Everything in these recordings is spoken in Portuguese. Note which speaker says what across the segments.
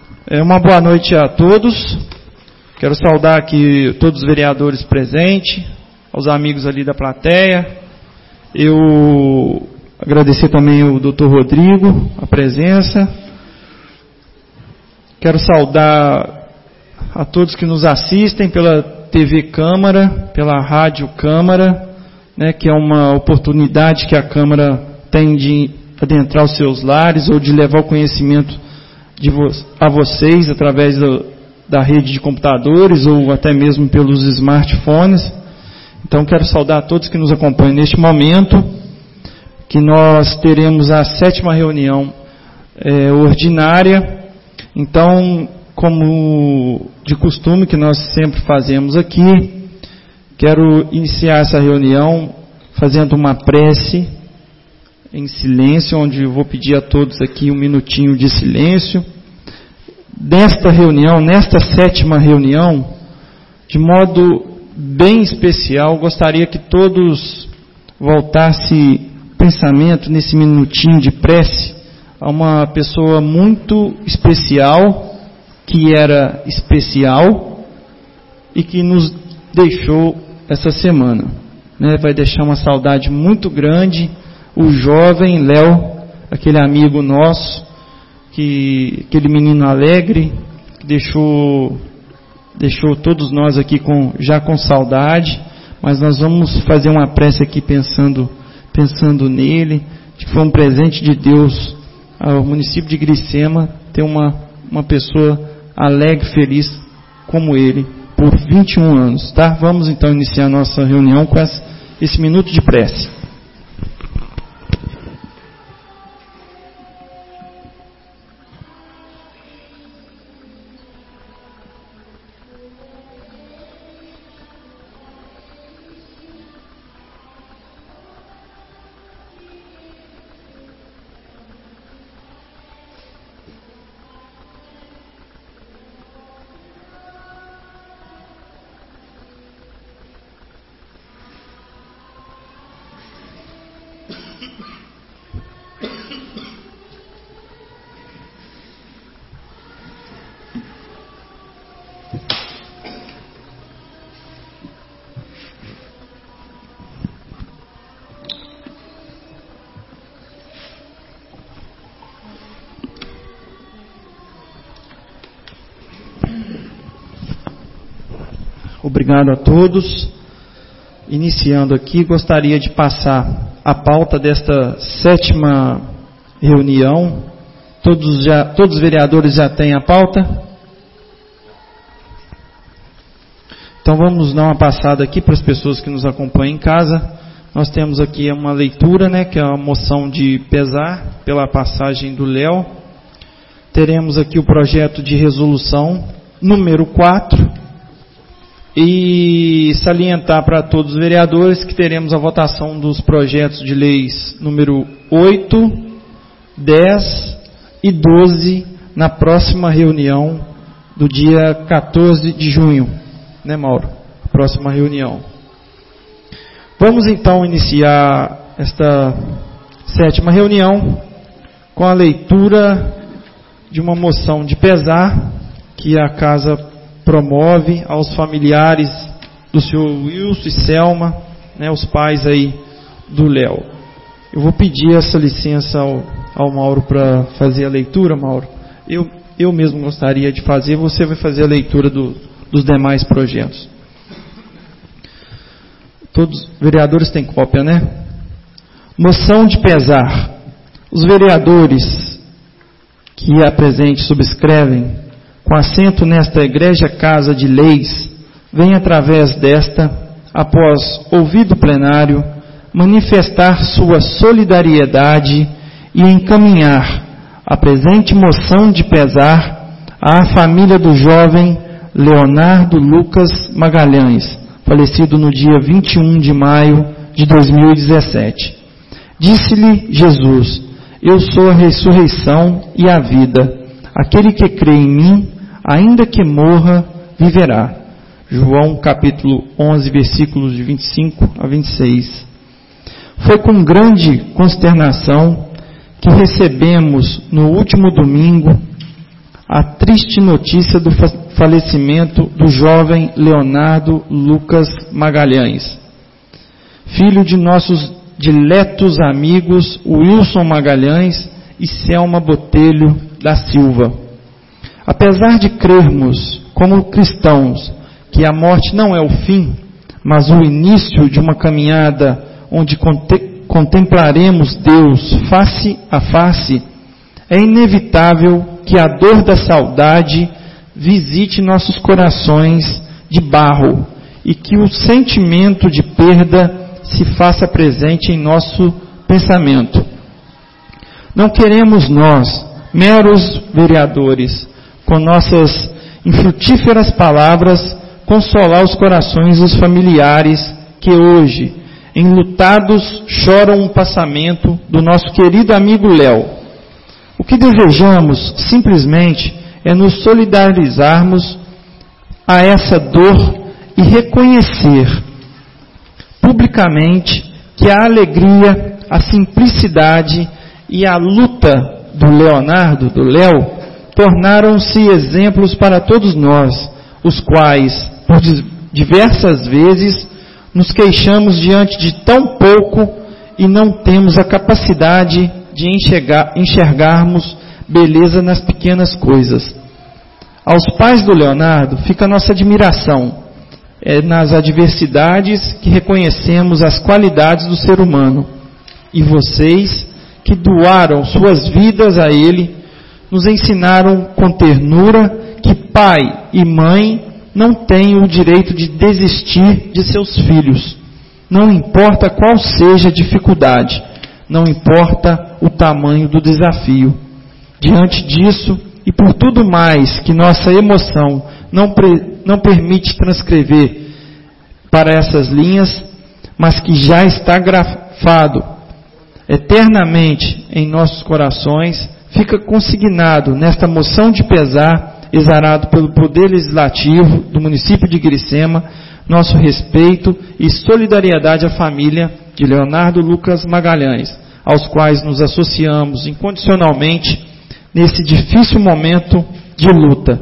Speaker 1: Uma boa noite a todos. Quero saudar aqui todos os vereadores presentes, aos amigos ali da plateia. Eu agradecer também o Dr. Rodrigo, a presença. Quero saudar a todos que nos assistem pela TV Câmara, pela Rádio Câmara, que é uma oportunidade que a Câmara tem de adentrar os seus lares ou de levar o conhecimento a vocês através da rede de computadores ou até mesmo pelos smartphones. Então quero saudar a todos que nos acompanham neste momento, que nós teremos a 7ª reunião ordinária. Então, como de costume que nós sempre fazemos aqui, quero iniciar essa reunião fazendo uma prece em silêncio, onde eu vou pedir a todos aqui um minutinho de silêncio. Desta reunião, nesta 7ª reunião, de modo bem especial, gostaria que todos voltassem o pensamento nesse minutinho de prece a uma pessoa muito especial, que era especial e que nos deixou essa semana. Vai deixar uma saudade muito grande. O jovem Léo, aquele amigo nosso, aquele menino alegre, que deixou todos nós aqui já com saudade, mas nós vamos fazer uma prece aqui pensando nele, que foi um presente de Deus ao município de Grisema, ter uma pessoa alegre, feliz como ele, por 21 anos. Tá? Vamos então iniciar a nossa reunião com esse minuto de prece. Obrigado a todos. Iniciando aqui, gostaria de passar a pauta desta 7ª reunião. Todos os vereadores já têm a pauta? Então vamos dar uma passada aqui para as pessoas que nos acompanham em casa. Nós temos aqui uma leitura, que é a moção de pesar pela passagem do Léo. Teremos aqui o projeto de resolução número 4. E salientar para todos os vereadores que teremos a votação dos projetos de leis número 8, 10 e 12 na próxima reunião do dia 14 de junho. Mauro? Próxima reunião. Vamos então iniciar esta 7ª reunião com a leitura de uma moção de pesar que a Casa promove aos familiares do senhor Wilson e Selma, os pais aí do Léo. Eu vou pedir essa licença ao Mauro para fazer a leitura, Mauro. Eu mesmo gostaria de fazer, você vai fazer a leitura dos demais projetos. Todos os vereadores têm cópia, Moção de pesar. Os vereadores que a presente subscrevem, com assento nesta egrégia Casa de Leis, vem através desta, após ouvido plenário, manifestar sua solidariedade e encaminhar a presente moção de pesar à família do jovem Leonardo Lucas Magalhães, falecido no dia 21 de maio de 2017. Disse-lhe Jesus: Eu sou a ressurreição e a vida. Aquele que crê em mim, ainda que morra, viverá. João capítulo 11, versículos de 25 a 26. Foi com grande consternação que recebemos no último domingo a triste notícia do falecimento do jovem Leonardo Lucas Magalhães, filho de nossos diletos amigos Wilson Magalhães e Selma Botelho da Silva. Apesar de crermos, como cristãos, que a morte não é o fim, mas o início de uma caminhada onde contemplaremos Deus face a face, é inevitável que a dor da saudade visite nossos corações de barro e que o sentimento de perda se faça presente em nosso pensamento. Não queremos nós, meros vereadores, com nossas infrutíferas palavras, consolar os corações dos familiares que hoje, enlutados, choram o passamento do nosso querido amigo Léo. O que desejamos, simplesmente, é nos solidarizarmos a essa dor e reconhecer publicamente que a alegria, a simplicidade e a luta do Leonardo, do Léo, tornaram-se exemplos para todos nós, os quais, por diversas vezes, nos queixamos diante de tão pouco e não temos a capacidade de enxergarmos beleza nas pequenas coisas. Aos pais do Leonardo fica a nossa admiração. É nas adversidades que reconhecemos as qualidades do ser humano. E vocês, que doaram suas vidas a ele, nos ensinaram com ternura que pai e mãe não têm o direito de desistir de seus filhos. Não importa qual seja a dificuldade, não importa o tamanho do desafio. Diante disso, e por tudo mais que nossa emoção não permite transcrever para essas linhas, mas que já está grafado eternamente em nossos corações, fica consignado nesta moção de pesar, exarado pelo Poder Legislativo do município de Iracema, nosso respeito e solidariedade à família de Leonardo Lucas Magalhães, aos quais nos associamos incondicionalmente nesse difícil momento de luto.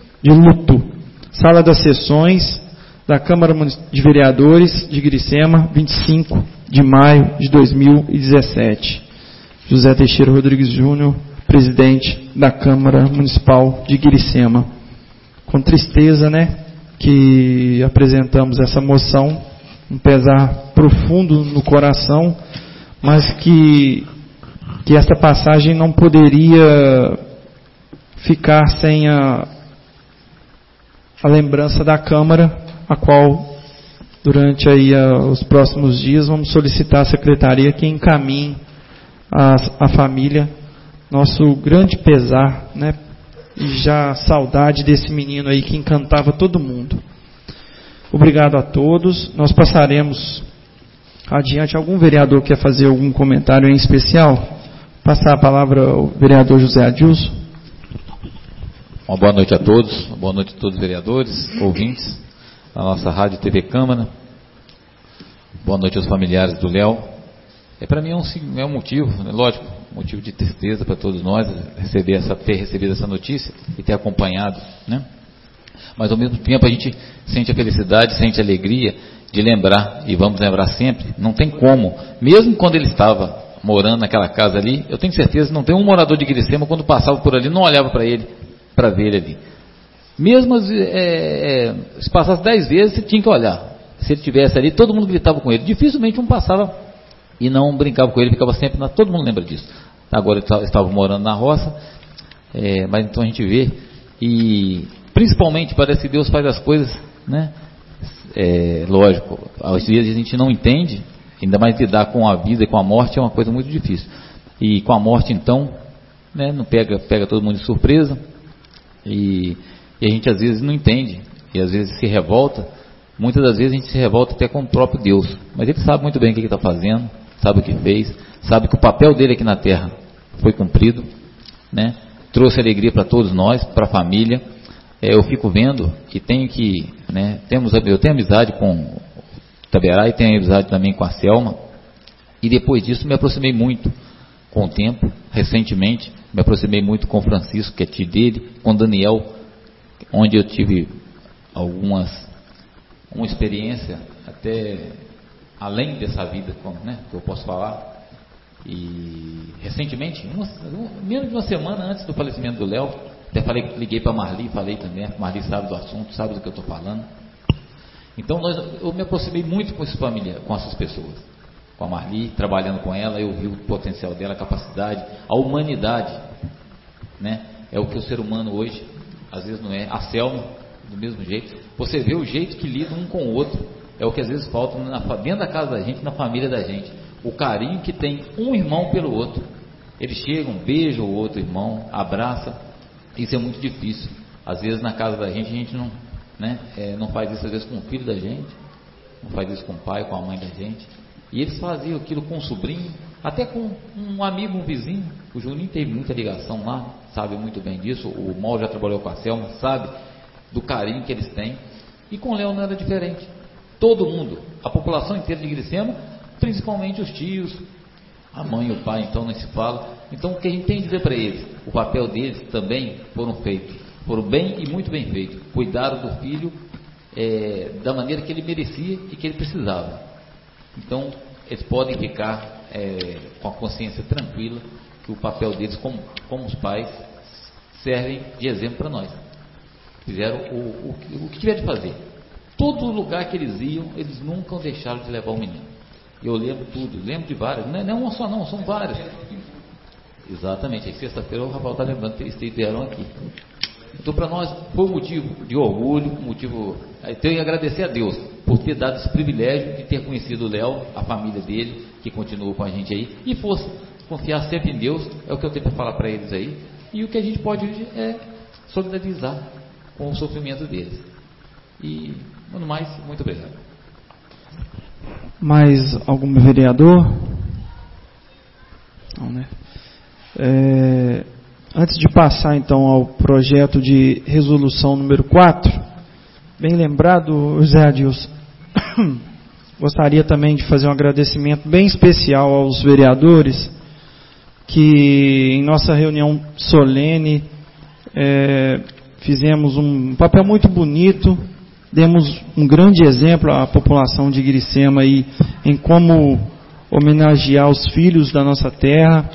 Speaker 1: Sala das Sessões da Câmara de Vereadores de Iracema, 25 de maio de 2017. José Teixeira Rodrigues Júnior, presidente da Câmara Municipal de Iracema. Com tristeza, que apresentamos essa moção, um pesar profundo no coração, mas que essa passagem não poderia ficar sem a lembrança da Câmara, a qual, durante os próximos dias, vamos solicitar à Secretaria que encaminhe a família nosso grande pesar, e já saudade desse menino aí que encantava todo mundo. Obrigado a todos. Nós passaremos adiante. Algum vereador quer fazer algum comentário em especial? Passar a palavra ao vereador José Adilson.
Speaker 2: Uma boa noite a todos, uma boa noite a todos os vereadores, ouvintes da nossa Rádio TV Câmara. Boa noite aos familiares do Léo. Para mim é um motivo, lógico, motivo de tristeza para todos nós ter recebido essa notícia e ter acompanhado, Mas ao mesmo tempo a gente sente a felicidade, sente a alegria de lembrar, e vamos lembrar sempre, não tem como, mesmo quando ele estava morando naquela casa ali, eu tenho certeza que não tem um morador de Iracema, quando passava por ali, não olhava para ele, para ver ele ali. Mesmo se passasse 10 vezes, você tinha que olhar. Se ele estivesse ali, todo mundo gritava com ele. Dificilmente um passava e não brincava com ele, ficava sempre todo mundo lembra disso. Agora ele estava morando na roça, mas então a gente vê, e principalmente parece que Deus faz as coisas, lógico, às vezes a gente não entende, ainda mais lidar com a vida e com a morte é uma coisa muito difícil. E com a morte então, não pega todo mundo de surpresa, e a gente às vezes não entende, e às vezes se revolta. Muitas das vezes a gente se revolta até com o próprio Deus, mas Ele sabe muito bem o que Ele está fazendo, sabe o que fez, sabe que o papel dele aqui na terra foi cumprido, trouxe alegria para todos nós, para a família. Eu fico vendo e tenho que, eu tenho amizade com o Taberá e tenho amizade também com a Selma, e depois disso me aproximei muito com o tempo, recentemente, Me aproximei muito com o Francisco, que é tio dele, com o Daniel, onde eu tive uma experiência até além dessa vida, que eu posso falar. E recentemente, menos de uma semana antes do falecimento do Léo, até liguei para a Marli, falei também, a Marli sabe do assunto, sabe do que eu estou falando. Então eu me aproximei muito com essas pessoas, com a Marli, trabalhando com ela, eu vi o potencial dela, a capacidade, a humanidade, né? É o que o ser humano hoje, às vezes não é. A Selma, do mesmo jeito, você vê o jeito que lida um com o outro, é o que às vezes falta dentro da casa da gente, na família da gente, o carinho que tem um irmão pelo outro. Eles chegam, beijam o outro irmão, abraça. Isso é muito difícil. Às vezes na casa da gente não, não faz isso às vezes com o filho da gente, não faz isso com o pai, com a mãe da gente. E eles faziam aquilo com o sobrinho, até com um amigo, um vizinho. O Juninho teve muita ligação lá, sabe muito bem disso. O Mauro já trabalhou com a Selma, sabe do carinho que eles têm. E com o Léo não era diferente. Todo mundo, a população inteira de Grisema, principalmente os tios, a mãe e o pai, então não se fala. Então o que a gente tem a dizer para eles? O papel deles também foram bem e muito bem feitos. Cuidaram do filho da maneira que ele merecia e que ele precisava. Então eles podem ficar com a consciência tranquila que o papel deles como os pais servem de exemplo para nós. Fizeram o que tiver de fazer. Todo lugar que eles iam, eles nunca deixaram de levar o menino. Eu lembro tudo, lembro de várias, não é uma só não, são várias. Exatamente, aí sexta-feira o Rafael está lembrando que eles vieram aqui. Então para nós foi um motivo de orgulho, tenho que agradecer a Deus por ter dado esse privilégio de ter conhecido o Léo, a família dele, que continuou com a gente aí, e confiar sempre em Deus, é o que eu tenho para falar para eles aí, e o que a gente pode é solidarizar com o sofrimento deles. E, no mais, muito obrigado.
Speaker 1: Mais algum vereador? Não, né? Antes de passar então ao projeto de resolução número 4, bem lembrado, José Adilson, gostaria também de fazer um agradecimento bem especial aos vereadores que em nossa reunião solene fizemos um papel muito bonito, demos um grande exemplo à população de Grisema aí, em como homenagear os filhos da nossa terra,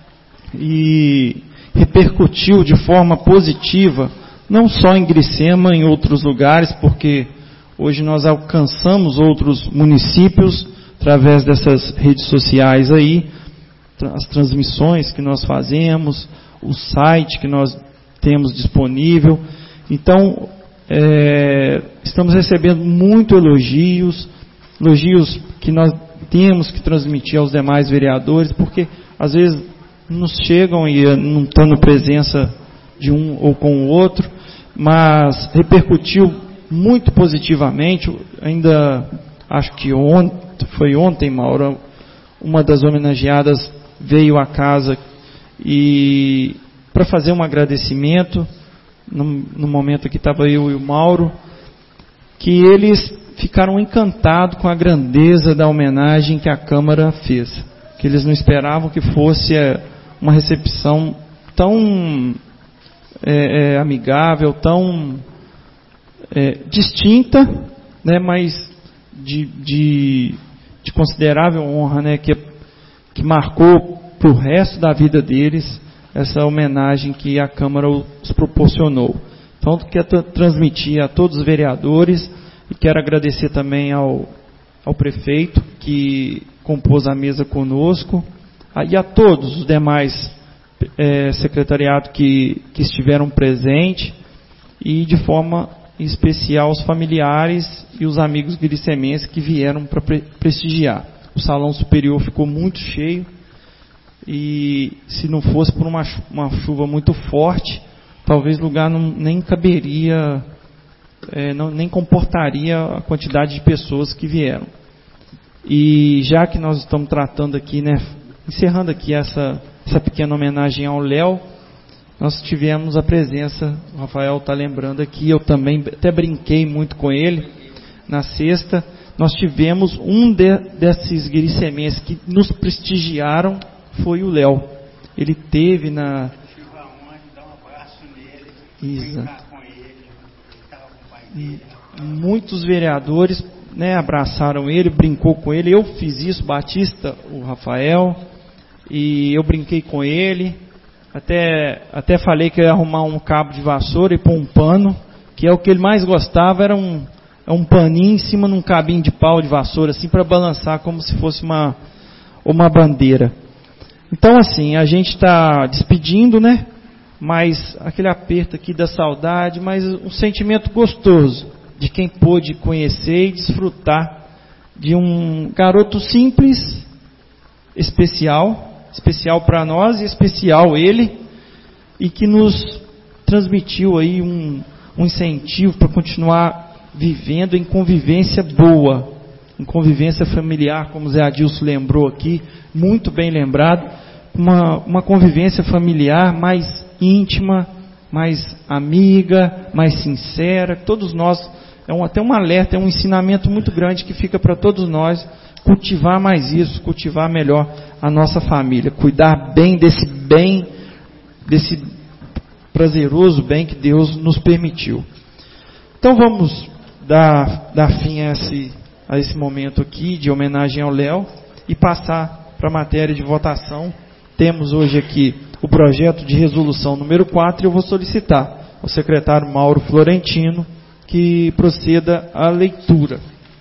Speaker 1: e repercutiu de forma positiva, não só em Grisema, em outros lugares, porque hoje nós alcançamos outros municípios através dessas redes sociais aí, as transmissões que nós fazemos, o site que nós temos disponível. Então, estamos recebendo muito elogios que nós temos que transmitir aos demais vereadores, porque às vezes nos chegam e não estando presença de um ou com o outro, mas repercutiu muito positivamente. Ainda acho que foi ontem, Mauro, uma das homenageadas veio à casa e para fazer um agradecimento, no momento que estava eu e o Mauro, que eles ficaram encantados com a grandeza da homenagem que a Câmara fez, que eles não esperavam que fosse uma recepção tão amigável, tão distinta, né, mas de considerável honra, né, que marcou para o resto da vida deles essa homenagem que a Câmara os proporcionou. Então, quero transmitir a todos os vereadores e quero agradecer também ao prefeito que compôs a mesa conosco e a todos os demais secretariados que estiveram presentes e de forma especial os familiares e os amigos gricemenses que vieram para prestigiar. O salão superior ficou muito cheio e se não fosse por uma chuva muito forte, talvez o lugar nem caberia, nem comportaria a quantidade de pessoas que vieram. E já que nós estamos tratando aqui, né, encerrando aqui essa pequena homenagem ao Léo, nós tivemos a presença, o Rafael está lembrando aqui, eu também até brinquei muito com ele, na sexta, nós tivemos desses gricemenses que nos prestigiaram, foi o Léo. Ele teve Exato. Muitos vereadores, né, abraçaram ele, brincou com ele. Eu fiz isso, Batista, o Rafael, e eu brinquei com ele. Até falei que eu ia arrumar um cabo de vassoura e pôr um pano, que é o que ele mais gostava, era um paninho em cima de um cabinho de pau de vassoura, assim, para balançar como se fosse uma bandeira. Então, assim, a gente está despedindo, né? Mas aquele aperto aqui da saudade, mas um sentimento gostoso de quem pôde conhecer e desfrutar de um garoto simples, especial para nós e especial ele, e que nos transmitiu aí um incentivo para continuar vivendo em convivência boa, em convivência familiar, como o Zé Adilson lembrou aqui, muito bem lembrado, uma convivência familiar mais íntima, mais amiga, mais sincera. Todos nós, até um alerta, é um ensinamento muito grande que fica para todos nós, cultivar mais isso, cultivar melhor a nossa família, cuidar bem, desse prazeroso bem que Deus nos permitiu. Então vamos dar fim a esse momento aqui de homenagem ao Léo e passar para a matéria de votação. Temos hoje aqui o projeto de resolução número 4 e eu vou solicitar ao secretário Mauro Florentino que proceda à leitura.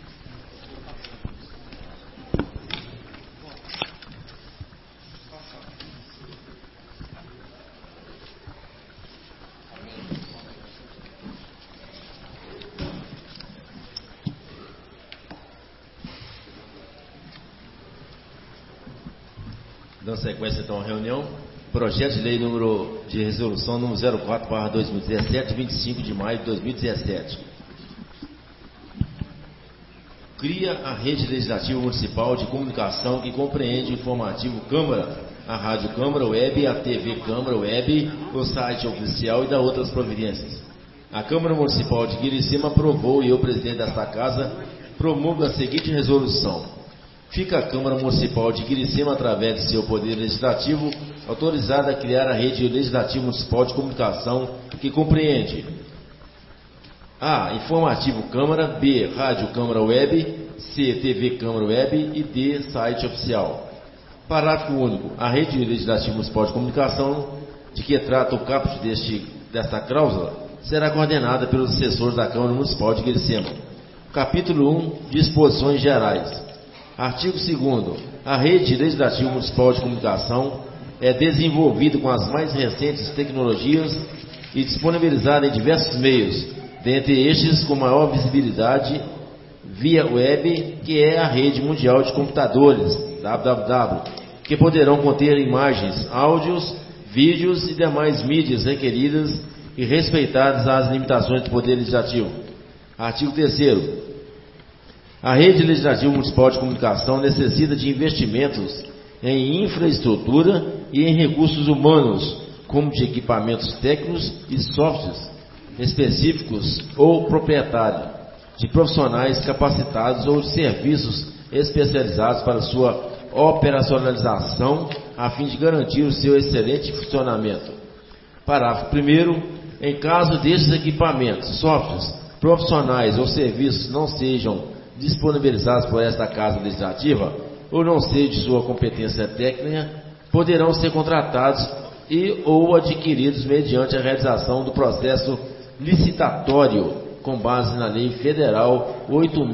Speaker 3: Dando sequência então à reunião, projeto de lei de resolução número 04/2017, 25 de maio de 2017. Cria a rede legislativa municipal de comunicação que compreende o informativo Câmara, a Rádio Câmara Web, a TV Câmara Web, o site oficial e da outras providências. A Câmara Municipal de Quiricema aprovou e eu, presidente desta casa, promovo a seguinte resolução. Fica a Câmara Municipal de Quiricema, através de seu poder legislativo, autorizada a criar a rede legislativa municipal de comunicação que compreende A. Informativo Câmara, B. Rádio Câmara Web, C. TV Câmara Web e D. Site oficial. Parágrafo único. A rede legislativa municipal de comunicação, de que trata o caput desta cláusula, será coordenada pelos assessores da Câmara Municipal de Quiricema. Capítulo 1. Disposições gerais. Artigo 2º. A rede legislativa municipal de comunicação é desenvolvida com as mais recentes tecnologias e disponibilizada em diversos meios, dentre estes com maior visibilidade via web, que é a rede mundial de computadores, www, que poderão conter imagens, áudios, vídeos e demais mídias requeridas e respeitadas as limitações do Poder Legislativo. Artigo 3º. A rede legislativa municipal de comunicação necessita de investimentos em infraestrutura e em recursos humanos, como de equipamentos técnicos e softwares específicos ou proprietário, de profissionais capacitados ou de serviços especializados para sua operacionalização, a fim de garantir o seu excelente funcionamento. Parágrafo 1º. Em caso destes equipamentos, softwares, profissionais ou serviços não sejam disponibilizados por esta Casa Legislativa ou não seja de sua competência técnica, poderão ser contratados e ou adquiridos mediante a realização do processo licitatório com base na Lei Federal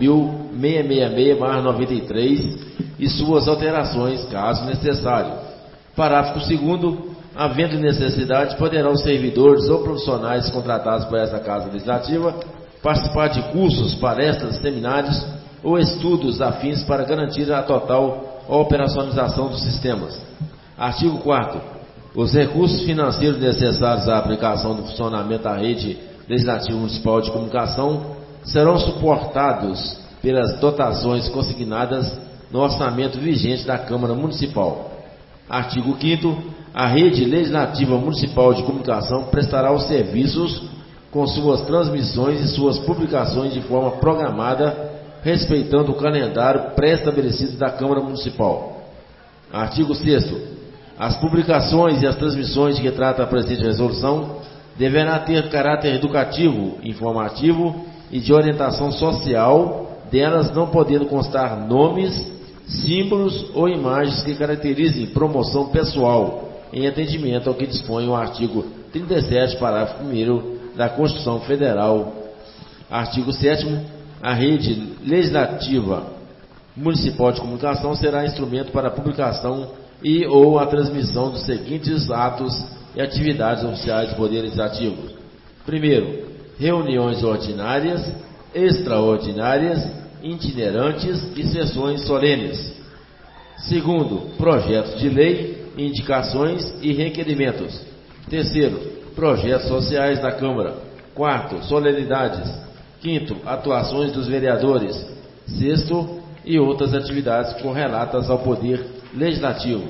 Speaker 3: 8.666/93 e suas alterações, caso necessário. Parágrafo 2º. Havendo necessidade, poderão os servidores ou profissionais contratados por esta Casa Legislativa participar de cursos, palestras, seminários ou estudos afins para garantir a total operacionalização dos sistemas. Artigo 4º. Os recursos financeiros necessários à aplicação do funcionamento da rede legislativa municipal de comunicação serão suportados pelas dotações consignadas no orçamento vigente da Câmara Municipal. Artigo 5º. A rede legislativa municipal de comunicação prestará os serviços com suas transmissões e suas publicações de forma programada, respeitando o calendário pré-estabelecido da Câmara Municipal. Artigo 6º. As publicações e as transmissões de que trata a presente resolução deverá ter caráter educativo, informativo e de orientação social, delas não podendo constar nomes, símbolos ou imagens que caracterizem promoção pessoal, em atendimento ao que dispõe o artigo 37, parágrafo 1º da Constituição Federal. Artigo 7º. A rede legislativa municipal de comunicação será instrumento para a publicação e ou a transmissão dos seguintes atos e atividades oficiais do Poder Legislativo. Primeiro, reuniões ordinárias, extraordinárias, itinerantes e sessões solenes. Segundo, projetos de lei, indicações e requerimentos. Terceiro, projetos sociais da Câmara. Quarto, solenidades. Quinto, atuações dos vereadores. Sexto, e outras atividades correlatas ao Poder Legislativo.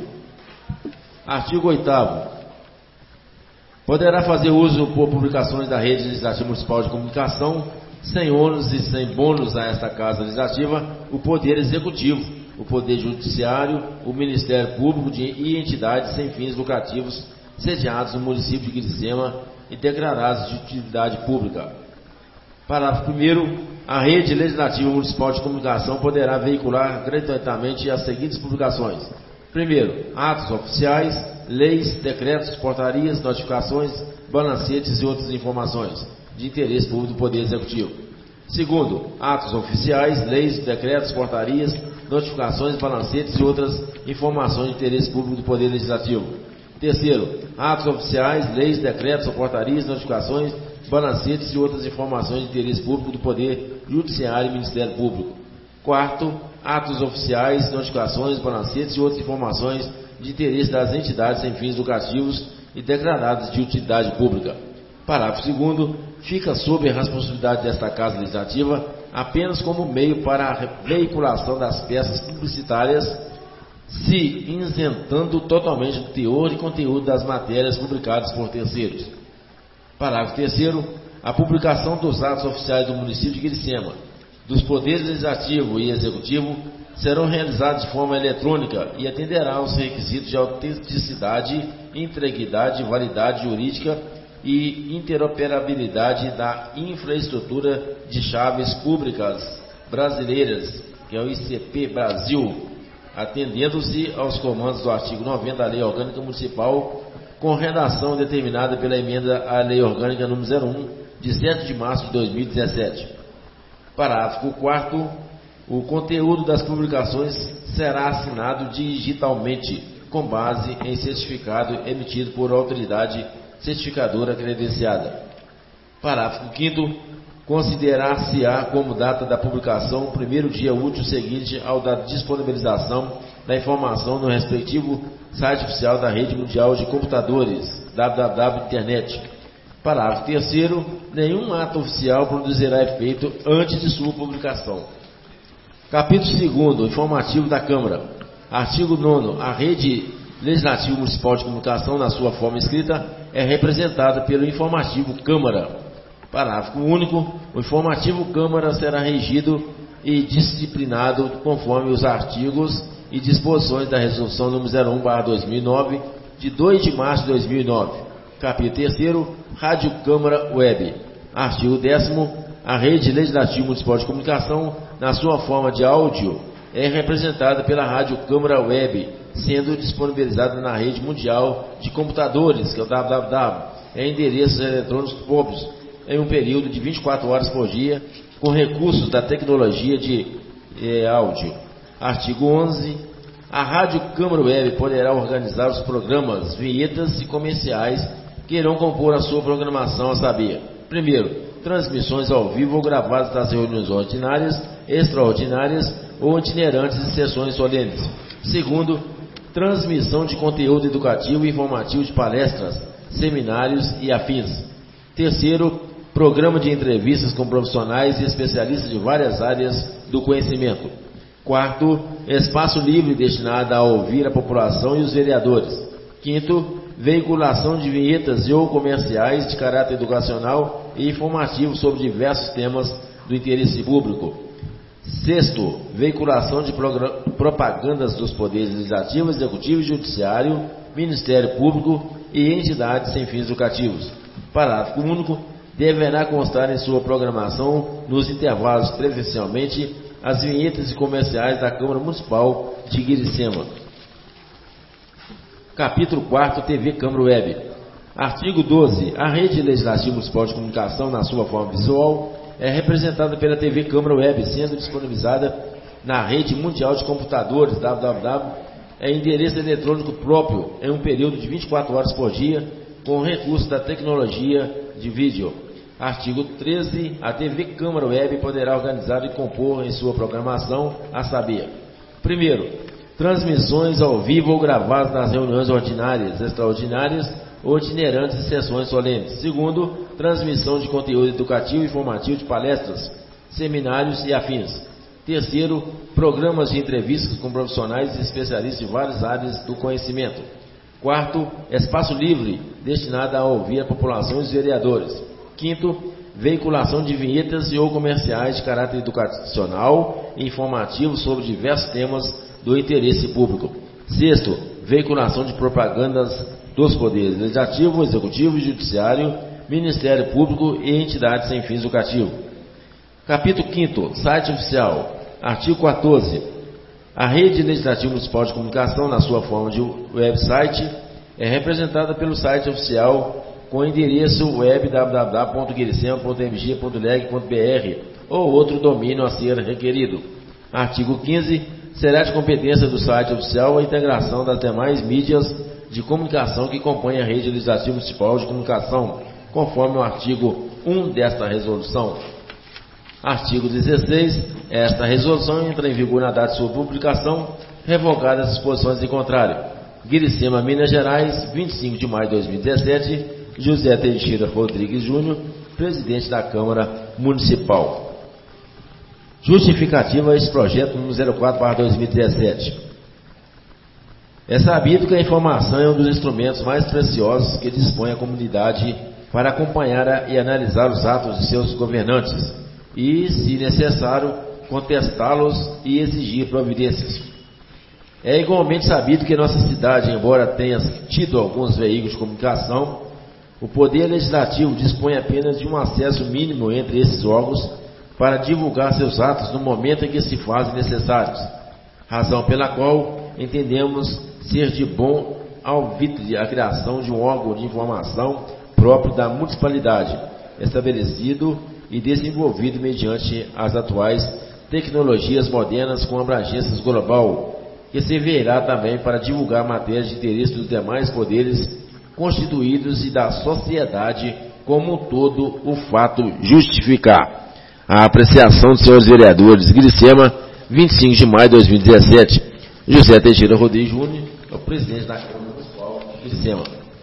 Speaker 3: Artigo 8º. Poderá fazer uso por publicações da Rede Legislativa Municipal de Comunicação, sem ônus e sem bônus a esta Casa Legislativa, o Poder Executivo, o Poder Judiciário, o Ministério Público e entidades sem fins lucrativos sediados no município de Quiricema e declarados de utilidade pública. Parágrafo 1º. A Rede Legislativa Municipal de Comunicação poderá veicular gratuitamente as seguintes publicações. Primeiro, atos oficiais, leis, decretos, portarias, notificações, balancetes e outras informações de interesse público do Poder Executivo. Segundo, atos oficiais, leis, decretos, portarias, notificações, balancetes e outras informações de interesse público do Poder Legislativo. Terceiro, atos oficiais, leis, decretos, portarias, notificações, balancetes e outras informações de interesse público do Poder Judiciário e Ministério Público. Quarto, atos oficiais, notificações, balancetes e outras informações de interesse das entidades sem fins lucrativos e declaradas de utilidade pública. Parágrafo 2º. Fica sob a responsabilidade desta Casa Legislativa apenas como meio para a veiculação das peças publicitárias, se isentando totalmente do teor e conteúdo das matérias publicadas por terceiros. Parágrafo 3º. A publicação dos atos oficiais do município de Quiricema, dos poderes legislativo e executivo, serão realizados de forma eletrônica e atenderá aos requisitos de autenticidade, integridade, validade jurídica e interoperabilidade da infraestrutura de chaves públicas brasileiras, que é o ICP Brasil, atendendo-se aos comandos do artigo 90 da Lei Orgânica Municipal, com redação determinada pela emenda à Lei Orgânica número 01, de 7 de março de 2017. Parágrafo 4º. O conteúdo das publicações será assinado digitalmente, com base em certificado emitido por autoridade certificadora credenciada. Parágrafo 5º. Considerar-se-á como data da publicação o primeiro dia útil seguinte ao da disponibilização da informação no respectivo site oficial da Rede Mundial de Computadores, www.internet. Parágrafo 3º. Nenhum ato oficial produzirá efeito antes de sua publicação. Capítulo 2º. Informativo da Câmara. Artigo 9º. A Rede Legislativa Municipal de Comunicação, na sua forma escrita, é representada pelo Informativo Câmara. Parágrafo único. O Informativo Câmara será regido e disciplinado conforme os artigos e disposições da Resolução número 01/2009, de 2 de março de 2009. Capítulo 3º. Rádio Câmara Web. Artigo 10º. A Rede Legislativa Municipal de Comunicação, na sua forma de áudio, é representada pela Rádio Câmara Web, sendo disponibilizada na Rede Mundial de Computadores, que é o www, endereços eletrônicos próprios, em um período de 24 horas por dia, com recursos da tecnologia de áudio. Artigo 11. A Rádio Câmara Web poderá organizar os programas, vinhetas e comerciais que irão compor a sua programação, a saber: primeiro, transmissões ao vivo ou gravadas das reuniões ordinárias, extraordinárias ou itinerantes e sessões solenes. Segundo, transmissão de conteúdo educativo e informativo de palestras, seminários e afins. Terceiro, programa de entrevistas com profissionais e especialistas de várias áreas do conhecimento. Quarto, espaço livre destinado a ouvir a população e os vereadores. Quinto, veiculação de vinhetas e ou comerciais de caráter educacional e informativo sobre diversos temas do interesse público. Sexto, veiculação de propagandas dos poderes legislativo, executivo e judiciário, Ministério Público e entidades sem fins lucrativos. Parágrafo único. Deverá constar em sua programação, nos intervalos presencialmente, as vinhetas e comerciais da Câmara Municipal de Guiricema. Capítulo 4, TV Câmara Web. Artigo 12. A rede legislativa municipal de comunicação, na sua forma visual, é representada pela TV Câmara Web, sendo disponibilizada na rede mundial de computadores, www, é endereço eletrônico próprio, em um período de 24 horas por dia, com recurso da tecnologia de vídeo. Artigo 13. A TV Câmara Web poderá organizar e compor em sua programação, a saber: primeiro, transmissões ao vivo ou gravadas nas reuniões ordinárias, extraordinárias ou itinerantes e sessões solenes. Segundo, transmissão de conteúdo educativo e informativo de palestras, seminários e afins. Terceiro, programas de entrevistas com profissionais e especialistas de várias áreas do conhecimento. Quarto, espaço livre, destinado a ouvir a população e os vereadores. Quinto, veiculação de vinhetas e ou comerciais de caráter educacional e informativo sobre diversos temas do interesse público. Sexto, veiculação de propagandas dos poderes legislativo, executivo e judiciário, Ministério Público e entidades sem fins lucrativos. Capítulo 5º, site oficial. Artigo 14. A rede legislativa municipal de comunicação, na sua forma de website, é representada pelo site oficial com endereço web www.guiricema.mg.leg.br ou outro domínio a ser requerido. Artigo 15. Será de competência do site oficial a integração das demais mídias de comunicação que compõem a rede legislativa municipal de comunicação, conforme o artigo 1 desta resolução. Artigo 16. Esta resolução entra em vigor na data de sua publicação, revogadas as disposições em contrário. Guiricema, Minas Gerais, 25 de maio de 2017, José Teixeira Rodrigues Júnior, presidente da Câmara Municipal. Justificativa a esse projeto número 04/2017. É sabido que a informação é um dos instrumentos mais preciosos que dispõe a comunidade para acompanhar e analisar os atos de seus governantes e, se necessário, contestá-los e exigir providências. É igualmente sabido que nossa cidade, embora tenha tido alguns veículos de comunicação, o Poder Legislativo dispõe apenas de um acesso mínimo entre esses órgãos para divulgar seus atos no momento em que se fazem necessários, razão pela qual entendemos ser de bom alvitre a criação de um órgão de informação próprio da municipalidade, estabelecido e desenvolvido mediante as atuais tecnologias modernas com abrangência global, que servirá também para divulgar matérias de interesse dos demais poderes constituídos e da sociedade como um todo, o fato justificar. A apreciação dos senhores vereadores. Guiricema, 25 de maio de 2017. José Teixeira Rodrigues Júnior, é o presidente da Câmara Municipal de Guiricema.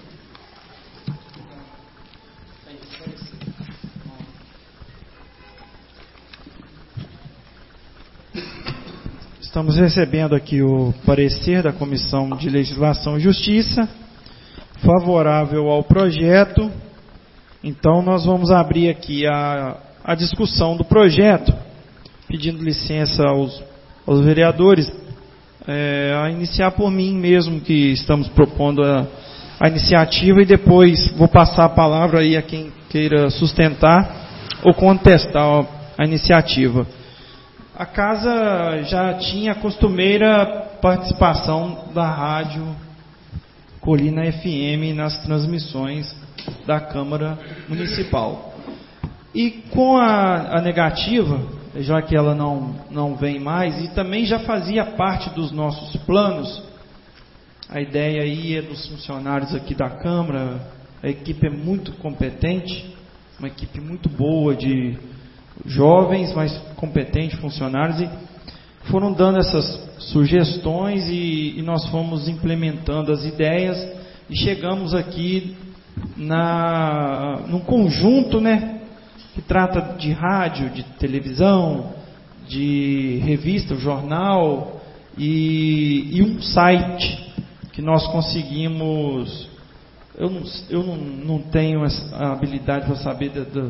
Speaker 1: Estamos recebendo aqui o parecer da Comissão de Legislação e Justiça, favorável ao projeto. Então nós vamos abrir aqui a discussão do projeto, pedindo licença aos vereadores, a iniciar por mim mesmo, que estamos propondo a iniciativa, e depois vou passar a palavra aí a quem queira sustentar ou contestar a iniciativa. A casa já tinha a costumeira participação da rádio Colina FM nas transmissões da Câmara Municipal. E com a negativa, já que ela não vem mais, e também já fazia parte dos nossos planos, a ideia aí é dos funcionários aqui da Câmara, a equipe é muito competente, uma equipe muito boa de jovens, mas competentes funcionários, e foram dando essas sugestões e nós fomos implementando as ideias e chegamos aqui num conjunto, né, que trata de rádio, de televisão, de revista, jornal e um site que nós conseguimos. Eu não tenho a habilidade para saber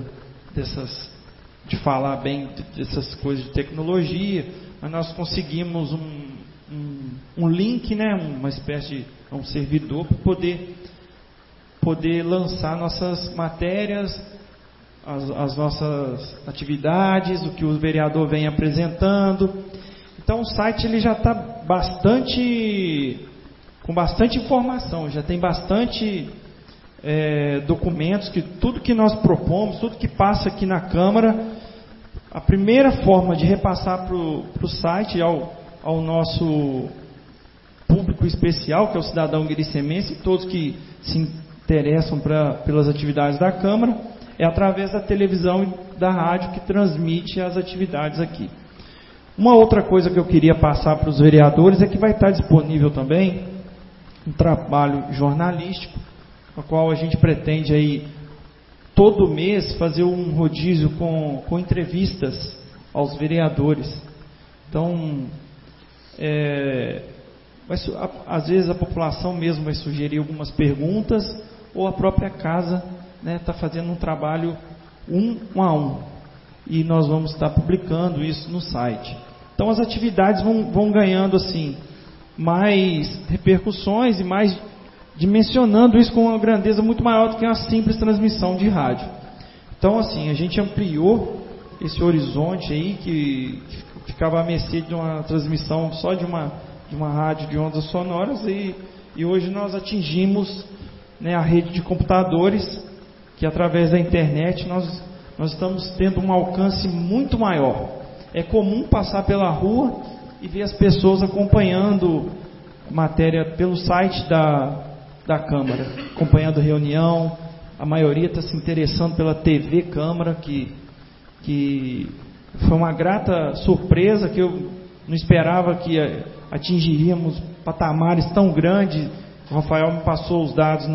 Speaker 1: de falar bem dessas coisas de tecnologia, mas nós conseguimos um link, né, uma espécie de um servidor para poder poder lançar nossas matérias, as nossas atividades, o que o vereador vem apresentando. Então o site ele já está com bastante informação, já tem bastante documentos, que tudo que nós propomos, tudo que passa aqui na Câmara, a primeira forma de repassar para o site ao nosso público especial, que é o cidadão guiricemense e todos que se interessam pelas atividades da Câmara, é através da televisão e da rádio que transmite as atividades aqui. Uma outra coisa que eu queria passar para os vereadores é que vai estar disponível também um trabalho jornalístico, no qual a gente pretende aí todo mês fazer um rodízio com entrevistas aos vereadores. Então, às vezes a população mesmo vai sugerir algumas perguntas, ou a própria casa está fazendo um trabalho um a um. E nós vamos estar publicando isso no site. Então as atividades vão ganhando assim mais repercussões e mais dimensionando isso com uma grandeza muito maior do que uma simples transmissão de rádio. Então assim, a gente ampliou esse horizonte aí que ficava à mercê de uma transmissão só de uma rádio de ondas sonoras e hoje nós atingimos, né, a rede de computadores, que através da internet nós estamos tendo um alcance muito maior. É comum passar pela rua e ver as pessoas acompanhando matéria pelo site da Câmara, acompanhando reunião. A maioria está se interessando pela TV Câmara, que foi uma grata surpresa, que eu não esperava que atingiríamos patamares tão grandes. O Rafael me passou os dados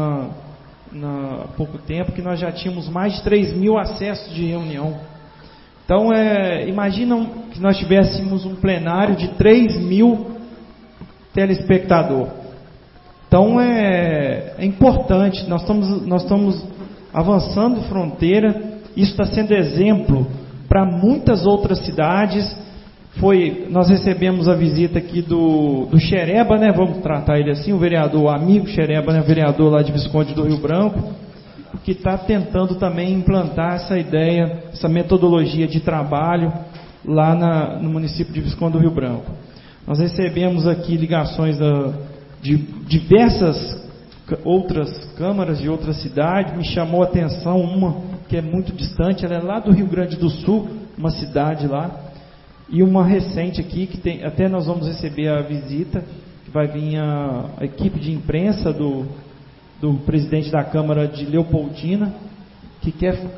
Speaker 1: há pouco tempo, que nós já tínhamos mais de 3.000 acessos de reunião. Então, imaginam que nós tivéssemos um plenário de 3.000 telespectadores. Então, é importante, nós estamos avançando fronteira, isso está sendo exemplo para muitas outras cidades. Nós recebemos a visita aqui do Xereba, né? Vamos tratar ele assim, o vereador, o amigo Xereba, né? O vereador lá de Visconde do Rio Branco, que está tentando também implantar essa ideia, essa metodologia de trabalho lá no município de Visconde do Rio Branco. Nós recebemos aqui ligações de diversas outras câmaras de outras cidades. Me chamou a atenção uma que é muito distante, ela é lá do Rio Grande do Sul, uma cidade lá. E uma recente aqui, que até nós vamos receber a visita, que vai vir a equipe de imprensa do presidente da Câmara de Leopoldina, que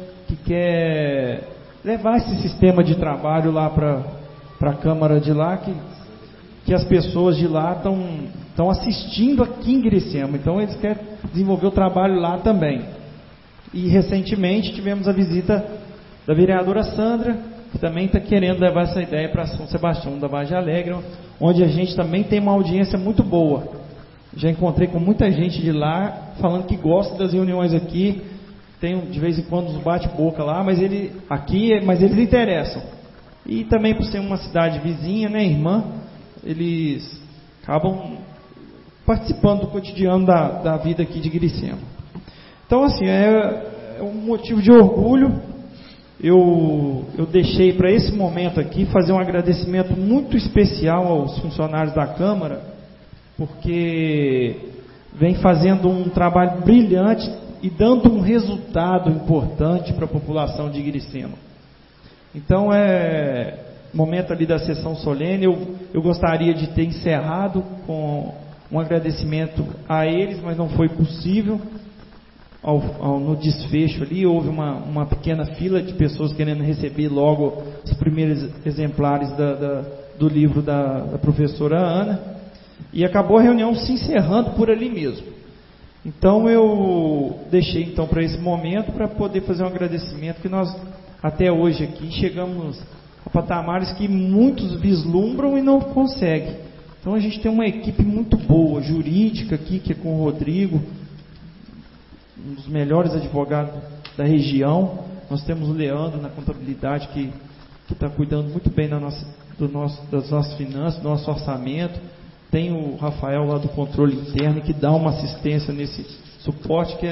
Speaker 1: quer levar esse sistema de trabalho lá para a Câmara de lá, que as pessoas de lá estão assistindo aqui em Guiricema. Então eles querem desenvolver o trabalho lá também. E recentemente tivemos a visita da vereadora Sandra, que também está querendo levar essa ideia para São Sebastião da Vargem Alegre, onde a gente também tem uma audiência muito boa. Já encontrei com muita gente de lá falando que gosta das reuniões aqui. Tem de vez em quando uns bate-boca lá, mas eles interessam. E também por ser uma cidade vizinha, né, irmã, eles acabam participando do cotidiano da vida aqui de Guiricema. Então, assim, é um motivo de orgulho. Eu deixei para esse momento aqui fazer um agradecimento muito especial aos funcionários da Câmara, porque vem fazendo um trabalho brilhante e dando um resultado importante para a população de Guiricema. Então, momento ali da sessão solene, eu gostaria de ter encerrado com um agradecimento a eles, mas não foi possível. No desfecho ali, houve uma pequena fila de pessoas querendo receber logo os primeiros exemplares do livro da professora Ana. E acabou a reunião se encerrando por ali mesmo. Então eu deixei para esse momento para poder fazer um agradecimento, que nós até hoje aqui chegamos a patamares que muitos vislumbram e não conseguem. Então a gente tem uma equipe muito boa, jurídica aqui, que é com o Rodrigo, um dos melhores advogados da região. Nós temos o Leandro na contabilidade, que está cuidando muito bem das nossas finanças, do nosso orçamento. Tem o Rafael lá do controle interno, que dá uma assistência nesse suporte, que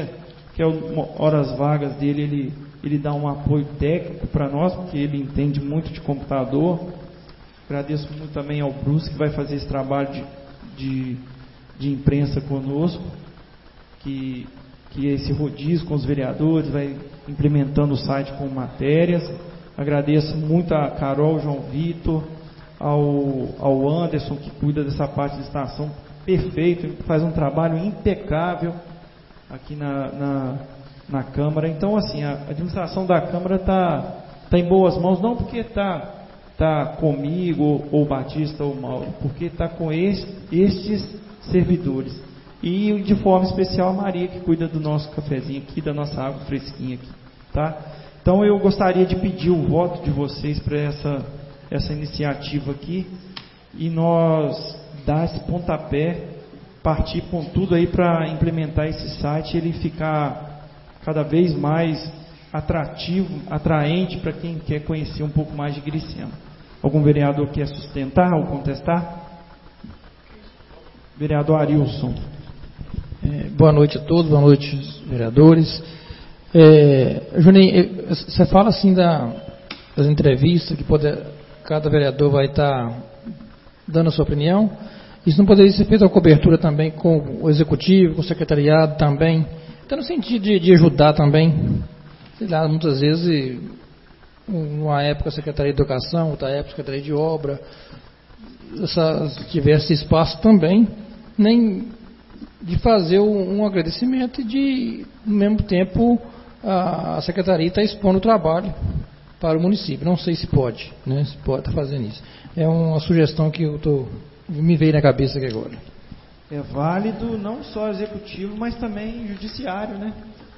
Speaker 1: que é horas vagas dele, ele dá um apoio técnico para nós, porque ele entende muito de computador. Agradeço muito também ao Bruce, que vai fazer esse trabalho de imprensa conosco, que esse rodízio com os vereadores, vai implementando o site com matérias. Agradeço muito a Carol, João Vitor, ao Anderson, que cuida dessa parte de estação, perfeito, faz um trabalho impecável aqui na Câmara. Então, assim, a administração da Câmara está em boas mãos, não porque está comigo, ou Batista, ou Mauro, porque está com estes servidores. E de forma especial a Maria, que cuida do nosso cafezinho aqui, da nossa água fresquinha aqui, tá? Então eu gostaria de pedir o voto de vocês para essa iniciativa aqui, e nós dar esse pontapé, partir com tudo aí para implementar esse site, ele ficar cada vez mais atrativo, atraente para quem quer conhecer um pouco mais de Griciano. Algum vereador quer sustentar ou contestar? Vereador Arilson.
Speaker 4: Boa noite a todos, boa noite vereadores. Juninho, você fala assim das entrevistas que cada vereador vai estar dando a sua opinião. Isso não poderia ser feito a cobertura também com o executivo, com o secretariado também, até no sentido de ajudar também, sei lá, muitas vezes, uma época a Secretaria de Educação, outra época a Secretaria de Obra, se tivesse espaço também, nem de fazer um agradecimento e de, no mesmo tempo, a Secretaria está expondo o trabalho para o município. Não sei se pode, né? Se pode estar fazendo isso. É uma sugestão que me veio na cabeça aqui agora.
Speaker 1: É válido não só executivo, mas também judiciário, né?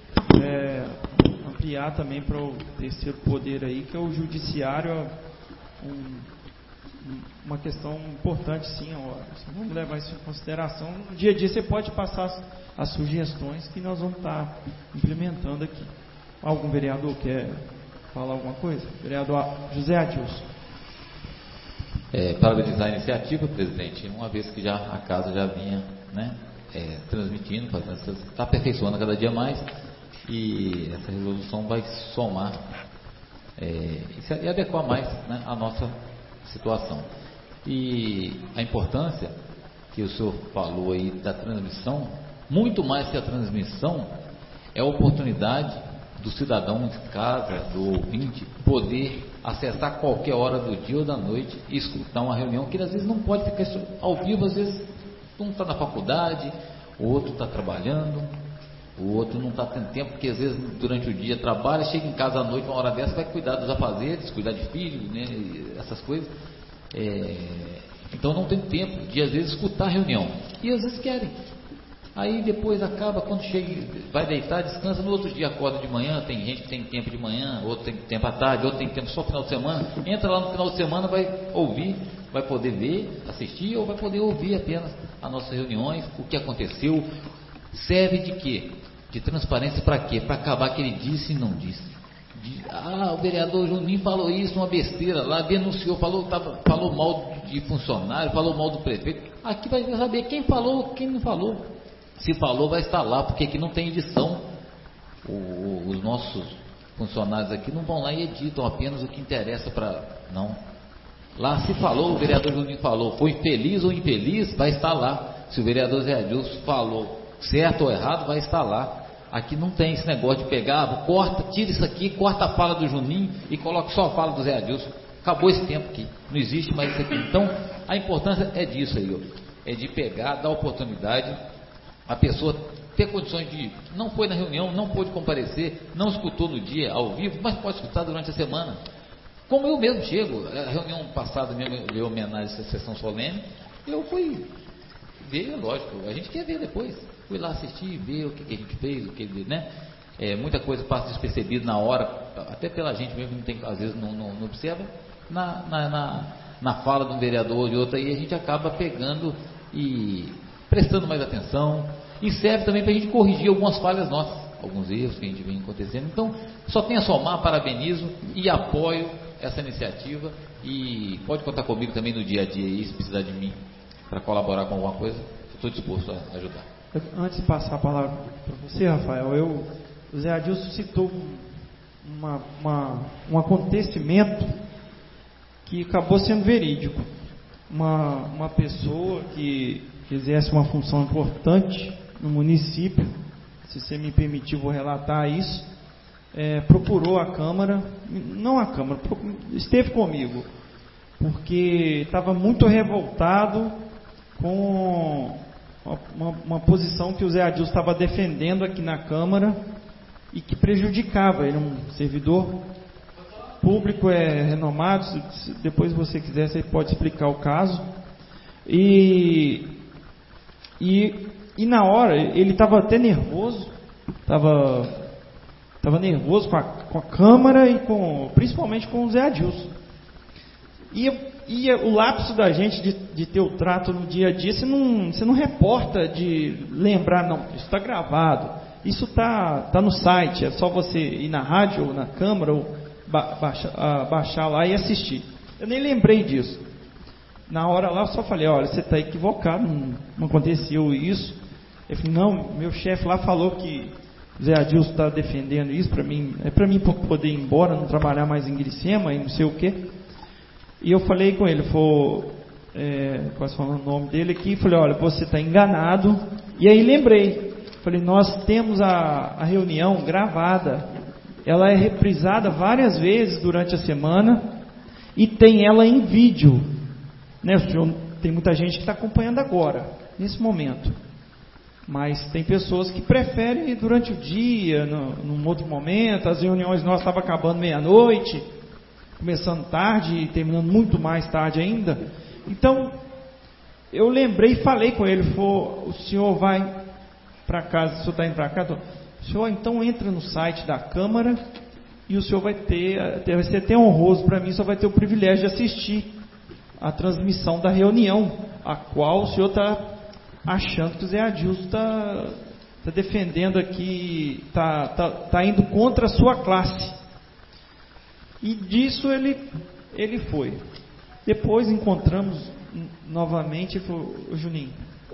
Speaker 1: Ampliar também para o terceiro poder aí, que é o judiciário, uma questão importante, sim. Vamos levar isso em consideração. No dia a dia você pode passar as sugestões que nós vamos estar implementando aqui. Algum vereador quer falar alguma coisa? Vereador José Adilson.
Speaker 2: Parabenizar a iniciativa, presidente, uma vez que a casa já vinha, né, transmitindo, está aperfeiçoando cada dia mais, e essa resolução vai somar e adequar mais, né, a nossa situação. E a importância que o senhor falou aí da transmissão, muito mais que a transmissão, é a oportunidade do cidadão de casa, do ouvinte, poder acessar qualquer hora do dia ou da noite e escutar uma reunião que às vezes não pode ficar ao vivo, às vezes um está na faculdade, o outro está trabalhando, o outro não está tendo tempo, porque às vezes durante o dia trabalha, chega em casa à noite, uma hora dessa, vai cuidar dos afazeres, cuidar de filho, né, essas coisas. Então não tem tempo de às vezes escutar a reunião, e às vezes querem. Aí depois acaba, quando chega, vai deitar, descansa, no outro dia acorda de manhã, tem gente que tem tempo de manhã, outro tem tempo à tarde, outro tem tempo só final de semana, entra lá no final de semana, vai ouvir, vai poder ver, assistir, ou vai poder ouvir apenas as nossas reuniões, o que aconteceu. Serve de quê? De transparência para quê? Para acabar que ele disse e não disse. O vereador Juninho falou isso, uma besteira lá, denunciou, falou mal de funcionário, falou mal do prefeito. Aqui vai saber quem falou, quem não falou. Se falou, vai estar lá, porque aqui não tem edição. Os nossos funcionários aqui não vão lá e editam apenas o que interessa para... Não. Lá se falou, o vereador Juninho falou, foi feliz ou infeliz, vai estar lá. Se o vereador Zé Adilson falou certo ou errado, vai estar lá. Aqui não tem esse negócio de pegar, corta, tira isso aqui, corta a fala do Juninho e coloca só a fala do Zé Adilson. Acabou esse tempo aqui, não existe mais isso aqui. Então, a importância é disso aí, é de pegar, dar oportunidade, a pessoa ter condições de, não foi na reunião, não pôde comparecer, não escutou no dia ao vivo, mas pode escutar durante a semana. Como eu mesmo chego, a reunião passada mesmo, de homenagem à sessão solene, eu fui ver, lógico, a gente quer ver depois. Fui lá assistir, ver o que a gente fez, né? Muita coisa passa despercebida na hora, até pela gente mesmo, não tem, às vezes não observa, na fala de um vereador ou de outro, aí a gente acaba pegando e prestando mais atenção, e serve também para a gente corrigir algumas falhas nossas, alguns erros que a gente vem acontecendo. Então, só tem a somar, parabenizo e apoio essa iniciativa, e pode contar comigo também no dia a dia aí, se precisar de mim para colaborar com alguma coisa, estou disposto a ajudar.
Speaker 1: Antes de passar a palavra para você, Rafael, eu o Zé Adilson citou um acontecimento que acabou sendo verídico. Uma pessoa que exerce uma função importante no município, se você me permitir, vou relatar isso, procurou a Câmara, esteve comigo, porque estava muito revoltado com uma posição que o Zé Adilson estava defendendo aqui na Câmara e que prejudicava. Ele é um servidor público, renomado. Se depois você quiser, você pode explicar o caso. E na hora ele estava até nervoso, estava nervoso com a Câmara e principalmente com o Zé Adilson. E o lapso da gente de ter o trato no dia a dia, você não reporta de lembrar, não, isso está gravado, isso está no site, é só você ir na rádio ou na Câmara ou baixar lá e assistir. Eu nem lembrei disso. Na hora lá eu só falei, olha, você está equivocado, não aconteceu isso. Eu falei, não, meu chefe lá falou que o Zé Adilson está defendendo isso para mim, para mim poder ir embora, não trabalhar mais em Grisema e não sei o quê. E eu falei com ele, quase falando o nome dele aqui, falei, olha, você está enganado. E aí lembrei, falei, nós temos a reunião gravada, ela é reprisada várias vezes durante a semana e tem ela em vídeo, né? Tem muita gente que está acompanhando agora, nesse momento, mas tem pessoas que preferem ir durante o dia, num outro momento. As reuniões nossas estavam acabando meia-noite, começando tarde e terminando muito mais tarde ainda. Então, eu lembrei e falei com ele, o senhor vai para casa, o senhor está indo para casa? O senhor então entra no site da Câmara e o senhor vai ser até honroso para mim, o senhor vai ter o privilégio de assistir a transmissão da reunião, a qual o senhor está achando que o Zé Adilson está defendendo aqui, está indo contra a sua classe. E disso ele foi. Depois encontramos novamente e falou, Juninho,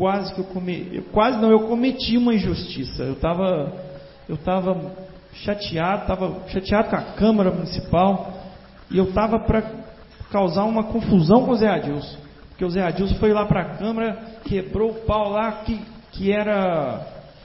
Speaker 1: eu cometi uma injustiça. Eu estava chateado com a Câmara Municipal e eu estava para causar uma confusão com o Zé Adilson. Porque o Zé Adilson foi lá para a Câmara, quebrou o pau lá que era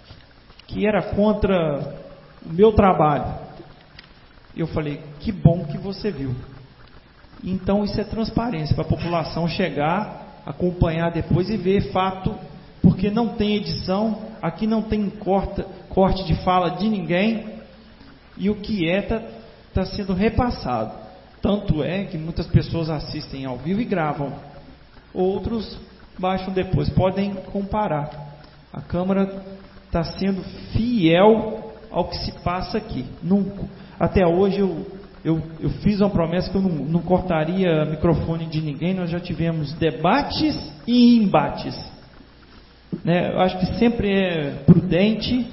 Speaker 1: contra o meu trabalho. Eu falei, que bom que você viu. Então isso é transparência, para a população chegar, acompanhar depois e ver fato, porque não tem edição, aqui não tem corte de fala de ninguém, e o que está sendo repassado. Tanto é que muitas pessoas assistem ao vivo e gravam, outros baixam depois, podem comparar. A Câmara está sendo fiel ao que se passa aqui. Até hoje eu fiz uma promessa que eu não cortaria microfone de ninguém. Nós já tivemos debates e embates, né? Eu acho que sempre é prudente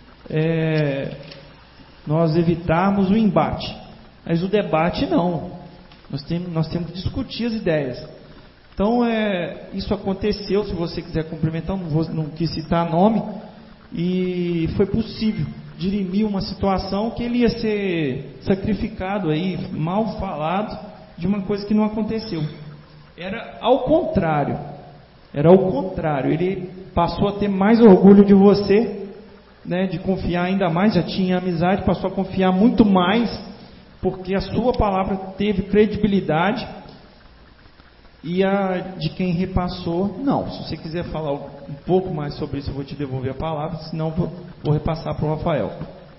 Speaker 1: nós evitarmos o embate, mas o debate não. Nós temos que discutir as ideias. Então isso aconteceu. Se você quiser complementar, não quis citar nome, e foi possível dirimir uma situação que ele ia ser sacrificado aí, mal falado, de uma coisa que não aconteceu. Era ao contrário, ele passou a ter mais orgulho de você, né, de confiar ainda mais, já tinha amizade, passou a confiar muito mais, porque a sua palavra teve credibilidade, e a de quem repassou, não. Se você quiser falar um pouco mais sobre isso, eu vou te devolver a palavra, senão vou repassar para o Rafael.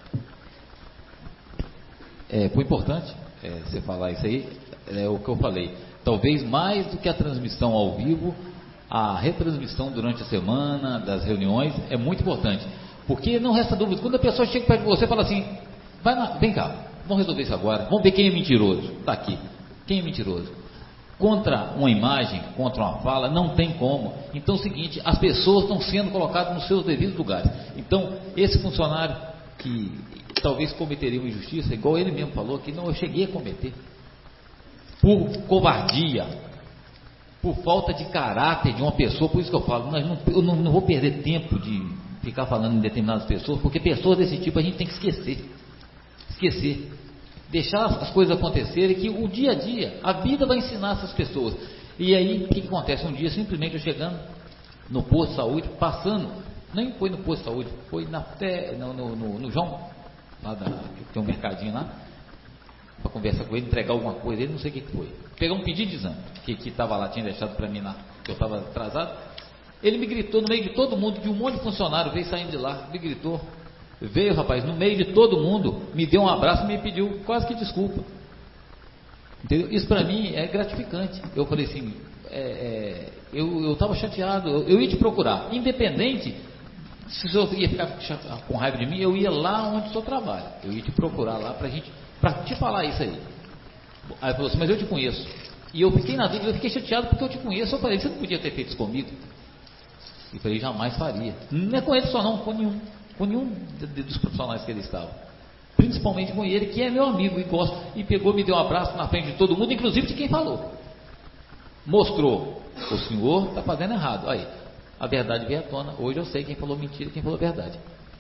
Speaker 2: Foi importante você falar isso aí, o que eu falei. Talvez mais do que a transmissão ao vivo, a retransmissão durante a semana, das reuniões, é muito importante. Porque não resta dúvida, quando a pessoa chega perto de você e fala assim, vem cá, vamos resolver isso agora, vamos ver quem é mentiroso. Está aqui, quem é mentiroso? Contra uma imagem, contra uma fala, não tem como. Então é o seguinte, as pessoas estão sendo colocadas nos seus devidos lugares. Então, esse funcionário que talvez cometeria uma injustiça, igual ele mesmo falou, que não, eu cheguei a cometer, por covardia, por falta de caráter de uma pessoa. Por isso que eu falo, eu não vou perder tempo ficar falando em determinadas pessoas, porque pessoas desse tipo a gente tem que esquecer, deixar as coisas acontecerem, que o dia a dia, a vida vai ensinar essas pessoas. E aí, o que acontece? Um dia, simplesmente eu chegando no posto de saúde, passando, nem foi no posto de saúde, foi no João, lá que tem um mercadinho lá, para conversar com ele, entregar alguma coisa, ele não sei o que foi. Pegar um pedido de exame, que estava lá, tinha deixado para mim lá, que eu estava atrasado. Ele me gritou no meio de todo mundo, de um monte de funcionário, veio saindo de lá, me gritou. Veio, rapaz, no meio de todo mundo, me deu um abraço e me pediu quase que desculpa. Entendeu? Isso para mim é gratificante. Eu falei assim, eu estava chateado, eu ia te procurar, independente, se o senhor ia ficar com raiva de mim, eu ia lá onde o senhor trabalha, eu ia te procurar lá para te falar isso aí. Aí ele falou assim, mas eu te conheço. E eu fiquei na dúvida, eu fiquei chateado porque eu te conheço. Eu falei, você não podia ter feito isso comigo? E falei, jamais faria. Não é com ele só não, com nenhum dos profissionais que ele estava. Principalmente com ele, que é meu amigo e gosto. E pegou, me deu um abraço na frente de todo mundo, inclusive de quem falou. Mostrou, o senhor está fazendo errado. Aí, a verdade veio à tona. Hoje eu sei quem falou mentira e quem falou verdade.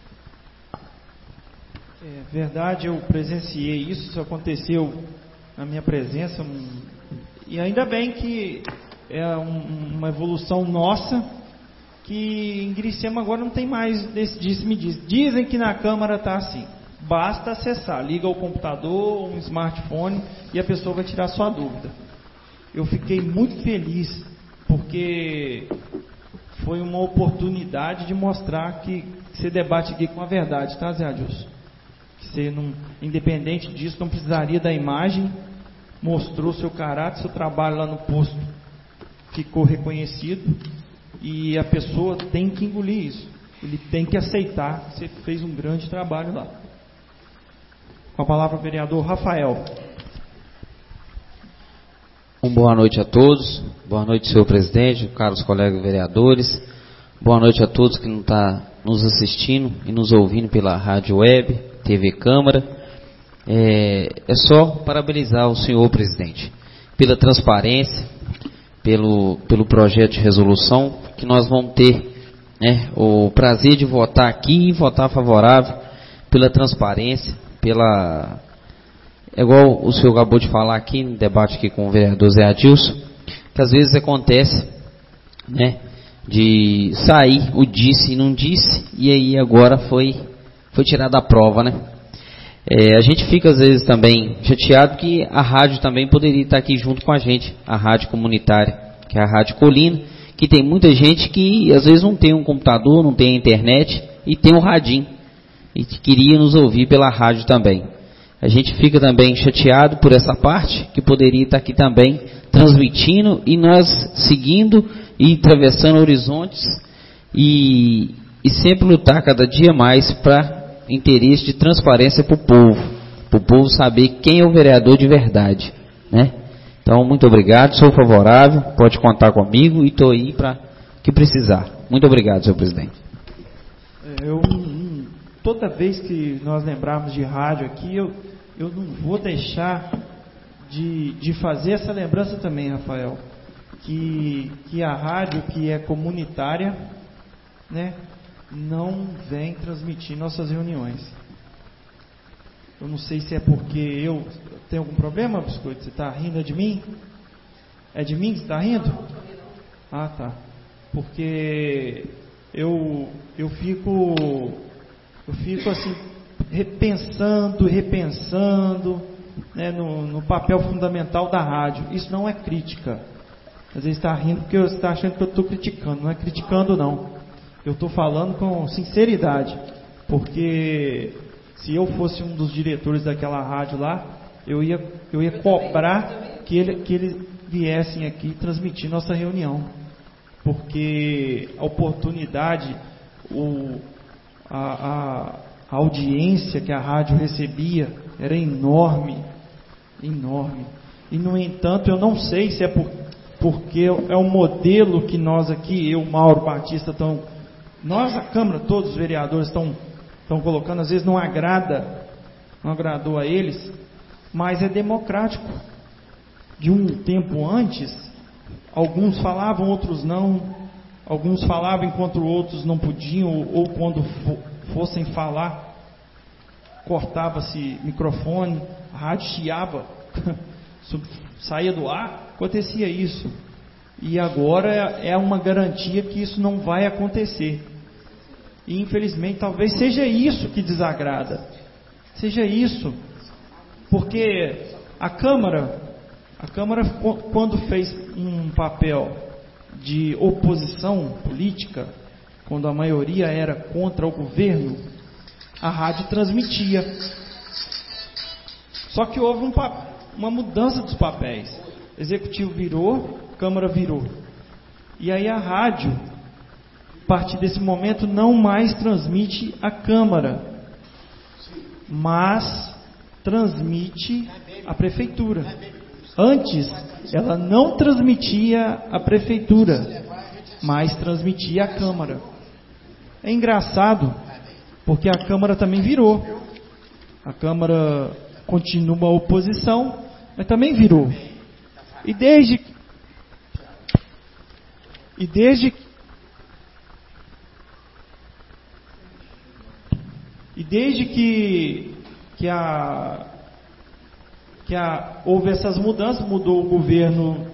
Speaker 1: É verdade, eu presenciei isso aconteceu na minha presença. E ainda bem que é uma evolução nossa, que em Grisema agora não tem mais disse-me-diz. Dizem que na Câmara está assim, basta acessar, liga o computador, um smartphone e a pessoa vai tirar sua dúvida. Eu fiquei muito feliz, porque foi uma oportunidade de mostrar que você debate aqui com a verdade, tá, Zé Adilson? Que você não, independente disso, não precisaria da imagem, mostrou seu caráter, seu trabalho lá no posto ficou reconhecido. E a pessoa tem que engolir isso. Ele tem que aceitar que você fez um grande trabalho lá. Com a palavra o vereador Rafael.
Speaker 5: Boa noite a todos. Boa noite, senhor presidente, caros colegas vereadores. Boa noite a todos que estão nos assistindo e nos ouvindo pela Rádio Web, TV Câmara. É só parabenizar o senhor presidente pela transparência, pelo projeto de resolução, que nós vamos ter, né, o prazer de votar aqui e votar favorável pela transparência, igual o senhor acabou de falar aqui no debate aqui com o vereador Zé Adilson, que às vezes acontece, né, de sair o disse e não disse, e aí agora foi tirada a prova, né? A gente fica às vezes também chateado que a rádio também poderia estar aqui junto com a gente, a rádio comunitária, que é a Rádio Colina, que tem muita gente que às vezes não tem um computador, não tem a internet e tem um radinho e queria nos ouvir pela rádio também. A gente fica também chateado por essa parte, que poderia estar aqui também transmitindo e nós seguindo e atravessando horizontes e sempre lutar cada dia mais para interesse de transparência para o povo saber quem é o vereador de verdade, né? Então, muito obrigado, sou favorável, pode contar comigo e estou aí para que precisar. Muito obrigado, senhor presidente.
Speaker 1: Toda vez que nós lembrarmos de rádio aqui, eu não vou deixar de fazer essa lembrança também, Rafael, que a rádio que é comunitária, né, não vem transmitir nossas reuniões. Eu não sei se é porque eu tenho algum problema, Biscoito. Você está rindo de mim? É de mim que você está rindo? Ah, tá. Porque eu fico assim, repensando, né, no papel fundamental da rádio. Isso não é crítica. Às vezes está rindo porque você está achando que eu estou criticando. Não é criticando, não. Eu estou falando com sinceridade, porque se eu fosse um dos diretores daquela rádio lá, eu ia cobrar que eles viessem aqui transmitir nossa reunião, porque a oportunidade, a audiência que a rádio recebia era enorme. E no entanto, eu não sei se é porque é um modelo que nós aqui, eu, Mauro Batista, nós, a Câmara, todos os vereadores estão colocando, às vezes não agradou a eles, mas é democrático. De um tempo antes, alguns falavam, outros não, alguns falavam enquanto outros não podiam, ou quando fossem falar, cortava-se microfone, a rádio chiava, saía do ar, acontecia isso. E agora é uma garantia que isso não vai acontecer. E infelizmente talvez seja isso que desagrada. Seja isso. Porque a Câmara, quando fez um papel de oposição política, quando a maioria era contra o governo, a rádio transmitia. Só que houve uma mudança dos papéis. O executivo virou, a Câmara virou. E aí a rádio, a partir desse momento, não mais transmite a Câmara, mas transmite a Prefeitura. Antes, ela não transmitia a Prefeitura, mas transmitia a Câmara. É engraçado, porque a Câmara também virou. A Câmara continua a oposição, mas também virou. E desde que houve essas mudanças, mudou o governo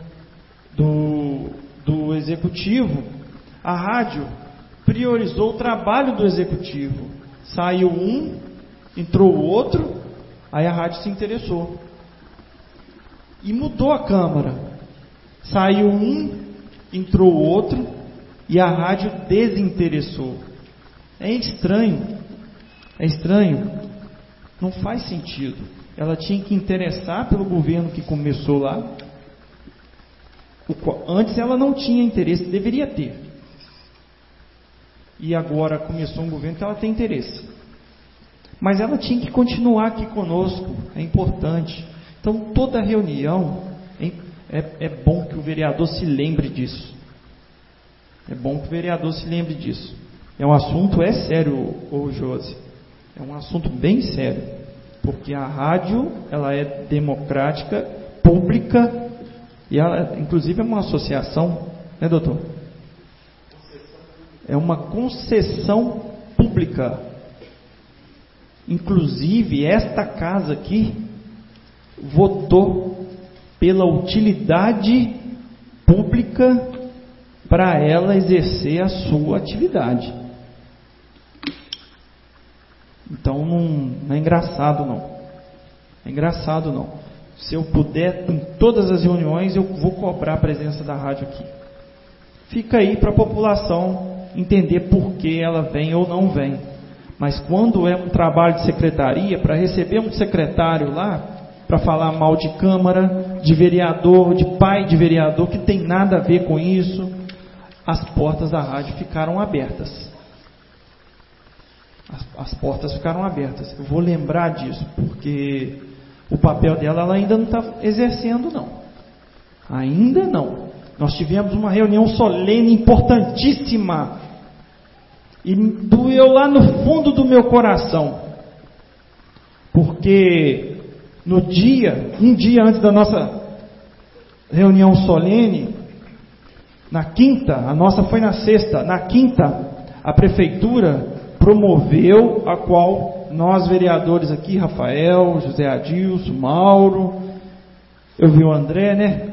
Speaker 1: do executivo, a rádio priorizou o trabalho do executivo. Saiu um, entrou o outro, aí a rádio se interessou. E mudou a Câmara. Saiu um, entrou o outro, e a rádio desinteressou. É estranho. Não faz sentido. Ela tinha que interessar pelo governo que começou lá. Antes ela não tinha interesse, deveria ter. E agora começou um governo que ela tem interesse. Mas ela tinha que continuar aqui conosco, é importante. Então toda reunião, é bom que o vereador se lembre disso. É bom que o vereador se lembre disso. É um assunto sério, Josi. É um assunto bem sério. Porque a rádio, ela é democrática, pública, e ela, inclusive, é uma associação, né, doutor? É uma concessão pública. Inclusive, esta casa aqui votou pela utilidade pública para ela exercer a sua atividade. Então não é engraçado não. É engraçado não. Se eu puder, em todas as reuniões, eu vou cobrar a presença da rádio aqui. Fica aí para a população entender por que ela vem ou não vem. Mas quando é um trabalho de secretaria, para receber um secretário lá, para falar mal de Câmara, de vereador, de pai de vereador, que tem nada a ver com isso, as portas da rádio ficaram abertas. As portas ficaram abertas. Eu vou lembrar disso, porque o papel dela ela ainda não está exercendo, não. Ainda não. Nós tivemos uma reunião solene, importantíssima, e doeu lá no fundo do meu coração, porque um dia antes da nossa reunião solene, na quinta, a nossa foi na sexta, na quinta, a prefeitura promoveu, a qual nós vereadores aqui, Rafael, José Adilson, Mauro, eu vi o André, né?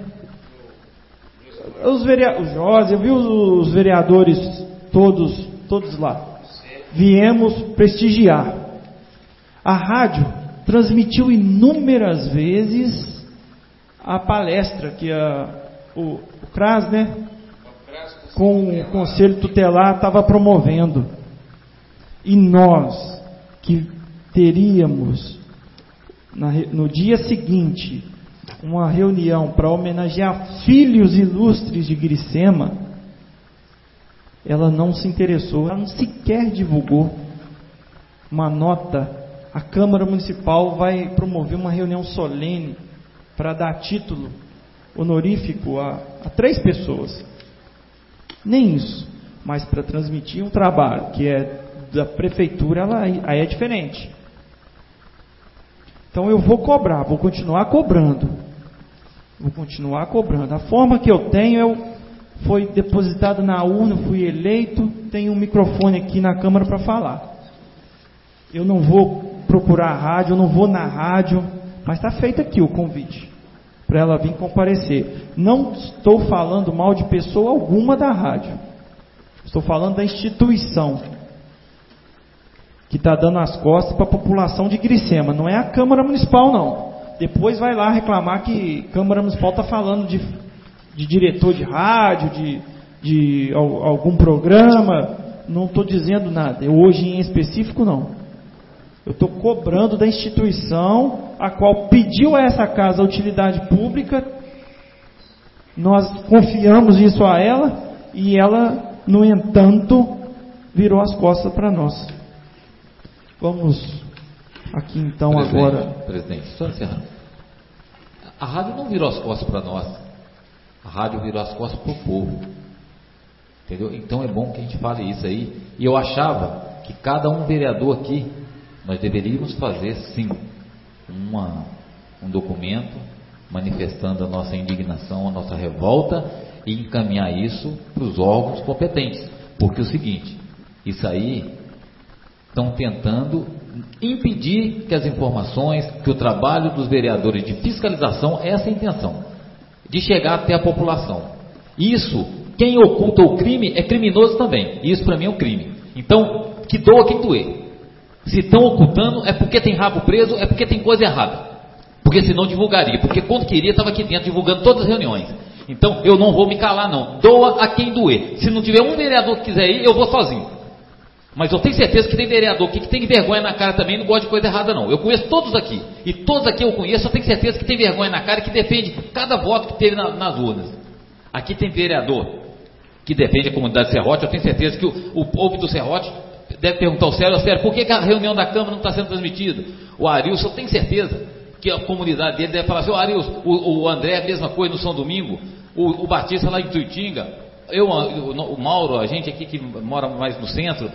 Speaker 1: O Jorge, eu vi os vereadores todos lá. Viemos prestigiar. A rádio transmitiu inúmeras vezes a palestra que o CRAS, né? Com o Conselho Tutelar estava promovendo. E nós, que teríamos no dia seguinte uma reunião para homenagear filhos ilustres de Grisema, ela não se interessou, ela não sequer divulgou uma nota. A Câmara Municipal vai promover uma reunião solene para dar título honorífico a 3 pessoas. Nem isso, mas para transmitir um trabalho que é da prefeitura, aí é diferente. Então eu vou cobrar, vou continuar cobrando. A forma que eu tenho foi depositado na urna, fui eleito, tenho um microfone aqui na Câmara para falar. Eu não vou procurar a rádio, eu não vou na rádio, mas está feito aqui o convite para ela vir comparecer. Não estou falando mal de pessoa alguma da rádio, estou falando da instituição que está dando as costas para a população de Grisema, não é a Câmara Municipal não. Depois vai lá reclamar que a Câmara Municipal está falando de diretor de rádio, de algum programa. Não estou dizendo nada, hoje em específico não. Eu estou cobrando da instituição a qual pediu a essa casa a utilidade pública. Nós confiamos isso a ela e ela, no entanto, virou as costas para nós. Vamos aqui então
Speaker 2: Presidente, só encerrando. A rádio não virou as costas para nós. A rádio virou as costas para o povo. Entendeu? Então é bom que a gente fale isso aí. E eu achava que cada um vereador aqui, nós deveríamos fazer sim um documento manifestando a nossa indignação, a nossa revolta e encaminhar isso para os órgãos competentes. Porque é o seguinte, isso aí estão tentando impedir que as informações, que o trabalho dos vereadores de fiscalização, essa é a intenção, de chegar até a população. Isso, quem oculta o crime é criminoso também. Isso para mim é um crime. Então, que doa quem doer. Se estão ocultando, é porque tem rabo preso, é porque tem coisa errada. Porque senão divulgaria. Porque quando queria, estava aqui dentro divulgando todas as reuniões. Então, eu não vou me calar não. Doa a quem doer. Se não tiver um vereador que quiser ir, eu vou sozinho. Mas eu tenho certeza que tem vereador aqui que tem vergonha na cara também, não gosta de coisa errada não. Eu conheço todos aqui. E todos aqui eu conheço, eu tenho certeza que tem vergonha na cara e que defende cada voto que teve nas urnas. Aqui tem vereador que defende a comunidade Serrote. Eu tenho certeza que o povo do Serrote deve perguntar ao Sérgio, por que a reunião da Câmara não está sendo transmitida? O Arilson, eu tenho certeza que a comunidade dele deve falar assim, Arilson, o André, a mesma coisa no São Domingo, o Batista lá em Tuitinga, o Mauro, a gente aqui que mora mais no centro,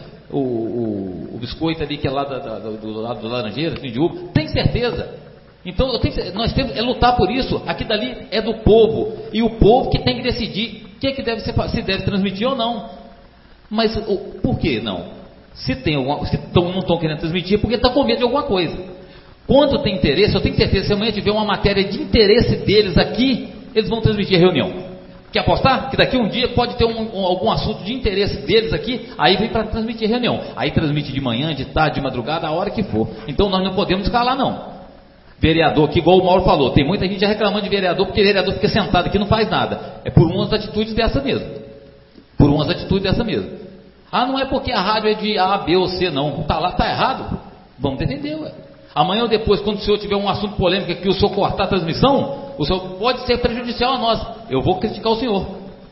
Speaker 2: o Biscoito ali que é lá do lado do Laranjeira, de Uva, tem certeza. Então nós temos é lutar por isso. Aqui dali é do povo, e o povo que tem que decidir o que deve ser, se deve transmitir ou não. Mas por que não? Se não estão querendo transmitir, é porque está com medo de alguma coisa. Quando tem interesse, eu tenho certeza, se amanhã tiver uma matéria de interesse deles aqui, eles vão transmitir a reunião. Quer apostar? Que daqui um dia pode ter algum assunto de interesse deles aqui, aí vem para transmitir a reunião. Aí transmite de manhã, de tarde, de madrugada, a hora que for. Então nós não podemos escalar não. Vereador, que igual o Mauro falou, tem muita gente já reclamando de vereador, porque vereador fica sentado aqui e não faz nada. É por umas atitudes dessa mesmo. Por umas atitudes dessa mesmo. Ah, não é porque a rádio é de A, B ou C não. Tá lá, tá errado. Vamos defender, ué. Amanhã ou depois, quando o senhor tiver um assunto polêmico que o senhor cortar a transmissão, o senhor pode ser prejudicial a nós. Eu vou criticar o senhor.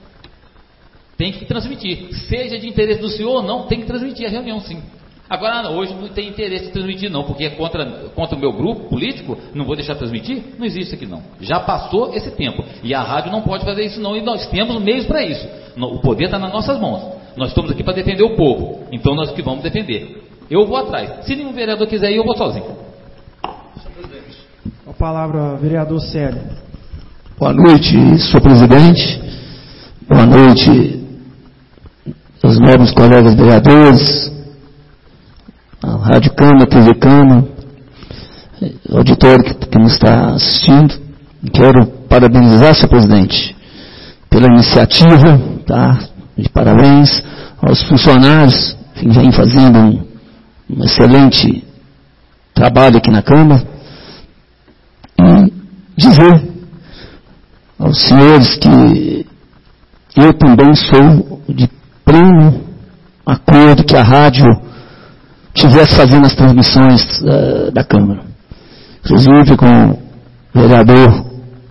Speaker 2: Tem que transmitir. Seja de interesse do senhor ou não, tem que transmitir a reunião sim. Agora, hoje não tem interesse de transmitir não, porque é contra o meu grupo político, não vou deixar transmitir? Não existe aqui não. Já passou esse tempo. E a rádio não pode fazer isso não, e nós temos meios para isso. O poder está nas nossas mãos. Nós estamos aqui para defender o povo. Então nós que vamos defender. Eu vou atrás. Se nenhum vereador quiser ir, eu vou sozinho.
Speaker 1: A palavra, vereador Célio.
Speaker 6: Boa noite, senhor presidente. Boa noite, os novos colegas vereadores, a Rádio Câmara, TV Câmara, o auditório que nos está assistindo. Quero parabenizar, senhor presidente, pela iniciativa, tá? De parabéns aos funcionários que vêm fazendo um excelente trabalho aqui na Câmara. E dizer aos senhores que eu também sou de pleno acordo que a rádio estivesse fazendo as transmissões da Câmara. Inclusive com o vereador,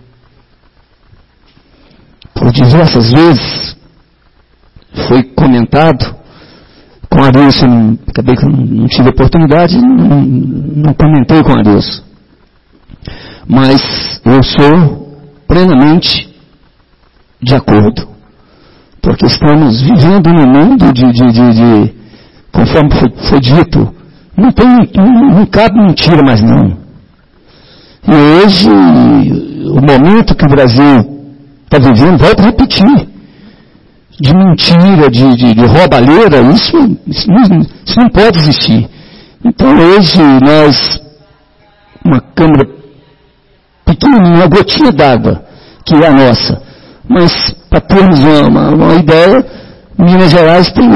Speaker 6: por diversas vezes, foi comentado, com a Arilson, acabei que não tive oportunidade, não comentei com a Arilson. Mas eu sou plenamente de acordo, porque estamos vivendo num mundo de conforme foi dito, não cabe mentira mais não. E hoje, o momento que o Brasil está vivendo, volto a repetir, de mentira, de roubalheira, isso não pode existir. Então hoje nós, uma Câmara pequenininha, uma gotinha d'água, que é a nossa, mas para termos uma ideia, Minas Gerais tem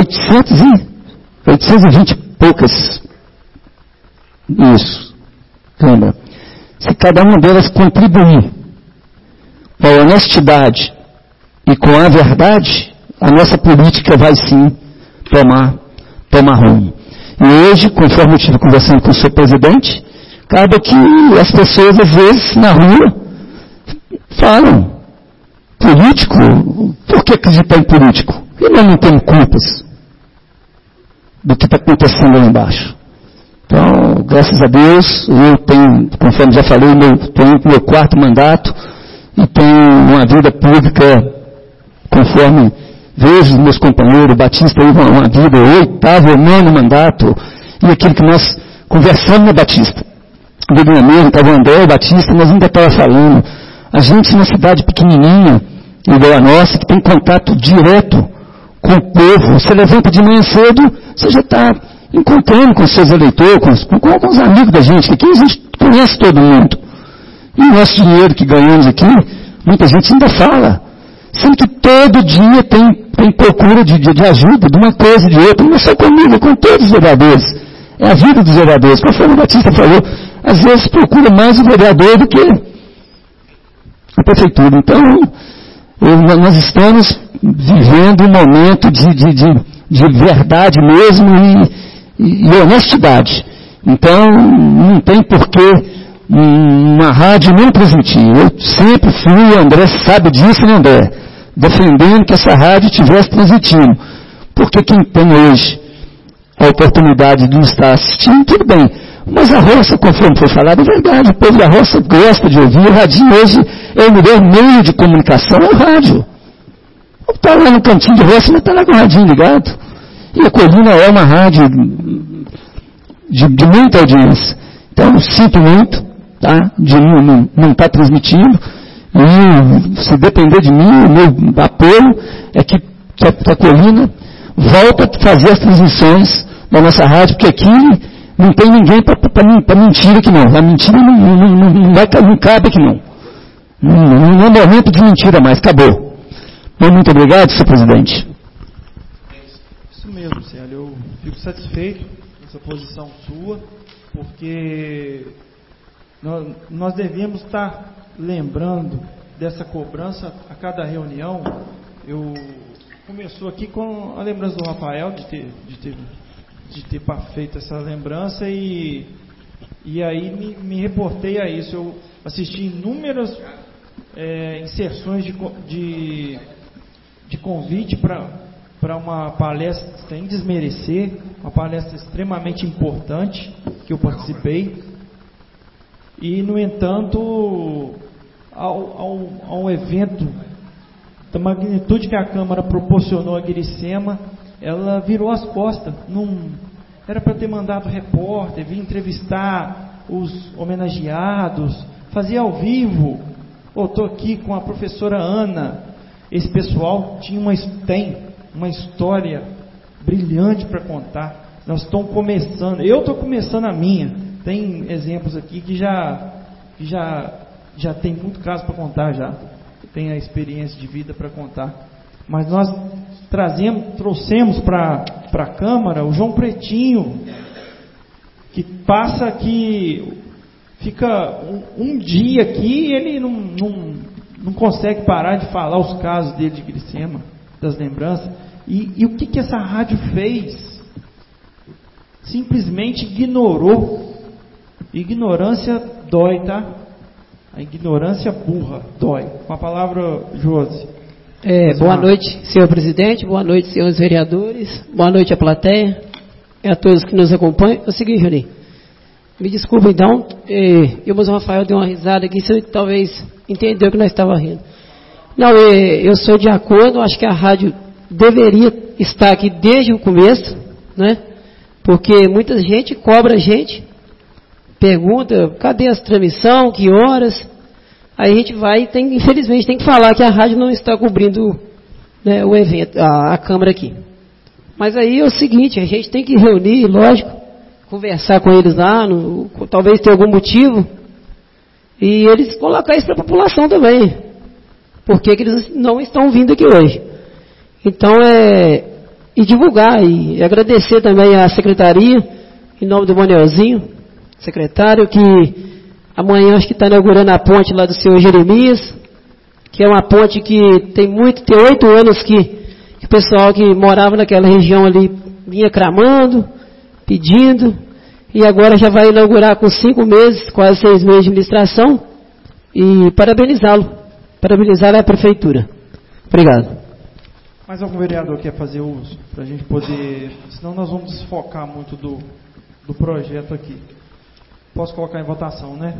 Speaker 6: 820 e poucas Câmara. Se cada uma delas contribuir com a honestidade e com a verdade, a nossa política vai sim tomar rumo. E hoje, conforme eu estive conversando com o seu presidente, cabe que as pessoas, às vezes, na rua, falam, político, por que acreditar em político? E nós não temos culpas do que está acontecendo lá embaixo. Então, graças a Deus, eu tenho, conforme já falei, tenho meu 4º mandato e tenho uma vida pública, conforme vejo os meus companheiros, o Batista aí uma vida 8º ou 9º mandato, e aquilo que nós conversamos na Batista. Do minha mesa, estava o André, o Batista, nós ainda estava falando, a gente numa cidade pequenininha, igual a nossa, que tem contato direto com o povo, você levanta de manhã cedo, você já está encontrando com os seus eleitores, com os amigos da gente, aqui a gente conhece todo mundo. E o nosso dinheiro que ganhamos aqui, muita gente ainda fala, sendo que todo dia tem procura de ajuda, de uma coisa e de outra, não é só comigo, é com todos os vereadores. É a vida dos vereadores. Conforme o Batista falou, às vezes procura mais o vereador do que a prefeitura. Então, nós estamos vivendo um momento de verdade mesmo e honestidade. Então, não tem porquê uma rádio não transmitir. Eu sempre fui, o André sabe disso, né, André? Defendendo que essa rádio estivesse transmitindo. Porque quem tem hoje a oportunidade de estar assistindo, tudo bem. Mas a roça, conforme foi falado, é verdade. O povo da roça gosta de ouvir. O radinho hoje é o melhor meio de comunicação, é o rádio. Está lá no cantinho de roça, mas está lá com o radinho ligado. E a Colina é uma rádio de muita audiência. Então, sinto muito, tá? De não estar transmitindo. E se depender de mim, o meu apoio é que a Colina volta a fazer as transmissões da nossa rádio, porque aqui não tem ninguém para mentira aqui não. A mentira não cabe aqui não. Não é momento de mentira mais, acabou. Muito obrigado, senhor presidente.
Speaker 1: Isso mesmo, Célio. Eu fico satisfeito com essa posição sua, porque nós devemos estar lembrando dessa cobrança a cada reunião. Começou aqui com a lembrança do Rafael de ter feito essa lembrança e aí me reportei a isso. Eu assisti inúmeras inserções de convite para uma palestra, sem desmerecer, uma palestra extremamente importante que eu participei. E, no entanto, ao evento da magnitude que a Câmara proporcionou a Guiricema, ela virou as costas. Não era para ter mandado repórter, vir entrevistar os homenageados, fazer ao vivo. Estou aqui com a professora Ana. Esse pessoal tem uma história brilhante para contar. Nós estamos começando, eu estou começando a minha. Tem exemplos aqui que já tem muito caso para contar já. Tem a experiência de vida para contar. Mas nós trouxemos para a Câmara o João Pretinho, que passa aqui, fica um dia aqui e ele não consegue parar de falar os casos dele de Guiricema, das lembranças. E o que essa rádio fez? Simplesmente ignorou. Ignorância dói, tá? A ignorância burra dói. Com a palavra, Josi.
Speaker 7: Boa noite, senhor presidente. Boa noite, senhores vereadores. Boa noite à plateia e a todos que nos acompanham. É o seguinte, Juninho. Me desculpa, então. O moço Rafael deu uma risada aqui. Você talvez entendeu que nós estávamos rindo. Não, eu sou de acordo. Acho que a rádio deveria estar aqui desde o começo, né? Porque muita gente cobra a gente. Pergunta, cadê as transmissões, que horas? Aí a gente vai e infelizmente tem que falar que a rádio não está cobrindo né, o evento, a Câmara aqui. Mas aí é o seguinte, a gente tem que reunir, lógico, conversar com eles lá, talvez tenha algum motivo, e eles colocar isso para a população também. Por que eles não estão vindo aqui hoje? Então, e divulgar, e agradecer também à secretaria, em nome do Manelzinho, secretário, que amanhã acho que está inaugurando a ponte lá do senhor Jeremias, que é uma ponte que tem 8 anos que o pessoal que morava naquela região ali vinha clamando, pedindo, e agora já vai inaugurar com 5 meses, quase 6 meses de administração, e parabenizar a prefeitura. Obrigado.
Speaker 1: Mais algum vereador quer fazer uso? Para a gente poder, senão nós vamos desfocar muito do projeto aqui. Posso colocar em votação, né?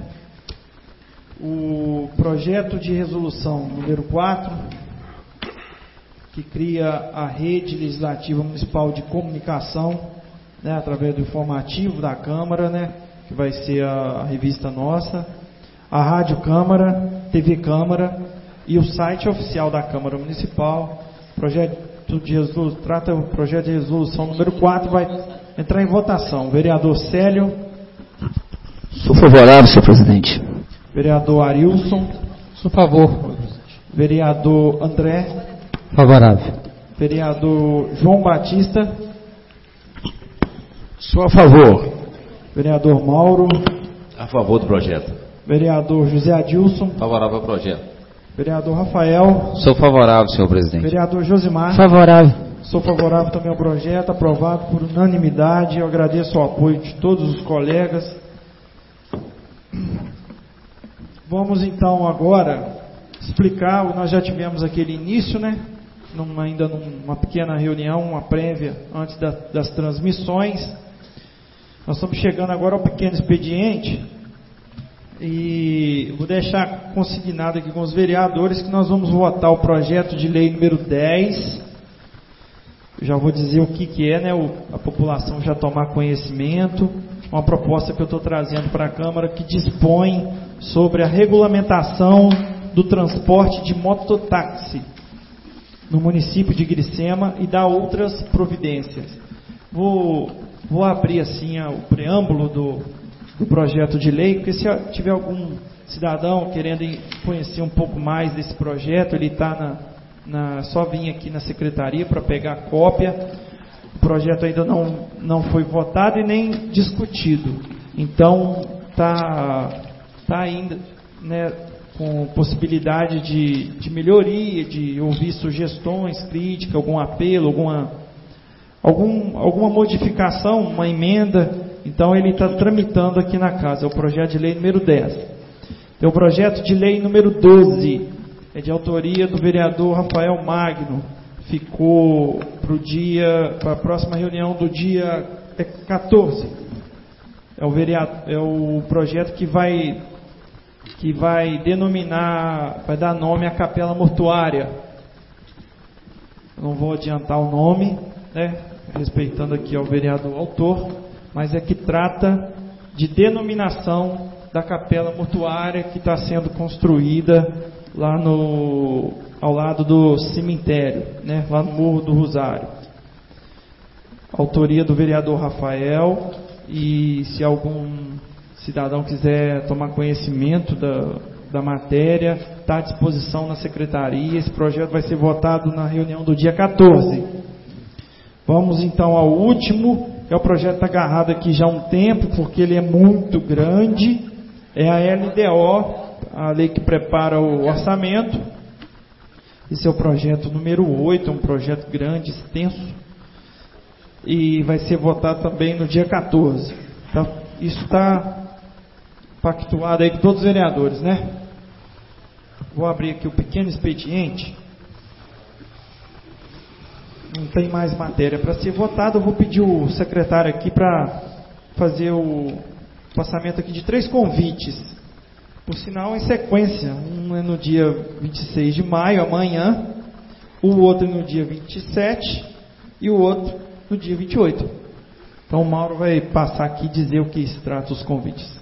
Speaker 1: O projeto de resolução número 4, que cria a Rede Legislativa Municipal de Comunicação, né, através do informativo da Câmara, né, que vai ser a revista nossa, a Rádio Câmara, TV Câmara e o site oficial da Câmara Municipal. Trata o projeto de resolução número 4, vai entrar em votação. Vereador Célio.
Speaker 6: Sou favorável, senhor presidente.
Speaker 1: Vereador Arilson.
Speaker 4: Sou a favor.
Speaker 1: Vereador André.
Speaker 6: Favorável.
Speaker 1: Vereador João Batista.
Speaker 6: Sou a favor.
Speaker 1: Vereador Mauro.
Speaker 3: A favor do projeto.
Speaker 1: Vereador José Adilson.
Speaker 2: Favorável ao projeto.
Speaker 1: Vereador Rafael.
Speaker 5: Sou favorável, senhor presidente.
Speaker 1: Vereador Josimar.
Speaker 7: Favorável.
Speaker 1: Sou favorável também ao projeto, aprovado por unanimidade. Eu agradeço o apoio de todos os colegas. Vamos então agora explicar, nós já tivemos aquele início, né? Ainda numa pequena reunião, uma prévia antes das transmissões. Nós estamos chegando agora ao pequeno expediente e vou deixar consignado aqui com os vereadores que nós vamos votar o projeto de lei número 10. Eu já vou dizer o que é, né? A população já tomar conhecimento. Uma proposta que eu estou trazendo para a Câmara que dispõe sobre a regulamentação do transporte de mototáxi no município de Iricema e dá outras providências. Vou abrir assim o preâmbulo do projeto de lei, porque se tiver algum cidadão querendo conhecer um pouco mais desse projeto, ele está só vir aqui na secretaria para pegar a cópia. O projeto ainda não foi votado e nem discutido. Então, está ainda, né, com possibilidade de melhoria, de ouvir sugestões, críticas, algum apelo, alguma modificação, uma emenda. Então, ele está tramitando aqui na casa. É o projeto de lei número 10. Tem o projeto de lei número 12. É de autoria do vereador Rafael Magno. Ficou para a próxima reunião do dia 14. É o projeto que vai denominar, vai dar nome à capela mortuária. Não vou adiantar o nome, né, respeitando aqui ao vereador autor, mas é que trata de denominação da capela mortuária que está sendo construída lá ao lado do cemitério, né, lá no Morro do Rosário. Autoria do vereador Rafael, e se algum cidadão quiser tomar conhecimento da matéria, está à disposição na secretaria. Esse projeto vai ser votado na reunião do dia 14. Vamos então ao último, que é o projeto que está agarrado aqui já há um tempo, porque ele é muito grande, é a LDO, a lei que prepara o orçamento. Esse é o projeto número 8, é um projeto grande, extenso, e vai ser votado também no dia 14. Então, isso está pactuado aí com todos os vereadores, né? Vou abrir aqui o pequeno expediente. Não tem mais matéria para ser votada. Eu vou pedir o secretário aqui para fazer o passamento aqui de 3 convites. Por sinal, em sequência. Um é no dia 26 de maio, amanhã. O outro no dia 27. E o outro no dia 28. Então o Mauro vai passar aqui e dizer o que se trata os convites.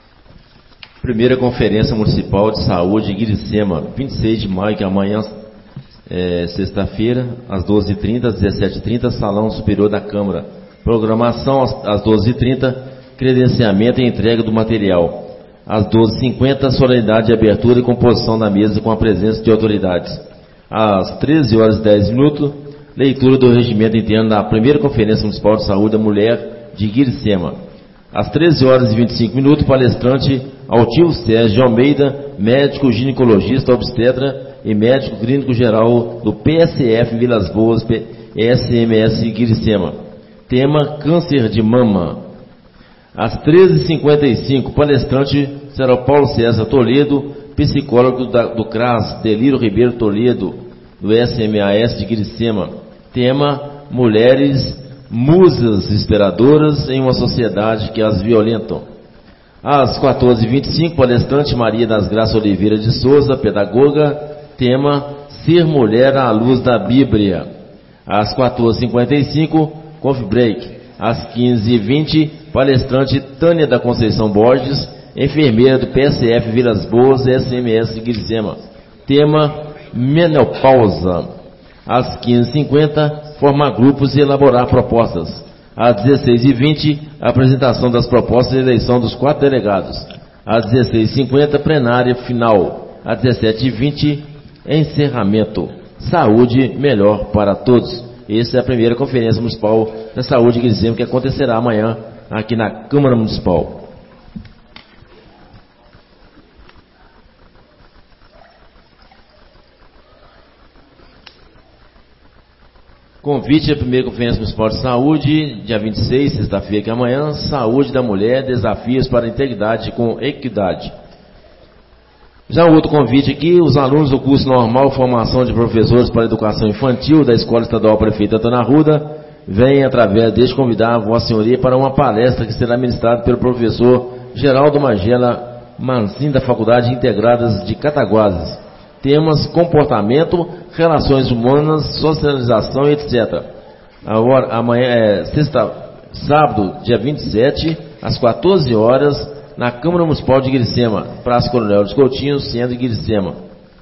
Speaker 3: Primeira Conferência Municipal de Saúde em Iricema, 26 de maio, que é amanhã, sexta-feira, às 12h30, às 17h30, Salão Superior da Câmara. Programação às 12h30, credenciamento e entrega do material. Às 12h50, solenidade de abertura e composição da mesa com a presença de autoridades. Às 13h10, leitura do regimento interno da primeira Conferência Municipal de Saúde da Mulher de Guiricema. Às 13h25, palestrante Altivo Sérgio de Almeida, médico ginecologista obstetra e médico clínico geral do PSF Vilas Boas, SMS Guiricema. Tema: câncer de mama. Às 13h55, palestrante será o Paulo César Toledo, psicólogo do CRAS, Delírio Ribeiro Toledo, do SMAS de Guiricema. Tema: mulheres musas inspiradoras em uma sociedade que as violentam. Às 14h25, palestrante Maria das Graças Oliveira de Souza, pedagoga. Tema: ser mulher à luz da Bíblia. Às 14h55, coffee break. Às 15h20, palestrante Tânia da Conceição Borges, enfermeira do PSF Vilas Boas, SMS de Guiricema. Tema: menopausa. Às 15h50, formar grupos e elaborar propostas. Às 16h20, apresentação das propostas e eleição dos 4 delegados. Às 16h50, plenária final. Às 17h20, encerramento. Saúde melhor para todos. Essa é a primeira Conferência Municipal da Saúde de Guiricema, que acontecerá amanhã aqui na Câmara Municipal. Convite à primeira Conferência Municipal de Saúde, dia 26, sexta-feira, que é amanhã. Saúde da mulher, desafios para a integridade com equidade. Já outro convite aqui, os alunos do curso normal, formação de professores para educação infantil da Escola Estadual Prefeito Antônio Arruda, vem através deste convidar a Vossa Senhoria para uma palestra que será ministrada pelo professor Geraldo Magela Manzin, da Faculdade Integradas de Cataguases. Temas: comportamento, relações humanas, socialização, etc. Agora, amanhã sábado, dia 27, às 14 horas, na Câmara Municipal de Guiricema, Praça Coronel dos Coutinhos, centro de Guiricema.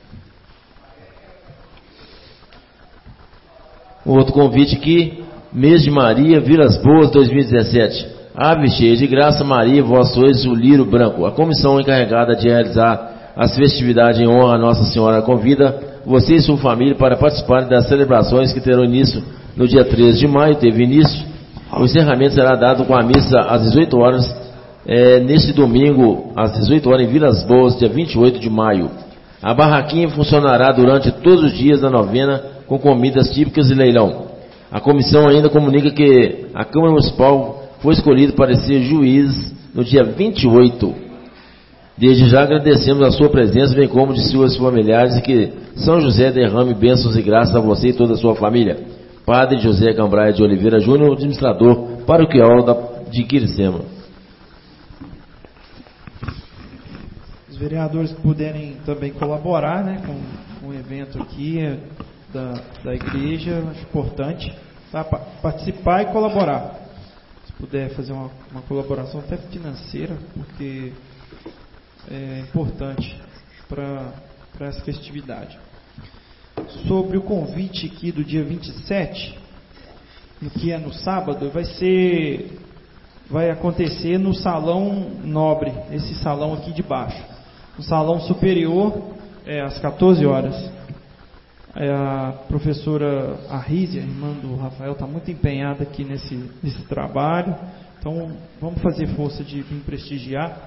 Speaker 3: Outro convite aqui, mês de Maria, Vilas Boas 2017. Ave cheia de graça, Maria, vós sois o lírio branco. A comissão encarregada de realizar as festividades em honra a Nossa Senhora convida você e sua família para participarem das celebrações que terão início no dia 13 de maio, teve início. O encerramento será dado com a missa às 18 horas, neste domingo, às 18 horas, em Vilas Boas, dia 28 de maio. A barraquinha funcionará durante todos os dias da novena, com comidas típicas e leilão. A comissão ainda comunica que a Câmara Municipal foi escolhida para ser juiz no dia 28. Desde já agradecemos a sua presença, bem como de seus familiares, e que São José derrame bênçãos e graças a você e toda a sua família. Padre José Cambraia de Oliveira Júnior, administrador paroquial de Guiricema.
Speaker 1: Os vereadores que puderem também colaborar, né, com o evento aqui da igreja, acho importante, tá? Participar e colaborar. Se puder fazer uma colaboração até financeira, porque é importante para essa festividade. Sobre o convite aqui do dia 27, que é no sábado, vai acontecer no Salão Nobre, esse salão aqui de baixo. No Salão Superior, às 14 horas. A professora Arrísia, irmã do Rafael, está muito empenhada aqui nesse trabalho. Então, vamos fazer força de vir prestigiar.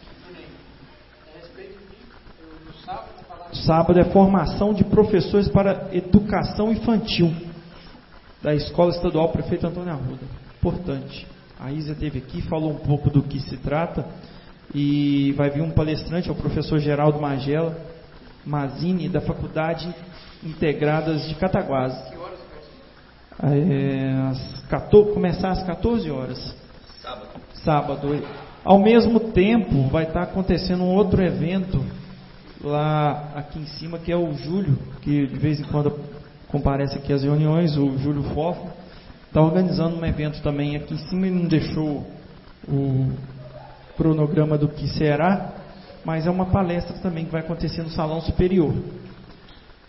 Speaker 1: Sábado é formação de professores para educação infantil da Escola Estadual Prefeito Antônio Arruda. Importante. A Isa esteve aqui, falou um pouco do que se trata, e vai vir um palestrante, é o professor Geraldo Magela Mazini, da Faculdade Integradas de Cataguases. Começar às 14 horas. Sábado. Ao mesmo tempo, vai estar acontecendo um outro evento lá aqui em cima, que é o Júlio, que de vez em quando comparece aqui às reuniões, o Júlio Fofo, está organizando um evento também aqui em cima. Ele não deixou o cronograma do que será, mas é uma palestra também que vai acontecer no Salão Superior.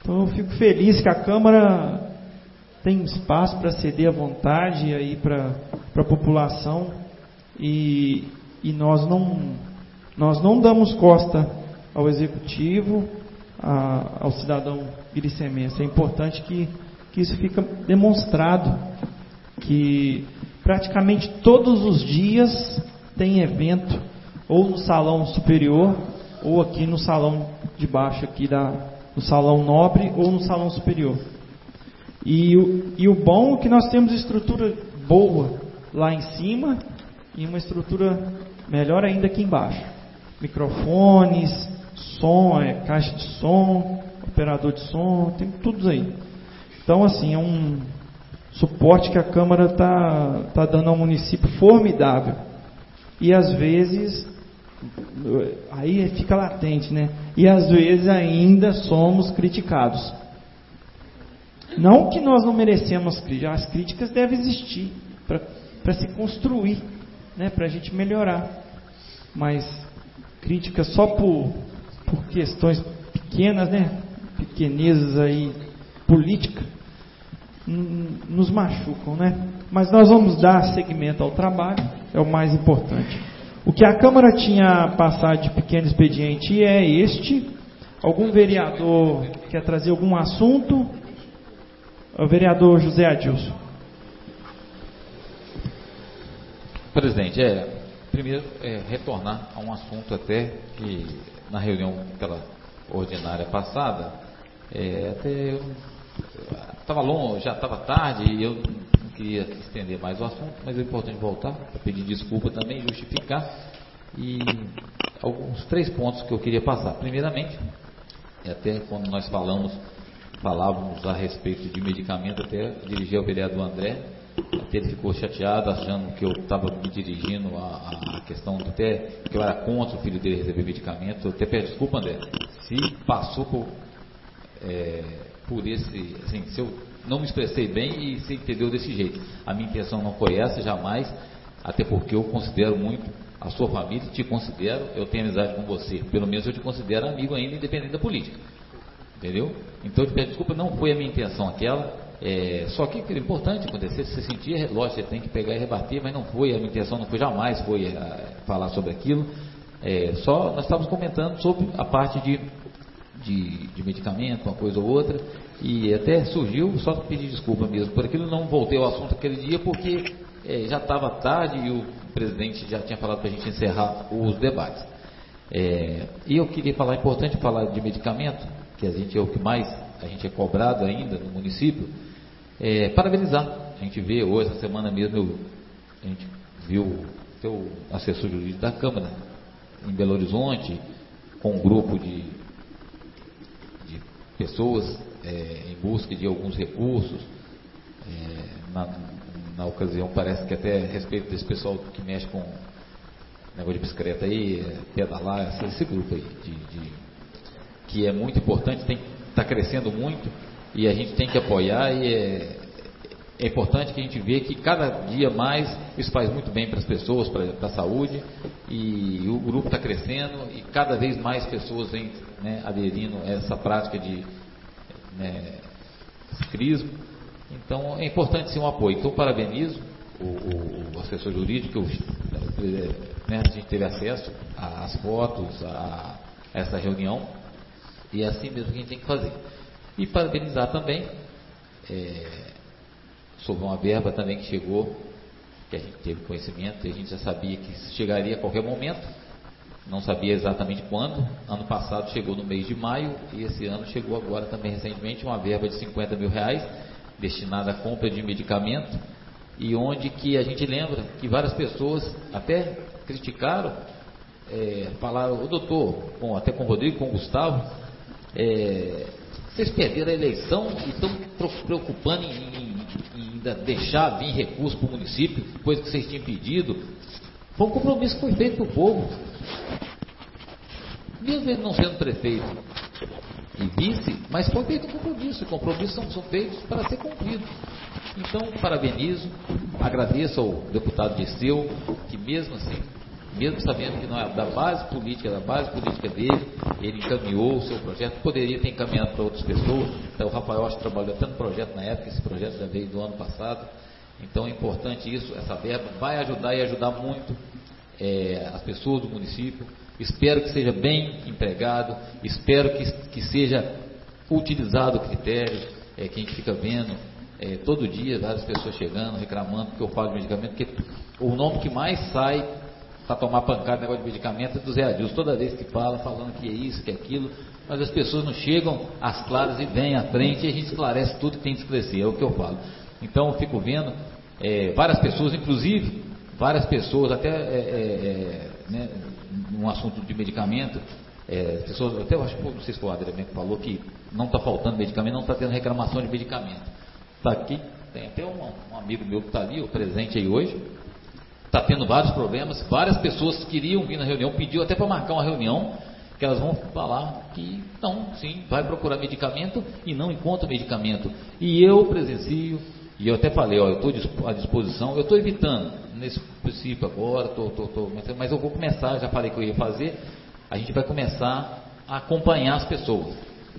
Speaker 1: Então eu fico feliz que a Câmara tem espaço para ceder à vontade aí para a população e nós não damos costa ao Executivo, ao cidadão iricemense. É importante que isso fica demonstrado, que praticamente todos os dias tem evento, ou no salão superior, ou aqui no salão de baixo, aqui no salão nobre, ou no salão superior. E o bom é que nós temos estrutura boa lá em cima e uma estrutura melhor ainda aqui embaixo. Microfones, som, caixa de som, operador de som, tem tudo aí. Então, assim, é um suporte que a Câmara está dando ao município formidável. E às vezes, aí fica latente, né? E às vezes ainda somos criticados. Não que nós não merecemos críticas, as críticas devem existir para se construir, né? Para a gente melhorar. Mas críticas só por questões pequenas, né? Pequenezas aí, política, nos machucam, né? Mas nós vamos dar seguimento ao trabalho, é o mais importante. O que a Câmara tinha passado de pequeno expediente é este. Algum vereador quer trazer algum assunto? O vereador José Adilson.
Speaker 2: Presidente, primeiro retornar a um assunto até que na reunião aquela ordinária passada, até eu estava longe, já estava tarde e eu não queria estender mais o assunto, mas é importante voltar para pedir desculpa também, justificar e alguns 3 pontos que eu queria passar. Primeiramente, até quando nós falávamos a respeito de medicamento, até dirigi ao vereador André, até ele ficou chateado, achando que eu estava me dirigindo a questão até que eu era contra o filho dele receber medicamento. Eu até peço desculpa, André, se passou por esse, assim, se eu não me expressei bem e se entendeu desse jeito. A minha intenção não foi essa, jamais, até porque eu considero muito a sua família, te considero, eu tenho amizade com você, pelo menos eu te considero amigo ainda, independente da política. Entendeu? Então eu te peço desculpa, não foi a minha intenção aquela. Só que é importante acontecer, se você sentir, lógico, você tem que pegar e rebater, mas não foi, a minha intenção não foi jamais falar sobre aquilo. Só nós estávamos comentando sobre a parte de medicamento, uma coisa ou outra, e até surgiu, só pedir desculpa mesmo por aquilo, não voltei ao assunto aquele dia, porque já estava tarde e o presidente já tinha falado para a gente encerrar os debates. E eu queria falar, importante falar de medicamento, que a gente é o que mais a gente é cobrado ainda no município, parabenizar. A gente vê hoje, essa semana mesmo, a gente viu o seu assessor jurídico da Câmara em Belo Horizonte, com um grupo de pessoas em busca de alguns recursos. Na ocasião, parece que até a respeito desse pessoal que mexe com negócio de bicicleta aí, pedalar, esse grupo aí, que é muito importante, está crescendo muito e a gente tem que apoiar, e é importante que a gente vê que cada dia mais isso faz muito bem para as pessoas, para a saúde, e o grupo está crescendo e cada vez mais pessoas vêm, né, aderindo a essa prática de ciclismo. Então é importante sim um apoio. Então parabenizo o assessor jurídico, a gente teve acesso às fotos, a essa reunião, e é assim mesmo que a gente tem que fazer. E parabenizar também sobre uma verba também que chegou, que a gente teve conhecimento, e a gente já sabia que chegaria a qualquer momento, não sabia exatamente quando. Ano passado chegou no mês de maio, e esse ano chegou agora também recentemente uma verba de R$50 mil, destinada à compra de medicamento, e onde que a gente lembra que várias pessoas até criticaram, falaram, o doutor, até com o Rodrigo, com o Gustavo, vocês perderam a eleição e estão preocupando em ainda deixar vir recurso para o município, coisa que vocês tinham pedido. Foi um compromisso que foi feito para o povo, mesmo ele não sendo prefeito e vice, mas foi feito um compromisso, e compromissos são feitos para ser cumpridos. Então parabenizo, agradeço ao deputado Dirceu, que mesmo assim, mesmo sabendo que não é da base política dele, ele encaminhou o seu projeto, poderia ter encaminhado para outras pessoas. Então o Rafael acho que trabalhou tanto projeto na época, esse projeto já veio do ano passado. Então é importante isso, essa verba vai ajudar e ajudar muito as pessoas do município. Espero que seja bem empregado, espero que seja utilizado o critério que a gente fica vendo todo dia, várias pessoas chegando, reclamando porque eu falo de medicamento, porque o nome que mais sai para tomar pancada no negócio de medicamento é do Zé Adilson, toda vez que fala, falando que é isso, que é aquilo, mas as pessoas não chegam às claras e vêm à frente e a gente esclarece tudo que tem que esclarecer, é o que eu falo. Então eu fico vendo várias pessoas, inclusive várias pessoas, até né, num assunto de medicamento, pessoas, até eu acho que não sei se foi o Adriano que falou que não está faltando medicamento, não está tendo reclamação de medicamento. Está aqui, tem até um amigo meu que está ali, o presente aí hoje, está tendo vários problemas, várias pessoas queriam vir na reunião, pediu até para marcar uma reunião, que elas vão falar que não, sim, vai procurar medicamento e não encontra medicamento. E eu presencio, e eu até falei, eu estou à disposição, eu estou evitando, nesse princípio agora, mas eu vou começar, já falei que eu ia fazer, a gente vai começar a acompanhar as pessoas.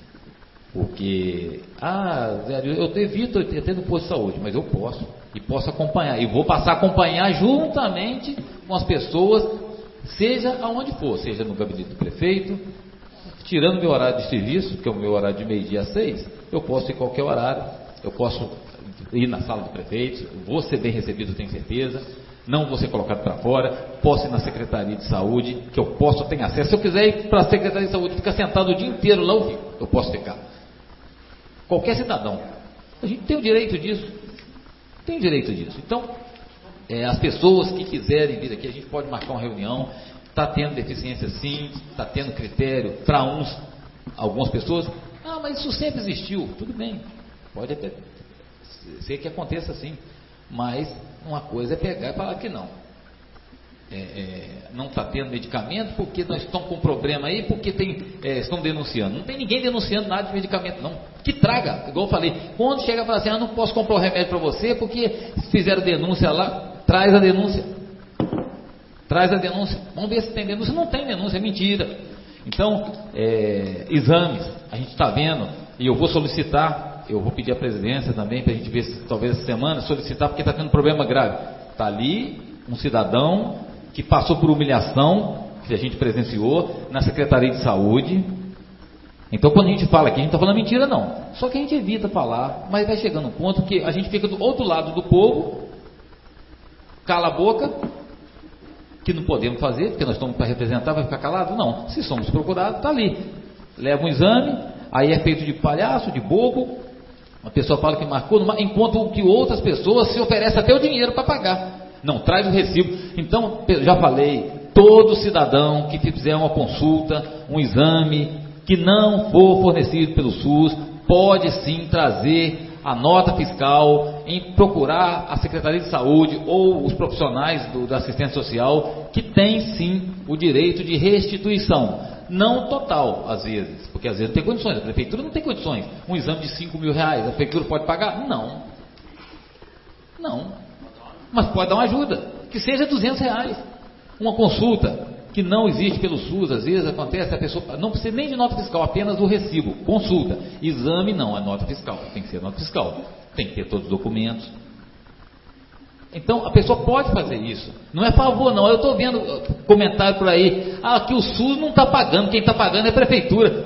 Speaker 2: Porque, eu evito até no posto de saúde, mas eu posso, e posso acompanhar, e vou passar a acompanhar juntamente com as pessoas, seja aonde for, seja no gabinete do prefeito, tirando meu horário de serviço, que é o meu horário de meio-dia a 6, eu posso ir em qualquer horário, eu posso ir na sala do prefeito, vou ser bem recebido, tenho certeza, não vou ser colocado para fora, posso ir na Secretaria de Saúde, que eu posso, tenho acesso, se eu quiser ir para a Secretaria de Saúde, ficar sentado o dia inteiro lá, eu posso ficar. Qualquer cidadão, a gente tem o direito disso, então, as pessoas que quiserem vir aqui, a gente pode marcar uma reunião, está tendo deficiência sim, está tendo critério para algumas pessoas, mas isso sempre existiu, tudo bem, pode até ser que aconteça assim, mas uma coisa é pegar e falar que não. Não está tendo medicamento porque nós estamos com problema aí, porque estão denunciando. Não tem ninguém denunciando nada de medicamento, não. Que traga, igual eu falei. Quando chega e fala assim, não posso comprar o remédio para você porque fizeram denúncia lá, traz a denúncia. Vamos ver se tem denúncia. Não tem denúncia, é mentira. Então, exames, a gente está vendo, e eu vou solicitar, eu vou pedir a presidência também, para a gente ver se talvez essa semana, solicitar, porque está tendo problema grave. Está ali um cidadão que passou por humilhação, que a gente presenciou, na Secretaria de Saúde. Então, quando a gente fala aqui, a gente está falando mentira, não. Só que a gente evita falar, mas vai chegando um ponto que a gente fica do outro lado do povo, cala a boca, que não podemos fazer, porque nós estamos para representar, vai ficar calado? Não. Se somos procurados, está ali. Leva um exame, aí é feito de palhaço, de bobo, a pessoa fala que marcou, enquanto que outras pessoas se oferecem até o dinheiro para pagar. Não, traz o recibo. Então, já falei, todo cidadão que fizer uma consulta, um exame, que não for fornecido pelo SUS, pode sim trazer a nota fiscal, em procurar a Secretaria de Saúde ou os profissionais da assistência social, que tem sim o direito de restituição. Não total, às vezes, porque às vezes não tem condições, a prefeitura não tem condições. Um exame de 5 mil reais, a prefeitura pode pagar? Não. Mas pode dar uma ajuda, que seja 200 reais. Uma consulta que não existe pelo SUS, às vezes acontece, a pessoa não precisa nem de nota fiscal, apenas o recibo, consulta. Exame não, é nota fiscal, tem que ser nota fiscal, tem que ter todos os documentos. Então a pessoa pode fazer isso, não é favor não. Eu estou vendo comentário por aí, que o SUS não está pagando, quem está pagando é a prefeitura.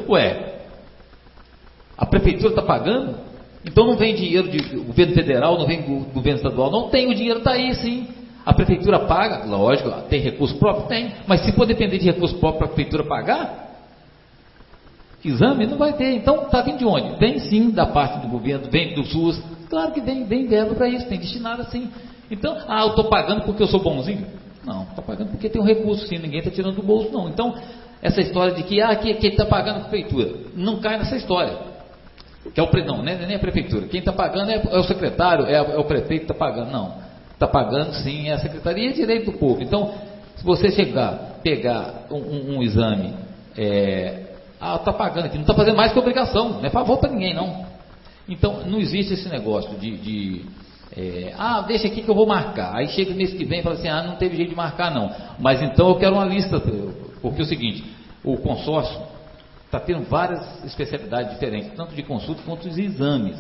Speaker 2: A prefeitura está pagando? Então não vem dinheiro do governo federal, não vem do governo estadual, não tem, o dinheiro está aí sim. A prefeitura paga, lógico, tem recurso próprio? Tem, mas se for depender de recurso próprio para a prefeitura pagar, exame não vai ter. Então está vindo de onde? Vem sim da parte do governo, vem do SUS, claro que vem verba para isso, tem destinado assim. Então, eu estou pagando porque eu sou bonzinho? Não, está pagando porque tem um recurso sim, ninguém está tirando do bolso não. Então, essa história de que quem está pagando a prefeitura, não cai nessa história. Que é não, nem a prefeitura. Quem está pagando é o secretário, é o prefeito que está pagando. Não. Está pagando sim, é a Secretaria de Direito do Povo. Então, se você pegar um exame, está pagando aqui, não está fazendo mais que obrigação, não é favor para ninguém, não. Então, não existe esse negócio deixa aqui que eu vou marcar. Aí chega o mês que vem e fala assim, não teve jeito de marcar não. Mas então eu quero uma lista, porque é o seguinte, o consórcio, está tendo várias especialidades diferentes, tanto de consulta quanto de exames.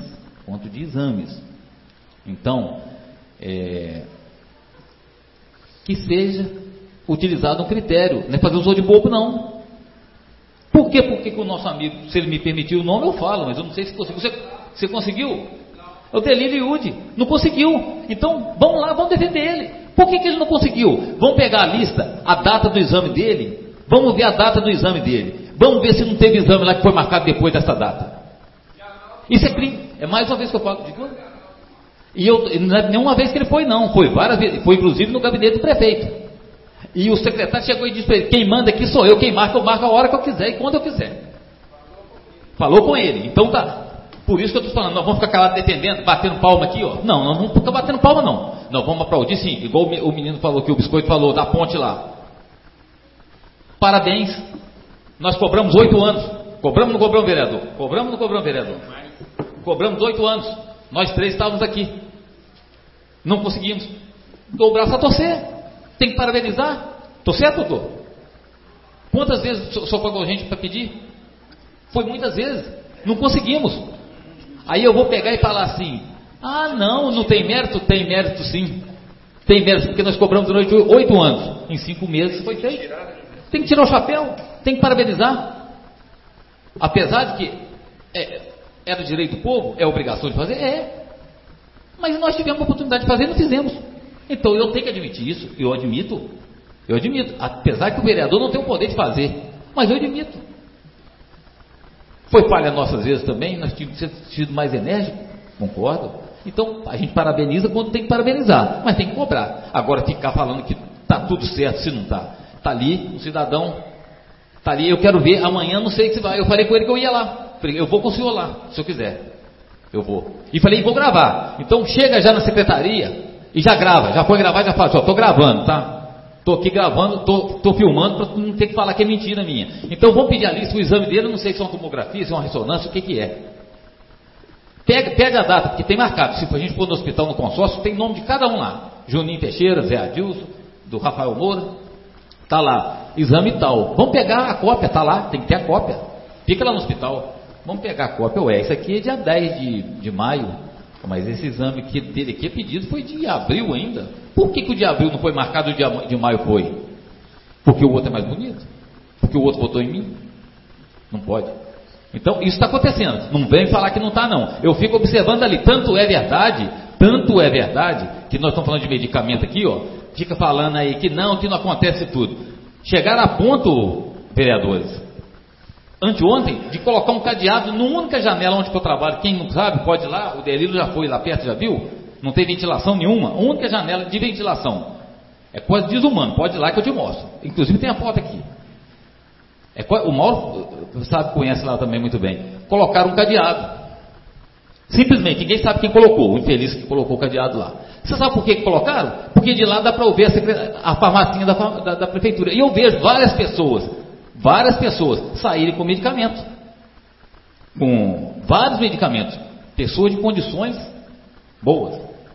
Speaker 2: Então, que seja utilizado um critério, não é fazer uso de bobo, não. Por quê? Porque o nosso amigo, se ele me permitir o nome, eu falo, mas eu não sei se conseguiu. Você conseguiu? É o Delírio Iude, não conseguiu. Então, vamos lá, vamos defender ele. Por que ele não conseguiu? Vamos pegar a lista, a data do exame dele, vamos ver a data do exame dele, vamos ver se não teve exame lá que foi marcado depois dessa data. Isso é crime. É mais uma vez que eu falo. E não é nenhuma vez que ele foi, não. Foi várias vezes, foi inclusive no gabinete do prefeito. E o secretário chegou e disse para ele: quem manda aqui sou eu, quem marca, eu marco a hora que eu quiser e quando eu quiser. Falou com ele. Então tá. Por isso que eu estou falando, nós vamos ficar calados defendendo, batendo palma aqui, ó. Não, nós não vamos ficar batendo palma, não. Nós vamos aplaudir sim, igual o menino falou que o Biscoito falou, da ponte lá. Parabéns. Nós cobramos 8 anos. Cobramos ou não cobramos, vereador? Cobramos ou não cobramos, vereador? Cobramos 8 anos. Nós 3 estávamos aqui. Não conseguimos. Dou o braço a torcer. Tem que parabenizar. Estou certo, doutor? Quantas vezes o senhor pagou gente para pedir? Foi muitas vezes. Não conseguimos. Aí eu vou pegar e falar assim: ah, não tem mérito? Tem mérito sim. Tem mérito, porque nós cobramos durante 8 anos. Em 5 meses foi feito. Tem que tirar o chapéu. Tem que parabenizar. Apesar de que era direito do povo, é obrigação de fazer? Mas nós tivemos a oportunidade de fazer e não fizemos. Então eu tenho que admitir isso. Eu admito. Apesar que o vereador não tem o poder de fazer, mas eu admito. Foi falha nossas vezes também, nós tínhamos sido mais enérgicos, concordo? Então a gente parabeniza quando tem que parabenizar, mas tem que cobrar. Agora ficar falando que está tudo certo se não está. Está ali, o cidadão está ali, eu quero ver, amanhã não sei se vai. Eu falei com ele que eu ia lá. Falei, eu vou com o senhor lá, se eu quiser. Eu vou. E falei, vou gravar. Então chega já na secretaria e já grava, já põe gravar e já fala, estou gravando, tá? Estou aqui gravando, estou filmando para não ter que falar que é mentira minha. Então vamos pedir a lista, o exame dele, eu não sei se é uma tomografia, se é uma ressonância, o que é. Pega a data, porque tem marcado. Se a gente for no hospital, no consórcio, tem nome de cada um lá. Juninho Teixeira, Zé Adilson, do Rafael Moura. Está lá, exame tal. Vamos pegar a cópia, está lá, tem que ter a cópia. Fica lá no hospital. Vamos pegar a cópia. Isso aqui é dia 10 de maio. Mas esse exame dele aqui é pedido foi de abril ainda. Por que o de abril não foi marcado e o de maio foi? Porque o outro é mais bonito? Porque o outro votou em mim? Não pode. Então, isso está acontecendo. Não vem falar que não está, não. Eu fico observando ali. Tanto é verdade, que nós estamos falando de medicamento aqui, ó. Fica falando aí que não acontece tudo. Chegaram a ponto, vereadores, anteontem, de colocar um cadeado na única janela onde eu trabalho. Quem não sabe, pode ir lá. O Delírio já foi lá perto, já viu? Não tem ventilação nenhuma. A única janela de ventilação. É coisa desumana. Pode ir lá que eu te mostro. Inclusive tem a foto aqui. O Mauro, sabe, conhece lá também muito bem. Colocaram um cadeado. Simplesmente, ninguém sabe quem colocou. O infeliz que colocou o cadeado lá. Você sabe por que colocaram? Porque de lá dá para ouvir a farmacinha da prefeitura. E eu vejo várias pessoas saírem com medicamento. Com vários medicamentos. Pessoas de condições boas.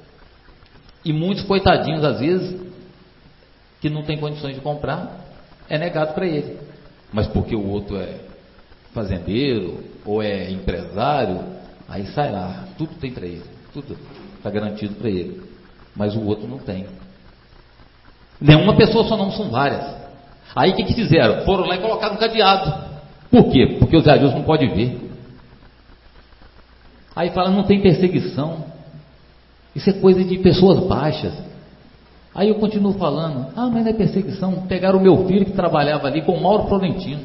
Speaker 2: E muitos coitadinhos, às vezes, que não tem condições de comprar, é negado para ele. Mas porque o outro é fazendeiro, ou é empresário, aí sai lá, tudo tem para ele, tudo está garantido para ele. Mas o outro não tem. Nenhuma pessoa só não, são várias. Aí o que fizeram? Foram lá e colocaram um cadeado. Por quê? Porque os Zé Adilson não pode ver. Aí fala, não tem perseguição. Isso é coisa de pessoas baixas. Aí eu continuo falando, mas não é perseguição. Pegaram o meu filho que trabalhava ali com o Mauro Florentino.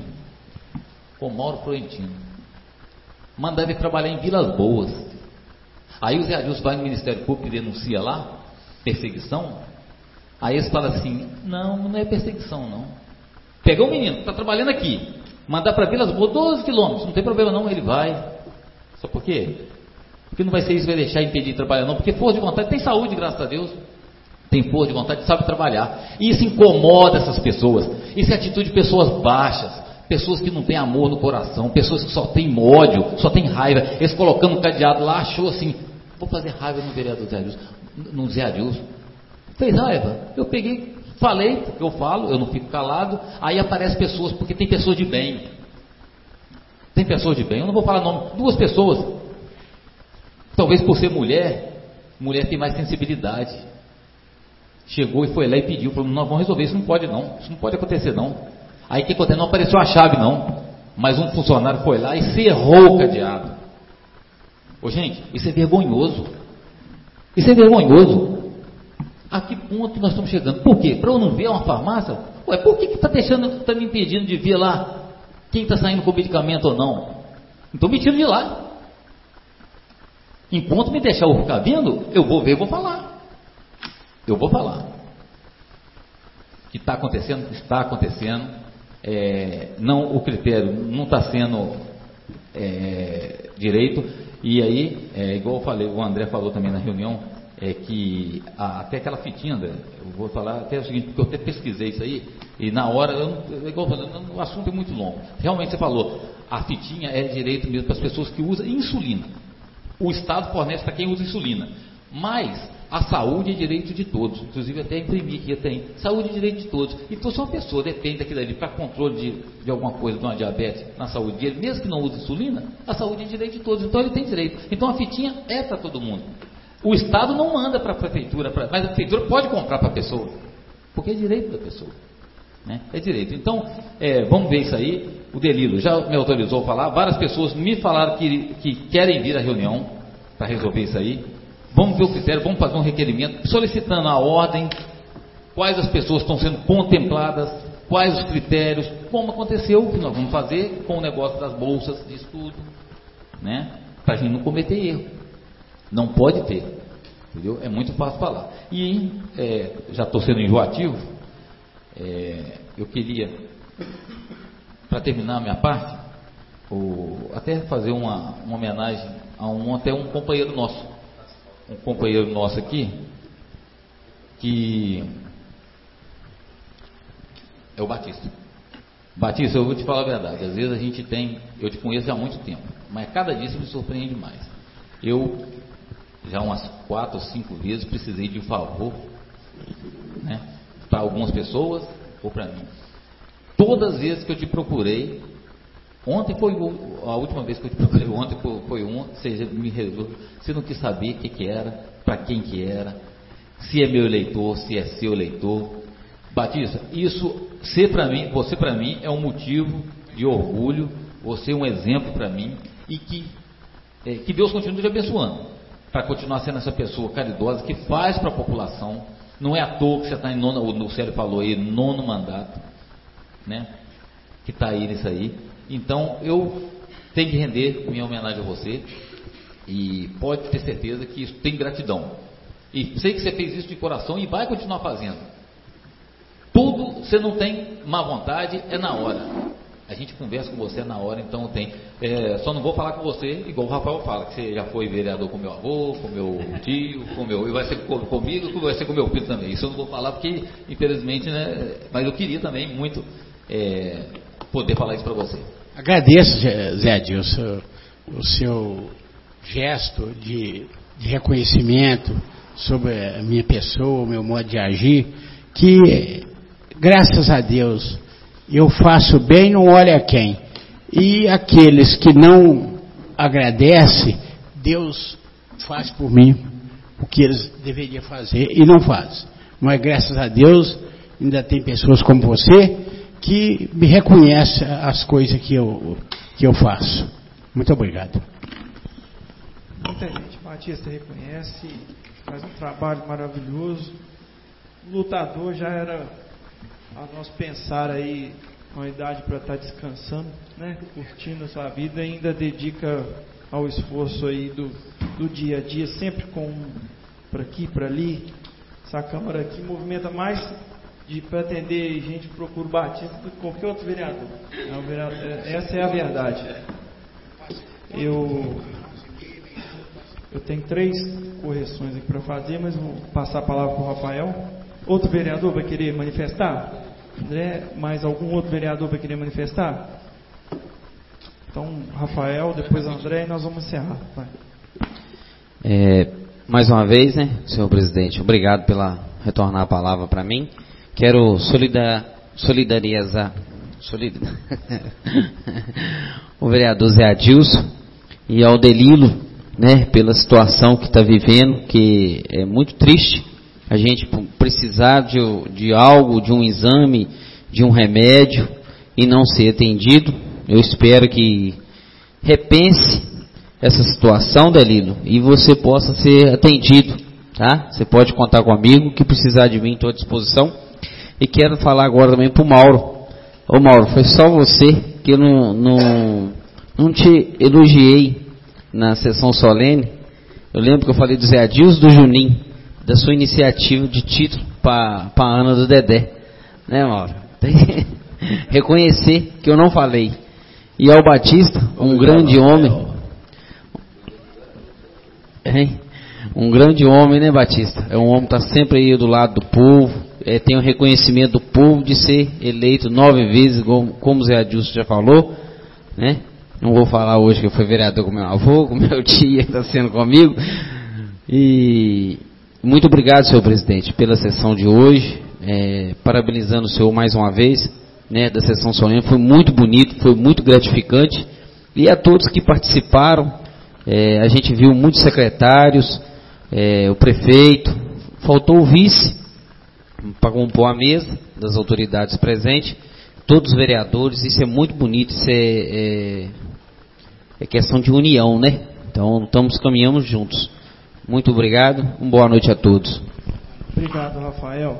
Speaker 2: Mandaram ele trabalhar em Vilas Boas. Aí o Zé Adilson vai no Ministério Público e denuncia lá, perseguição. Aí eles falam assim, não é perseguição não. Pegou um menino que está trabalhando aqui, mandar para Vilas Boas 12 quilômetros, não tem problema não, ele vai. Só por quê? Porque não vai ser isso, vai deixar impedir de trabalhar não, porque força de vontade, tem saúde, graças a Deus. Tem força de vontade, sabe trabalhar. E isso incomoda essas pessoas. Isso é atitude de pessoas baixas, pessoas que não têm amor no coração, pessoas que só têm ódio, só têm raiva. Eles colocando um cadeado lá, achou assim, vou fazer raiva no vereador Zé Adilson, no Zé Adilson. Fez raiva. Eu peguei, falei, eu falo, eu não fico calado. Aí aparecem pessoas, porque tem pessoas de bem. Tem pessoas de bem, eu não vou falar nome, 2 pessoas. Talvez por ser mulher tem mais sensibilidade. Chegou e foi lá e pediu, falou, nós vamos resolver, isso não pode acontecer não. Aí o que aconteceu? Não apareceu a chave não, mas um funcionário foi lá e cerrou o cadeado. Ô gente, isso é vergonhoso. A que ponto nós estamos chegando? Por quê? Para eu não ver uma farmácia? Ué, por que está me impedindo de ver lá quem está saindo com medicamento ou não? Não estou me tirando de lá. Enquanto me deixar eu ficar vendo, eu vou ver e vou falar. O que está acontecendo, está acontecendo. Não, o critério não está sendo direito. E aí, igual eu falei, o André falou também na reunião, que até aquela fitinha, André, eu vou falar até o seguinte, porque eu até pesquisei isso aí, e na hora, igual eu falei, o assunto é muito longo. Realmente você falou, a fitinha é direito mesmo para as pessoas que usam insulina. O Estado fornece para quem usa insulina, mas a saúde é direito de todos. Inclusive até imprimir aqui tem. Saúde é direito de todos. Então se uma pessoa depende daquilo ali para controle de alguma coisa, de uma diabetes na saúde dele, mesmo que não use insulina, a saúde é direito de todos. Então ele tem direito. Então a fitinha é para todo mundo. O Estado não manda para a prefeitura, mas a prefeitura pode comprar para a pessoa, porque é direito da pessoa. Né? É direito. Então, vamos ver isso aí. O Delilo já me autorizou a falar. Várias pessoas me falaram que querem vir à reunião para resolver isso aí. Vamos ver o critério, vamos fazer um requerimento solicitando a ordem, quais as pessoas estão sendo contempladas, quais os critérios, como aconteceu, o que nós vamos fazer com o negócio das bolsas de estudo, né? Para a gente não cometer erro. Não pode ter, entendeu? É muito fácil falar. E já estou sendo enjoativo, eu queria, para terminar a minha parte, até fazer uma homenagem a até um companheiro nosso. Um companheiro nosso aqui, que é o Batista. Batista, eu vou te falar a verdade, às vezes eu te conheço há muito tempo, mas cada dia você me surpreende mais. Eu, já umas 4 ou 5 vezes, precisei de um favor, né, para algumas pessoas ou para mim. Todas as vezes que eu te procurei, ontem foi a última vez que eu te procurei, ontem foi você me resolveu, você não quis saber o que era, para quem que era, se é meu eleitor, se é seu eleitor. Batista, você para mim é um motivo de orgulho, você é um exemplo para mim, e que Deus continue te abençoando, para continuar sendo essa pessoa caridosa, que faz para a população. Não é à toa que você está em o Célio falou aí, 9º mandato, né, que está aí nisso aí. Então, eu tenho que render minha homenagem a você, e pode ter certeza que isso tem gratidão. E sei que você fez isso de coração e vai continuar fazendo. Tudo, você não tem má vontade, é na hora. A gente conversa com você na hora, então tem. Só não vou falar com você, igual o Rafael fala, que você já foi vereador com meu avô, com meu tio, e vai ser comigo, vai ser com meu filho também. Isso eu não vou falar porque, infelizmente, né, mas eu queria também muito poder falar isso para você.
Speaker 8: Agradeço, Zé Adilson, o seu gesto de reconhecimento sobre a minha pessoa, o meu modo de agir, que, graças a Deus, eu faço bem, não olho a quem. E aqueles que não agradecem, Deus faz por mim o que eles deveriam fazer e não fazem. Mas, graças a Deus, ainda tem pessoas como você que me reconhecem as coisas que eu faço. Muito obrigado.
Speaker 1: Muita gente, Batista reconhece, faz um trabalho maravilhoso. O lutador já era a nosso pensar aí, uma idade para estar descansando, né? Curtindo a sua vida, e ainda dedica ao esforço aí do dia a dia, sempre com para aqui, para ali. Essa Câmara aqui movimenta mais para atender gente que procura o Batista do que qualquer outro vereador. Essa é a verdade. Eu tenho 3 correções aqui para fazer, mas vou passar a palavra para o Rafael. Outro vereador vai querer manifestar? André, mais algum outro vereador vai querer manifestar? Então, Rafael, depois André, e nós vamos encerrar. Vai.
Speaker 5: Mais uma vez, né, senhor presidente, obrigado pela retornar a palavra para mim. Quero solidarizar o vereador Zé Adilson e ao Delilo, né, pela situação que está vivendo, que é muito triste a gente precisar de algo, de um exame, de um remédio e não ser atendido. Eu espero que repense essa situação, Delilo, e você possa ser atendido, tá? Você pode contar comigo, que precisar de mim, estou à disposição. E quero falar agora também para o Mauro. Ô Mauro, foi só você que eu não te elogiei na sessão solene. Eu lembro que eu falei do Zé Adilson, do Juninho, da sua iniciativa de título para a Ana do Dedé, né, Mauro? Reconhecer que eu não falei. E ao Batista, um grande homem. Um grande homem, né, Batista? É um homem que está sempre aí do lado do povo, tem o reconhecimento do povo de ser eleito 9 vezes, como o Zé Adilson já falou, né? Não vou falar hoje que eu fui vereador com meu avô, com meu tio que está sendo comigo. E muito obrigado, senhor presidente, pela sessão de hoje, parabenizando o senhor mais uma vez, né, da sessão solene. Foi muito bonito, foi muito gratificante, e a todos que participaram. A gente viu muitos secretários, o prefeito, faltou o vice para compor a mesa das autoridades presentes, todos os vereadores. Isso é muito bonito, isso é questão de união, né? Então caminhamos juntos. Muito obrigado, uma boa noite a todos.
Speaker 1: Obrigado, Rafael.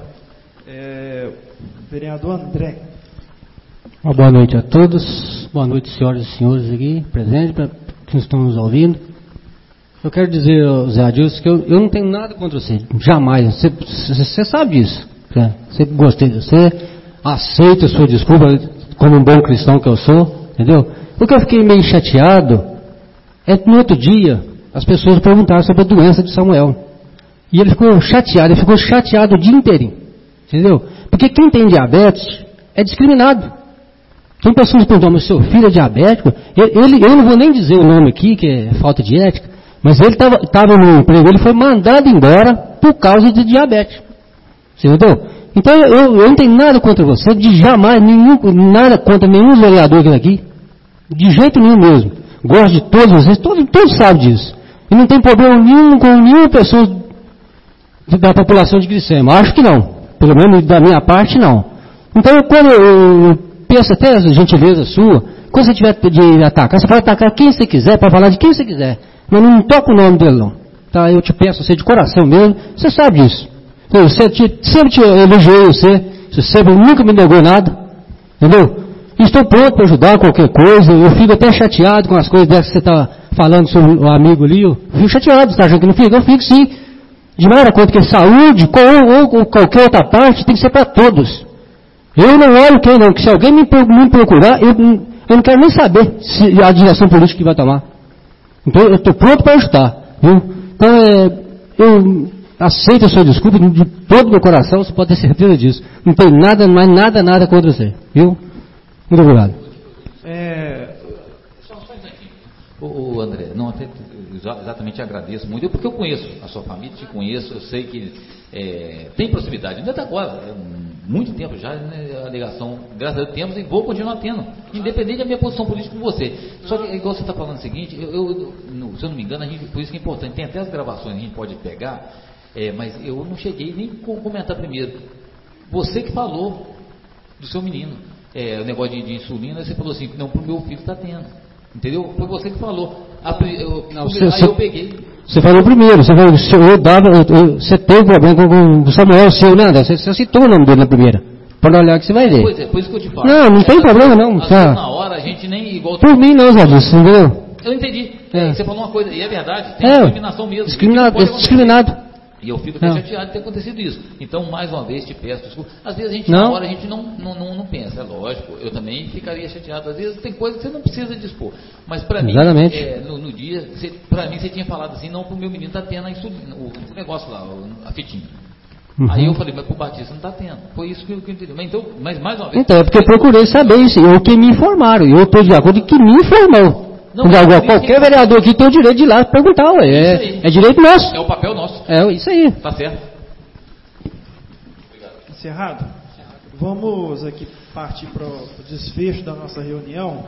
Speaker 1: Vereador André.
Speaker 9: Uma boa noite a todos, boa noite, senhoras e senhores aqui presentes, que estão nos ouvindo. Eu quero dizer, Zé Adilson, que eu não tenho nada contra você, jamais. Você sabe disso. Sempre gostei de você, aceito a sua desculpa, como um bom cristão que eu sou, entendeu? O que eu fiquei meio chateado é que no outro dia as pessoas perguntaram sobre a doença de Samuel. E ele ficou chateado o dia inteirinho, entendeu? Porque quem tem diabetes é discriminado. Tem pessoas que perguntam, mas seu filho é diabético? Eu não vou nem dizer o nome aqui, que é falta de ética, mas ele estava no emprego, ele foi mandado embora por causa de diabetes. Você entendeu? Então eu não tenho nada contra você, de jamais, nada contra nenhum vereador aqui, de jeito nenhum mesmo. Gosto de todos vocês, todos sabem disso. E não tem problema nenhum com nenhuma pessoa da população de Glicema. Acho que não. Pelo menos da minha parte, não. Então, quando eu penso até essa gentileza sua, quando você tiver de atacar, você pode atacar quem você quiser, para falar de quem você quiser. Mas não toca o nome dele, não. Tá? Eu te peço, você de coração mesmo, você sabe disso. Eu sempre te elogiei você sempre nunca me negou nada. Entendeu? Estou pronto para ajudar qualquer coisa. Eu fico até chateado com as coisas dessas que você está falando sobre o amigo ali. Eu fico chateado, você está achando que não fica? Eu fico sim. De maneira conta que saúde, ou qualquer outra parte, tem que ser para todos. Eu não olho quem não, que se alguém me procurar, eu não quero nem saber se a direção política que vai tomar. Então eu estou pronto para ajudar. Viu? Então eu aceito a sua desculpa de todo o meu coração, você pode ter certeza disso. Não tem nada, mais nada contra você. Viu? Muito obrigado.
Speaker 2: Só um instantinho. O André, não, até exatamente agradeço muito, porque eu conheço a sua família, te conheço, eu sei que tem proximidade, ainda está agora, muito tempo já, né, a ligação, graças a Deus temos e vou continuar tendo, independente da minha posição política com você. Só que, igual você está falando o seguinte, se eu não me engano, por isso que é importante, tem até as gravações, a gente pode pegar, mas eu não cheguei nem a comentar primeiro. Você que falou do seu menino, o negócio de insulina, você falou assim, não, pro meu filho está tendo. Entendeu? Foi você que falou. Aí eu peguei.
Speaker 9: Você falou primeiro, você falou, você teve problema com o Samuel, seu, né, André? Você citou o nome dele na primeira. Pode olhar que você vai ver.
Speaker 2: Pois é, por isso que eu te falo.
Speaker 9: Não tem problema não. Tá.
Speaker 2: Na hora a gente nem igual.
Speaker 9: Por mim não, Zé Adilson, entendeu?
Speaker 2: Eu entendi. Você falou uma coisa, e é verdade, tem discriminação mesmo.
Speaker 9: Discriminado.
Speaker 2: E eu fico até chateado de ter acontecido isso. Então, mais uma vez, te peço desculpa. Às vezes a gente, na hora, a gente não pensa, é lógico. Eu também ficaria chateado. Às vezes tem coisas que você não precisa dispor. Mas para mim, no dia, para mim você tinha falado assim, não, pro meu menino tá tendo a insulina, o negócio lá, a fitinha. Uhum. Aí eu falei, mas pro Batista não tá tendo. Foi isso que eu entendi. Mas mais uma vez...
Speaker 9: Então, é porque eu procurei saber isso. Eu que me informaram. E eu estou de acordo com que me informou. Não, qualquer vereador aqui tem o direito de ir lá perguntar, é direito nosso.
Speaker 2: É o papel nosso.
Speaker 9: É isso aí.
Speaker 2: Tá certo.
Speaker 1: Encerrado? Vamos aqui partir para o desfecho da nossa reunião.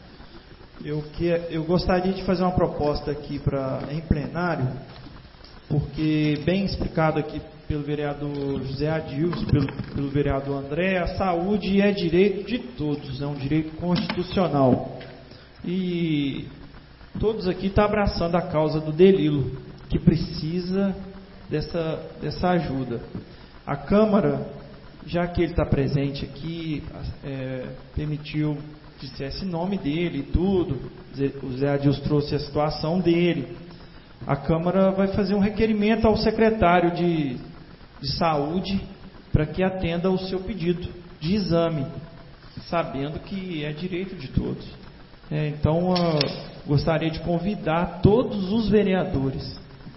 Speaker 1: Eu gostaria de fazer uma proposta aqui em plenário, porque bem explicado aqui pelo vereador José Adilson, pelo vereador André, a saúde é direito de todos, é um direito constitucional. E todos aqui estão abraçando a causa do Delilo, que precisa dessa ajuda. A Câmara, já que ele está presente aqui, permitiu que dissesse o nome dele e tudo. O Zé Adilson trouxe a situação dele. A Câmara vai fazer um requerimento ao secretário de Saúde para que atenda o seu pedido de exame, sabendo que é direito de todos. Então, gostaria de convidar todos os vereadores,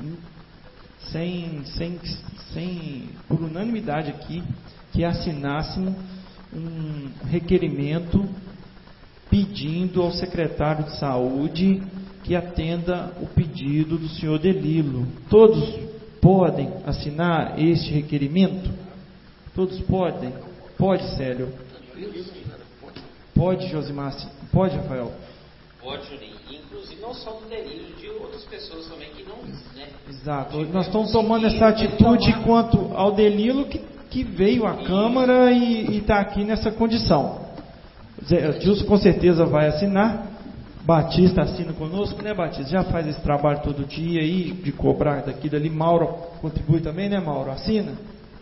Speaker 1: por unanimidade aqui, que assinassem um requerimento pedindo ao secretário de Saúde que atenda o pedido do senhor Delilo. Todos podem assinar este requerimento? Todos podem? Pode, Célio? Pode, Josimar? Pode, Rafael?
Speaker 5: Pode, Juninho. Inclusive não só do Delilo, de outras pessoas também que não... Né?
Speaker 1: Exato. Nós estamos tomando essa atitude quanto ao Delilo que veio à Câmara e está aqui nessa condição. Gilson com certeza vai assinar. Batista assina conosco, né, Batista? Já faz esse trabalho todo dia aí, de cobrar daqui e dali. Mauro contribui também, né, Mauro? Assina?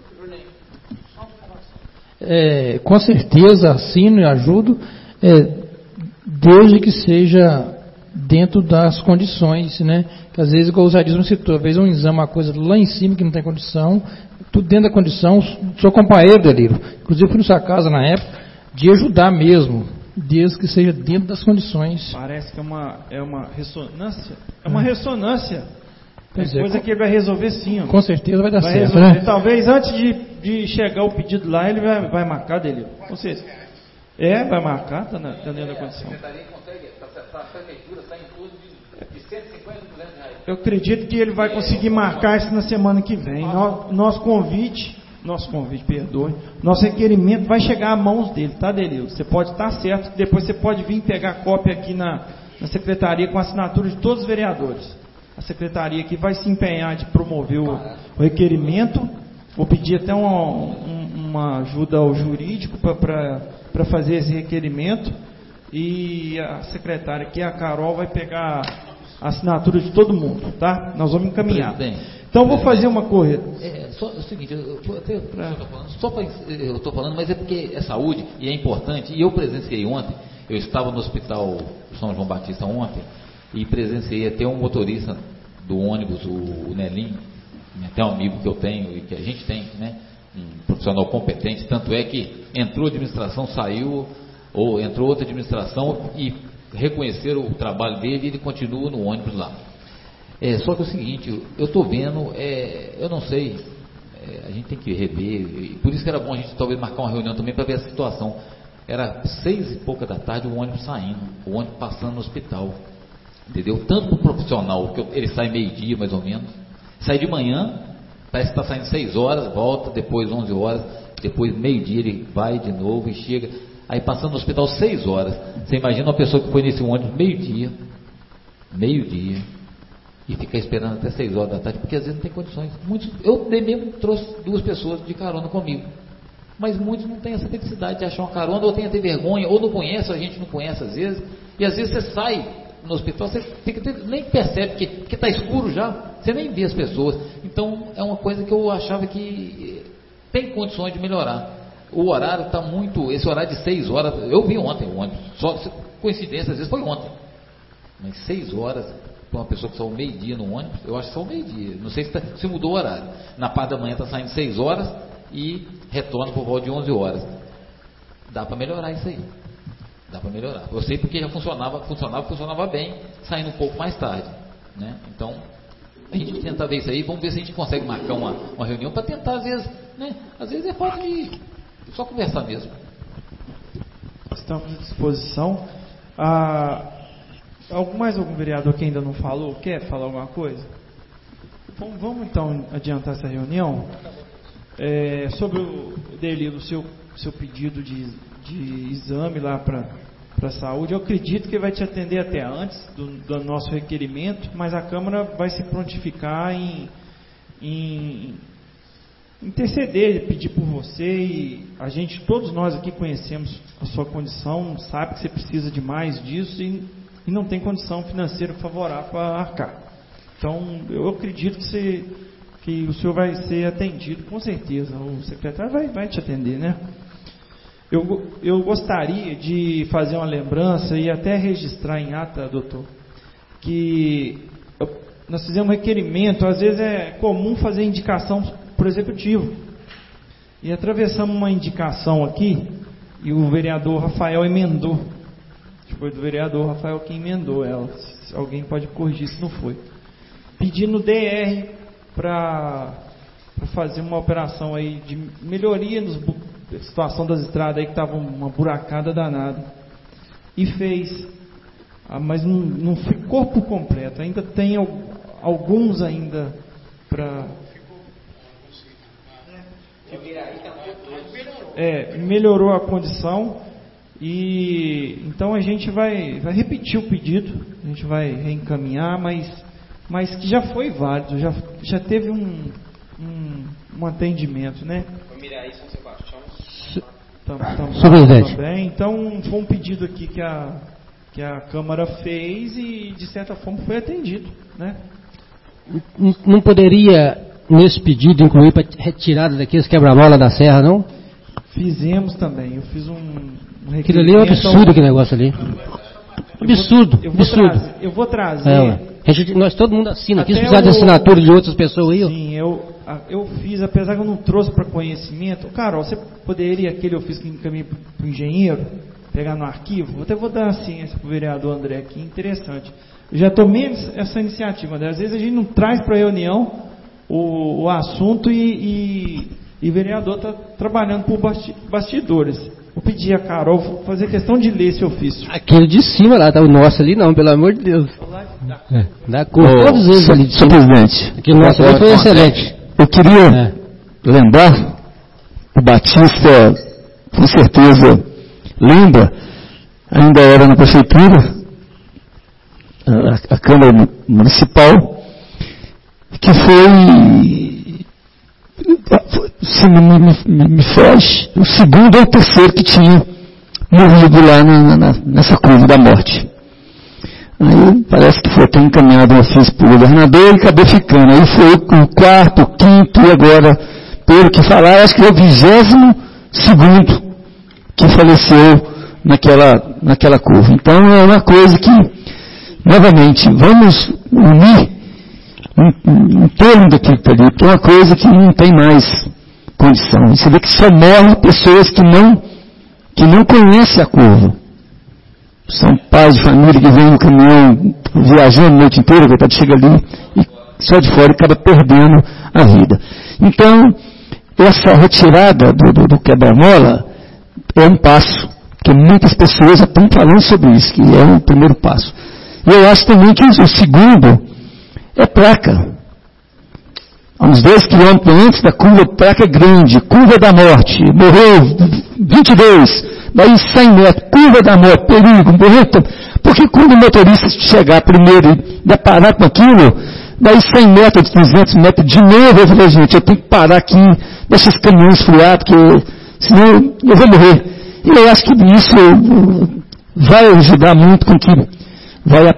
Speaker 4: Com certeza assino e ajudo, desde que seja dentro das condições, né? Que às vezes, igual o Zadismo citou, às vezes um exame, uma coisa lá em cima que não tem condição, tudo dentro da condição. Sou companheiro, Deliro. Inclusive fui na sua casa na época, de ajudar mesmo, desde que seja dentro das condições.
Speaker 1: Parece que é uma ressonância. É uma ressonância. É coisa que ele vai resolver sim. Ó.
Speaker 4: Com certeza vai dar certo. Né?
Speaker 1: Talvez antes de chegar o pedido lá, ele vai marcar dele. Com certeza. Vai marcar, está dentro da condição. A secretaria consegue, a prefeitura está em torno de 150 milhões de reais. Eu acredito que ele vai conseguir marcar isso na semana que vem. Nosso convite, perdoe, nosso requerimento vai chegar às mãos dele, tá, Delilo? Você pode estar certo, depois você pode vir pegar cópia aqui na secretaria com a assinatura de todos os vereadores. A secretaria aqui vai se empenhar de promover o requerimento. Vou pedir até uma ajuda ao jurídico para fazer esse requerimento. E a secretária aqui, a Carol, vai pegar a assinatura de todo mundo, tá? Nós vamos encaminhar. Então, vou fazer uma corrida.
Speaker 2: Só o seguinte, eu estou falando, mas é porque é saúde e é importante. E eu presenciei ontem, eu estava no Hospital São João Batista ontem, e presenciei até um motorista do ônibus, o Nelinho, até um amigo que eu tenho e que a gente tem, né? Um profissional competente, tanto é que entrou administração, saiu, ou entrou outra administração e reconheceram o trabalho dele e ele continua no ônibus lá. Só que é o seguinte, eu estou vendo, eu não sei, a gente tem que rever, e por isso que era bom a gente talvez marcar uma reunião também para ver a situação. Era 6 e pouca da tarde o ônibus saindo, o ônibus passando no hospital, entendeu? Tanto o profissional, que ele sai meio-dia mais ou menos, sai de manhã, parece que está saindo 6 horas, volta, depois 11 horas, depois meio-dia ele vai de novo e chega, aí passando no hospital 6 horas. Você imagina uma pessoa que foi nesse ônibus meio-dia, e ficar esperando até 6 horas da tarde, porque às vezes não tem condições. Eu mesmo trouxe 2 pessoas de carona comigo, mas muitos não têm essa felicidade de achar uma carona, ou tem até vergonha, ou não conhece, a gente não conhece às vezes, e às vezes você sai no hospital, você nem percebe que está escuro já, você nem vê as pessoas. Então é uma coisa que eu achava que tem condições de melhorar. O horário está muito, esse horário de 6 horas, eu vi ontem o ônibus, só coincidência, às vezes foi ontem, mas 6 horas, para uma pessoa que saiu meio-dia no ônibus, eu acho que saiu meio-dia, não sei se mudou o horário. Na parte da manhã está saindo 6 horas e retorna por volta de 11 horas. Dá para melhorar isso aí. Dá para melhorar. Eu sei porque já funcionava bem, saindo um pouco mais tarde, né? Então, a gente vai tentar ver isso aí, vamos ver se a gente consegue marcar uma reunião para tentar, às vezes, né? Às vezes é falta de só conversar mesmo.
Speaker 1: Estamos à disposição. Mais algum vereador que ainda não falou, quer falar alguma coisa? Vamos então adiantar essa reunião? Sobre o Delilo, o seu pedido de exame lá para a saúde, eu acredito que vai te atender até antes do nosso requerimento, mas a Câmara vai se prontificar em interceder, pedir por você, e todos nós aqui conhecemos a sua condição, sabe que você precisa de mais disso e não tem condição financeira favorável para arcar. Então, eu acredito que o senhor vai ser atendido, com certeza. O secretário vai te atender, né? Eu gostaria de fazer uma lembrança e até registrar em ata, doutor, que nós fizemos um requerimento, às vezes é comum fazer indicação por executivo. E atravessamos uma indicação aqui, e o vereador Rafael emendou. Foi do vereador Rafael que emendou ela. Se alguém pode corrigir se não foi. Pedindo DR para fazer uma operação aí de melhoria na situação das estradas aí que estava uma buracada danada. E fez. Mas não ficou por completo. Ainda tem alguns ainda para... melhorou a condição. E então a gente vai repetir o pedido, a gente vai reencaminhar, mas que já foi válido, já teve um atendimento, né? Também. Então foi um pedido aqui que a Câmara fez e de certa forma foi atendido, né?
Speaker 9: Não poderia nesse pedido incluir para retirada daqueles quebra-mola da serra, não?
Speaker 1: Fizemos também, eu fiz um
Speaker 9: aquilo ali é um absurdo, aquele negócio ali. Absurdo.
Speaker 1: Eu vou trazer.
Speaker 9: Nós todo mundo assina aqui, se precisar de assinatura de outras pessoas aí.
Speaker 1: Sim, eu fiz, apesar que eu não trouxe para conhecimento. Carol, você poderia, aquele eu fiz que encaminhei para o engenheiro, pegar no arquivo? Até vou dar a ciência para o vereador André aqui, interessante. Eu já tomei essa iniciativa, André. Às vezes a gente não traz para a reunião o assunto e o vereador está trabalhando por bastidores. Vou pedir a Carol, vou fazer questão de ler esse ofício.
Speaker 9: Aquele de cima lá, tá o nosso ali não, pelo amor de Deus. Da cor, todos eles ali de cima.
Speaker 6: Senhor presidente,
Speaker 9: aquele nosso ali foi excelente.
Speaker 6: Eu queria lembrar, o Batista com certeza lembra, ainda era na prefeitura, a Câmara Municipal, que foi... Se me foge, o segundo ou o terceiro que tinha morrido lá nessa curva da morte. Aí parece que foi até encaminhado um ofício para o governador e acabou ficando. Aí foi o quarto, o quinto e agora, pelo que falar, acho que é o 22º que faleceu naquela curva. Então é uma coisa que, novamente, vamos unir em torno daquilo que está ali, porque é uma coisa que não tem mais condição. Você vê que só morrem pessoas que não conhecem a curva. São pais de família que vêm no caminhão, viajando a noite inteira, coitado, chega ali e só de fora acaba perdendo a vida. Então, essa retirada do quebra-mola é um passo, que muitas pessoas já estão falando sobre isso, que é o primeiro passo. E eu acho também que o segundo é placa. A uns 2 quilômetros antes da curva, placa grande, curva da morte, morreu 22, daí 100 metros, curva da morte, perigo, morreu. Porque quando o motorista chegar primeiro e deparar com aquilo, daí 100 metros, 200 metros, de novo, eu falei, gente, eu tenho que parar aqui, deixa os caminhões frear, porque senão eu vou morrer. E eu acho que isso vai ajudar muito com que vai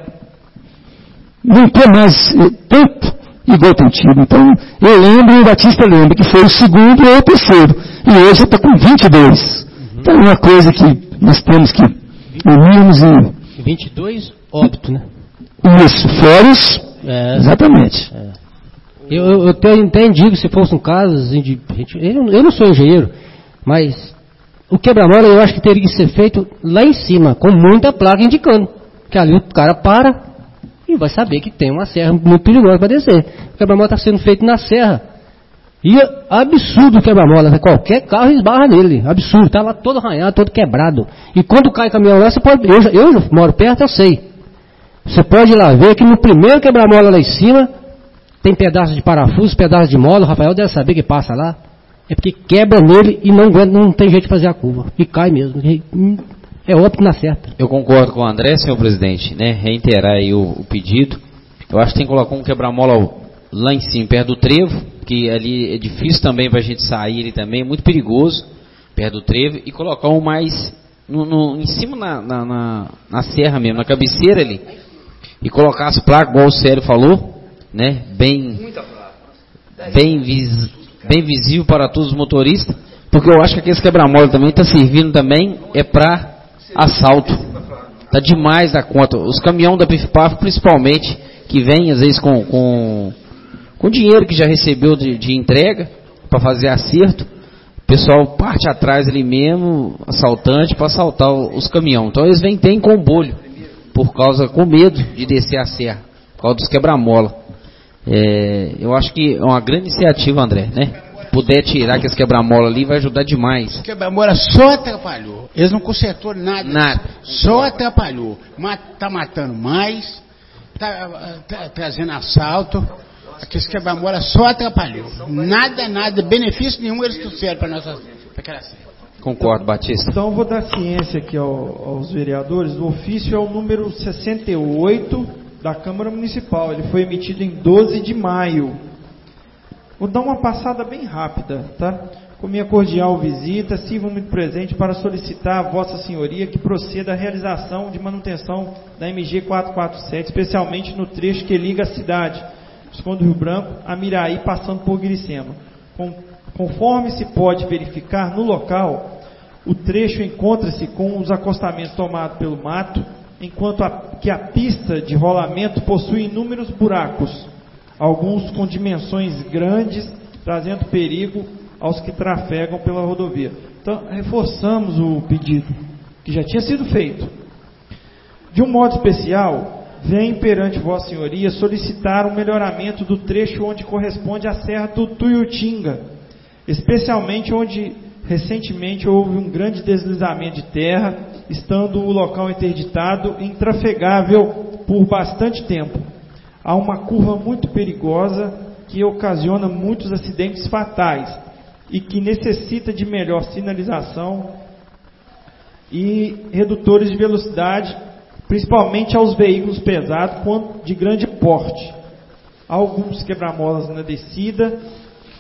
Speaker 6: não ter mais tempo igual tem tido. Então, eu lembro, o Batista lembra, que foi o segundo ou o terceiro. E hoje está com 22. Então, é uma coisa que nós temos que unirmos e...
Speaker 9: 22 óbito, né?
Speaker 6: Isso, fora os... Exatamente.
Speaker 9: Eu até entendi que se fosse um caso assim, de... Eu não sou engenheiro, mas o quebra-mola eu acho que teria que ser feito lá em cima, com muita placa indicando. Que ali o cara para... e vai saber que tem uma serra muito perigosa para descer. O quebra-mola está sendo feito na serra. E é absurdo o quebra-mola. Qualquer carro esbarra nele. Absurdo. Está lá todo arranhado, todo quebrado. E quando cai caminhão lá, você pode... Eu moro perto, eu sei. Você pode ir lá ver que no primeiro quebra-mola lá em cima, tem pedaços de parafuso, pedaços de mola. O Rafael deve saber que passa lá. é porque quebra nele e não aguenta, não tem jeito de fazer a curva. E cai mesmo. É óbvio que não acerta.
Speaker 5: Eu concordo com o André, senhor presidente, né? Reiterar aí o pedido. Eu acho que tem que colocar um quebra-mola lá em cima, perto do trevo, que ali é difícil também para a gente sair, ele também é muito perigoso, perto do trevo, e colocar um mais em cima na serra mesmo, na cabeceira ali, e colocar as placas, igual o Célio falou, né? Bem visível para todos os motoristas, porque eu acho que aqueles quebra-mola também está servindo também para assalto. Está demais da conta. Os caminhões da PIF-PAF, principalmente, que vêm às vezes com dinheiro que já recebeu de entrega para fazer acerto, o pessoal parte atrás ali mesmo, assaltante, para assaltar os caminhões. Então eles vêm com bolho, com medo de descer a serra, por causa dos quebra-mola. Eu acho que é uma grande iniciativa, André, né? Puder tirar aqueles quebra-mola ali, vai ajudar demais.
Speaker 8: O quebra-mola só atrapalhou. Eles não consertou nada. Só atrapalhou. Tá matando mais, tá trazendo assalto. Aqueles quebra-mola só atrapalhou. Nada, benefício nenhum eles trouxeram para aquela serra.
Speaker 5: Concordo, Batista.
Speaker 1: Então eu vou dar ciência aqui aos vereadores. O ofício é o número 68 da Câmara Municipal. Ele foi emitido em 12 de maio. Vou dar uma passada bem rápida, tá? Com minha cordial visita, sirvo-me presente para solicitar a Vossa Senhoria que proceda à realização de manutenção da MG 447, especialmente no trecho que liga a cidade, Visconde do Rio Branco, a Miraí, passando por Guiricema. Conforme se pode verificar no local, o trecho encontra-se com os acostamentos tomados pelo mato, enquanto que a pista de rolamento possui inúmeros buracos, alguns com dimensões grandes, trazendo perigo aos que trafegam pela rodovia. Então, reforçamos o pedido, que já tinha sido feito. De um modo especial, vem perante Vossa Senhoria solicitar um melhoramento do trecho onde corresponde à Serra do Tuiutinga, especialmente onde recentemente houve um grande deslizamento de terra, estando o local interditado e intrafegável por bastante tempo. Há uma curva muito perigosa que ocasiona muitos acidentes fatais e que necessita de melhor sinalização e redutores de velocidade, principalmente aos veículos pesados quanto de grande porte. Há alguns quebra-molas na descida que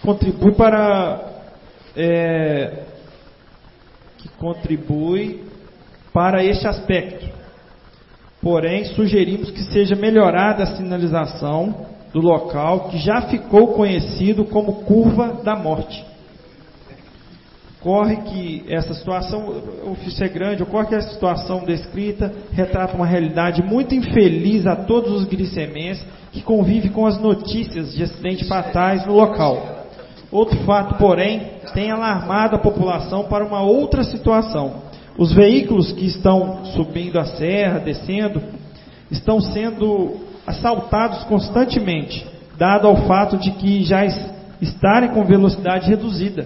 Speaker 1: contribui para este aspecto. Porém, sugerimos que seja melhorada a sinalização do local, que já ficou conhecido como Curva da Morte. Ocorre que essa situação, o ofício é grande, ocorre que essa situação descrita retrata uma realidade muito infeliz a todos os guiricemenses que convivem com as notícias de acidentes fatais no local. Outro fato, porém, tem alarmado a população para uma outra situação. Os veículos que estão subindo a serra, descendo, estão sendo assaltados constantemente, dado ao fato de que já estarem com velocidade reduzida.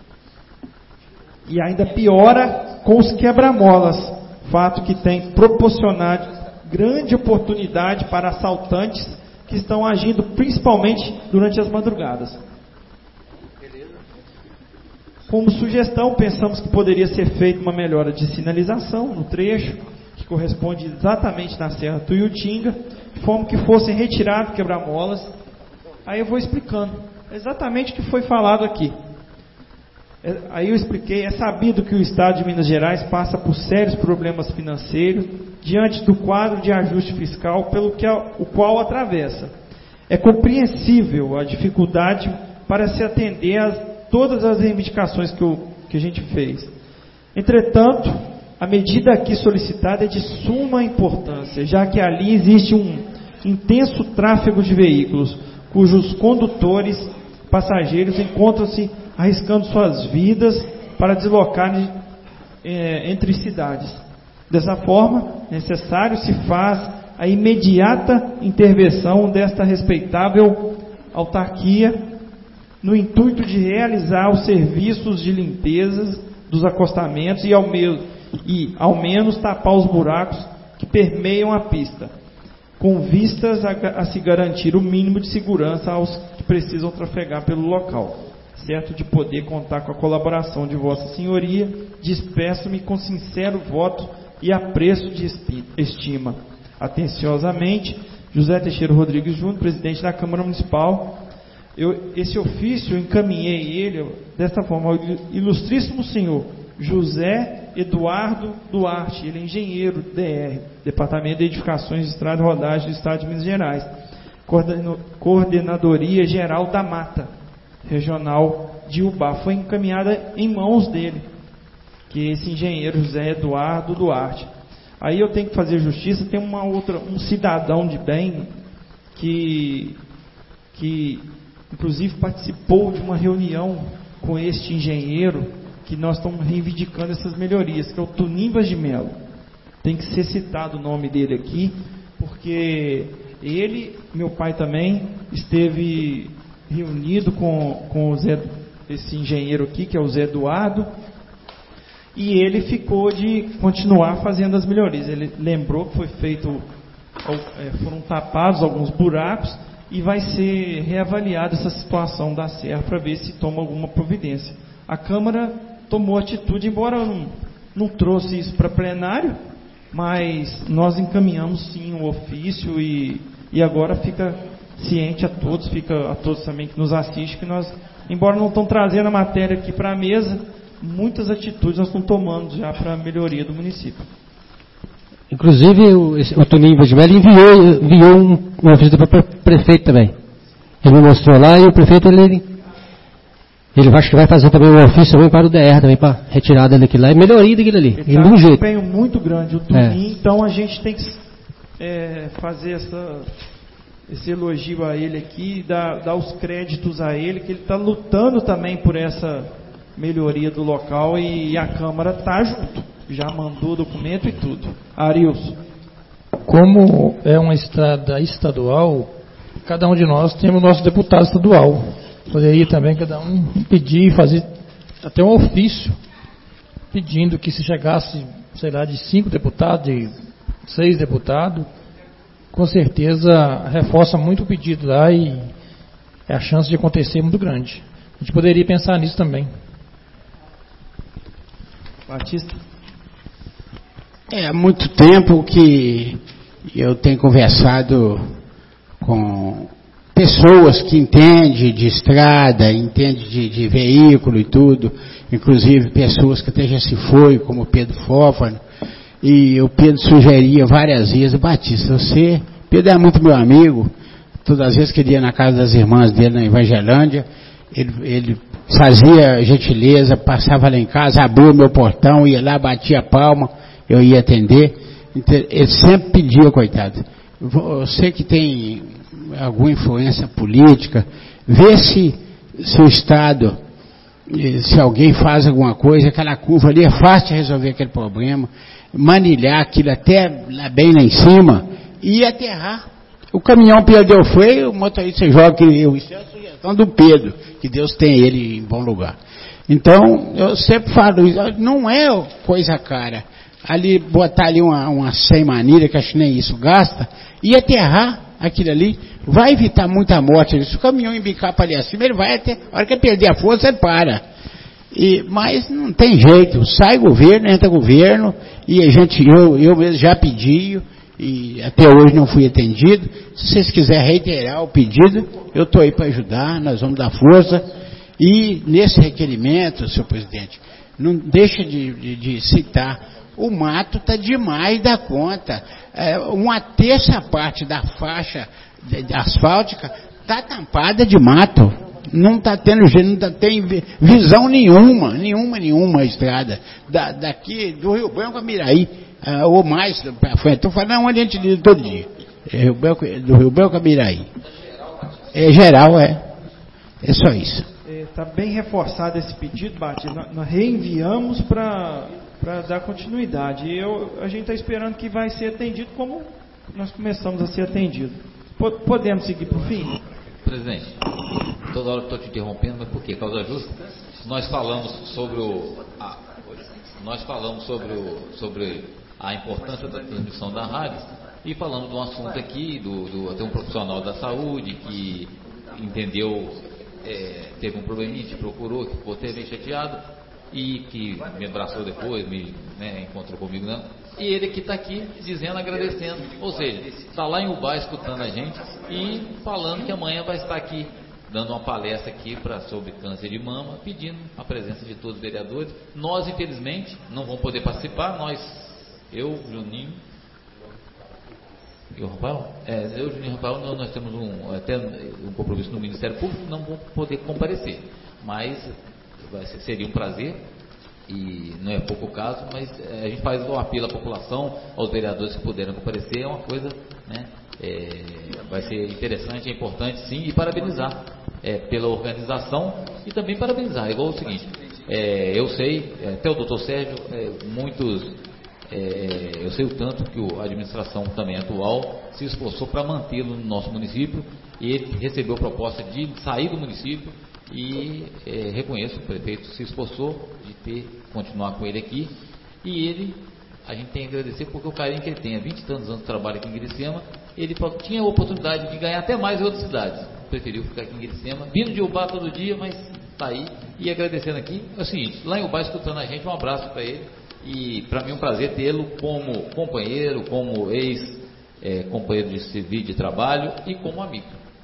Speaker 1: E ainda piora com os quebra-molas, fato que tem proporcionado grande oportunidade para assaltantes que estão agindo principalmente durante as madrugadas. Como sugestão, pensamos que poderia ser feita uma melhora de sinalização no trecho, que corresponde exatamente na Serra Tuiutinga, de forma que fossem retirados quebra-molas. Aí eu vou explicando exatamente o que foi falado aqui. Aí eu expliquei, é sabido que o Estado de Minas Gerais passa por sérios problemas financeiros diante do quadro de ajuste fiscal o qual atravessa. É compreensível a dificuldade para se atender a todas as reivindicações que a gente fez. Entretanto, a medida aqui solicitada é de suma importância, já que ali existe um intenso tráfego de veículos, cujos condutores, passageiros, encontram-se arriscando suas vidas para deslocarem entre cidades. Dessa forma, necessário se faz a imediata intervenção desta respeitável autarquia no intuito de realizar os serviços de limpeza dos acostamentos e ao menos tapar os buracos que permeiam a pista, com vistas a se garantir o mínimo de segurança aos que precisam trafegar pelo local. certo de poder contar com a colaboração de Vossa Senhoria, despeço-me com sincero voto e apreço de estima. Atenciosamente, José Teixeira Rodrigues Júnior, presidente da Câmara Municipal. Esse ofício eu encaminhei ele desta forma: ao ilustríssimo senhor José Eduardo Duarte, ele é engenheiro DR, Departamento de Edificações de Estrada e Rodagem do Estado de Minas Gerais, Coordenadoria Geral da Mata Regional de Ubá. Foi encaminhada em mãos dele, que é esse engenheiro José Eduardo Duarte. Aí eu tenho que fazer justiça. Tem um cidadão de bem que inclusive participou de uma reunião com este engenheiro, que nós estamos reivindicando essas melhorias, que é o Tunimbas de Melo. Tem que ser citado o nome dele aqui, porque ele, meu pai também, esteve reunido com esse engenheiro aqui, que é o Zé Eduardo, e ele ficou de continuar fazendo as melhorias. Ele lembrou que foram tapados alguns buracos, e vai ser reavaliada essa situação da serra para ver se toma alguma providência. A Câmara tomou atitude, embora não trouxe isso para plenário, mas nós encaminhamos sim o ofício, e agora fica ciente a todos também que nos assistem, que nós, embora não estão trazendo a matéria aqui para a mesa, muitas atitudes nós estamos tomando já para a melhoria do município.
Speaker 9: Inclusive, o Toninho de Melo enviou uma visita para o prefeito também. Ele me mostrou lá, e o prefeito, ele acho que vai fazer também um ofício também para o DR, também para retirada daquilo lá, e melhoria daquilo ali.
Speaker 1: Ele está com um empenho muito grande, o Toninho, então a gente tem que fazer esse elogio a ele aqui, dar os créditos a ele, que ele está lutando também por essa melhoria do local, e a Câmara está junto. Já mandou documento e tudo. Arilson.
Speaker 4: Como é uma estrada estadual, cada um de nós temos o nosso deputado estadual. Poderia também cada um pedir, fazer até um ofício, pedindo que se chegasse, sei lá, de 5 deputados, de 6 deputados, com certeza reforça muito o pedido lá, e a chance de acontecer é muito grande. A gente poderia pensar nisso também.
Speaker 1: Batista.
Speaker 8: Há muito tempo que eu tenho conversado com pessoas que entendem de estrada, entendem de veículo e tudo, inclusive pessoas que até já se foi, como o Pedro Fófano, e o Pedro sugeria várias vezes: Batista, Pedro é muito meu amigo, todas as vezes que ele ia na casa das irmãs dele na Evangelândia, ele fazia gentileza, passava lá em casa, abria o meu portão, ia lá, batia a palma, eu ia atender. Ele sempre pedia, coitado, você que tem alguma influência política, vê se o Estado, se alguém faz alguma coisa, aquela curva ali é fácil de resolver aquele problema, manilhar aquilo até lá bem lá em cima e aterrar. O caminhão perdeu o freio, o motorista joga, isso é a sugestão do Pedro, que Deus tem ele em bom lugar. Então, eu sempre falo isso, não é coisa cara. Ali, botar ali uma 100 manilha, que acho que nem isso gasta, e aterrar aquilo ali, vai evitar muita morte. Se o caminhão embicar para ali acima, ele vai até, a hora que ele perder a força, ele para. Mas não tem jeito, sai governo, entra governo, e eu mesmo já pedi, e até hoje não fui atendido. Se vocês quiserem reiterar o pedido, eu estou aí para ajudar, nós vamos dar força. E nesse requerimento, senhor presidente, não deixa de citar, o mato está demais da conta. Uma terça parte da faixa asfáltica está tampada de mato. Não está tendo jeito, não tem visão nenhuma a estrada. Daqui do Rio Branco a Miraí, ou mais para frente. Estou falando onde a gente diz todo dia. Do Rio Branco a Miraí. É geral, é só isso.
Speaker 1: Está bem reforçado esse pedido, Batista. Nós reenviamos para dar continuidade. E a gente está esperando que vai ser atendido como nós começamos a ser atendidos. Podemos seguir para o fim?
Speaker 2: Presidente, toda hora estou te interrompendo, mas por quê? Causa justa? Nós falamos sobre a importância da transmissão da rádio, e falamos de um assunto aqui, até um profissional da saúde que entendeu teve um probleminha, te procurou, que ficou até meio chateado e que me abraçou depois, encontrou comigo, não. E ele que está aqui dizendo, agradecendo, ou seja, está lá em Ubá escutando a gente e falando que amanhã vai estar aqui dando uma palestra aqui sobre câncer de mama, pedindo a presença de todos os vereadores. Nós, infelizmente, não vamos poder participar, eu, Juninho e o Rafael, eu, Juninho e o Rafael, nós temos até um compromisso no Ministério Público, não vamos poder comparecer, mas seria um prazer, e não é pouco caso, mas a gente faz um apelo à população, aos vereadores que puderam comparecer, é uma coisa, vai ser interessante, é importante sim, e parabenizar pela organização e também parabenizar, igual o seguinte, eu sei, até o doutor Sérgio, eu sei o tanto que a administração também atual se esforçou para mantê-lo no nosso município, e ele recebeu a proposta de sair do município e reconheço, o prefeito se esforçou de continuar com ele aqui, e a gente tem que agradecer porque o carinho que ele tem, há 20 e tantos anos de trabalho aqui em Guiricema, ele tinha a oportunidade de ganhar até mais em outras cidades, preferiu ficar aqui em Guiricema, vindo de Ubá todo dia, mas está aí, e agradecendo aqui, é o seguinte, lá em Ubá escutando a gente, um abraço para ele, e para mim é um prazer tê-lo como companheiro, como ex-companheiro de serviço de trabalho e como amigo.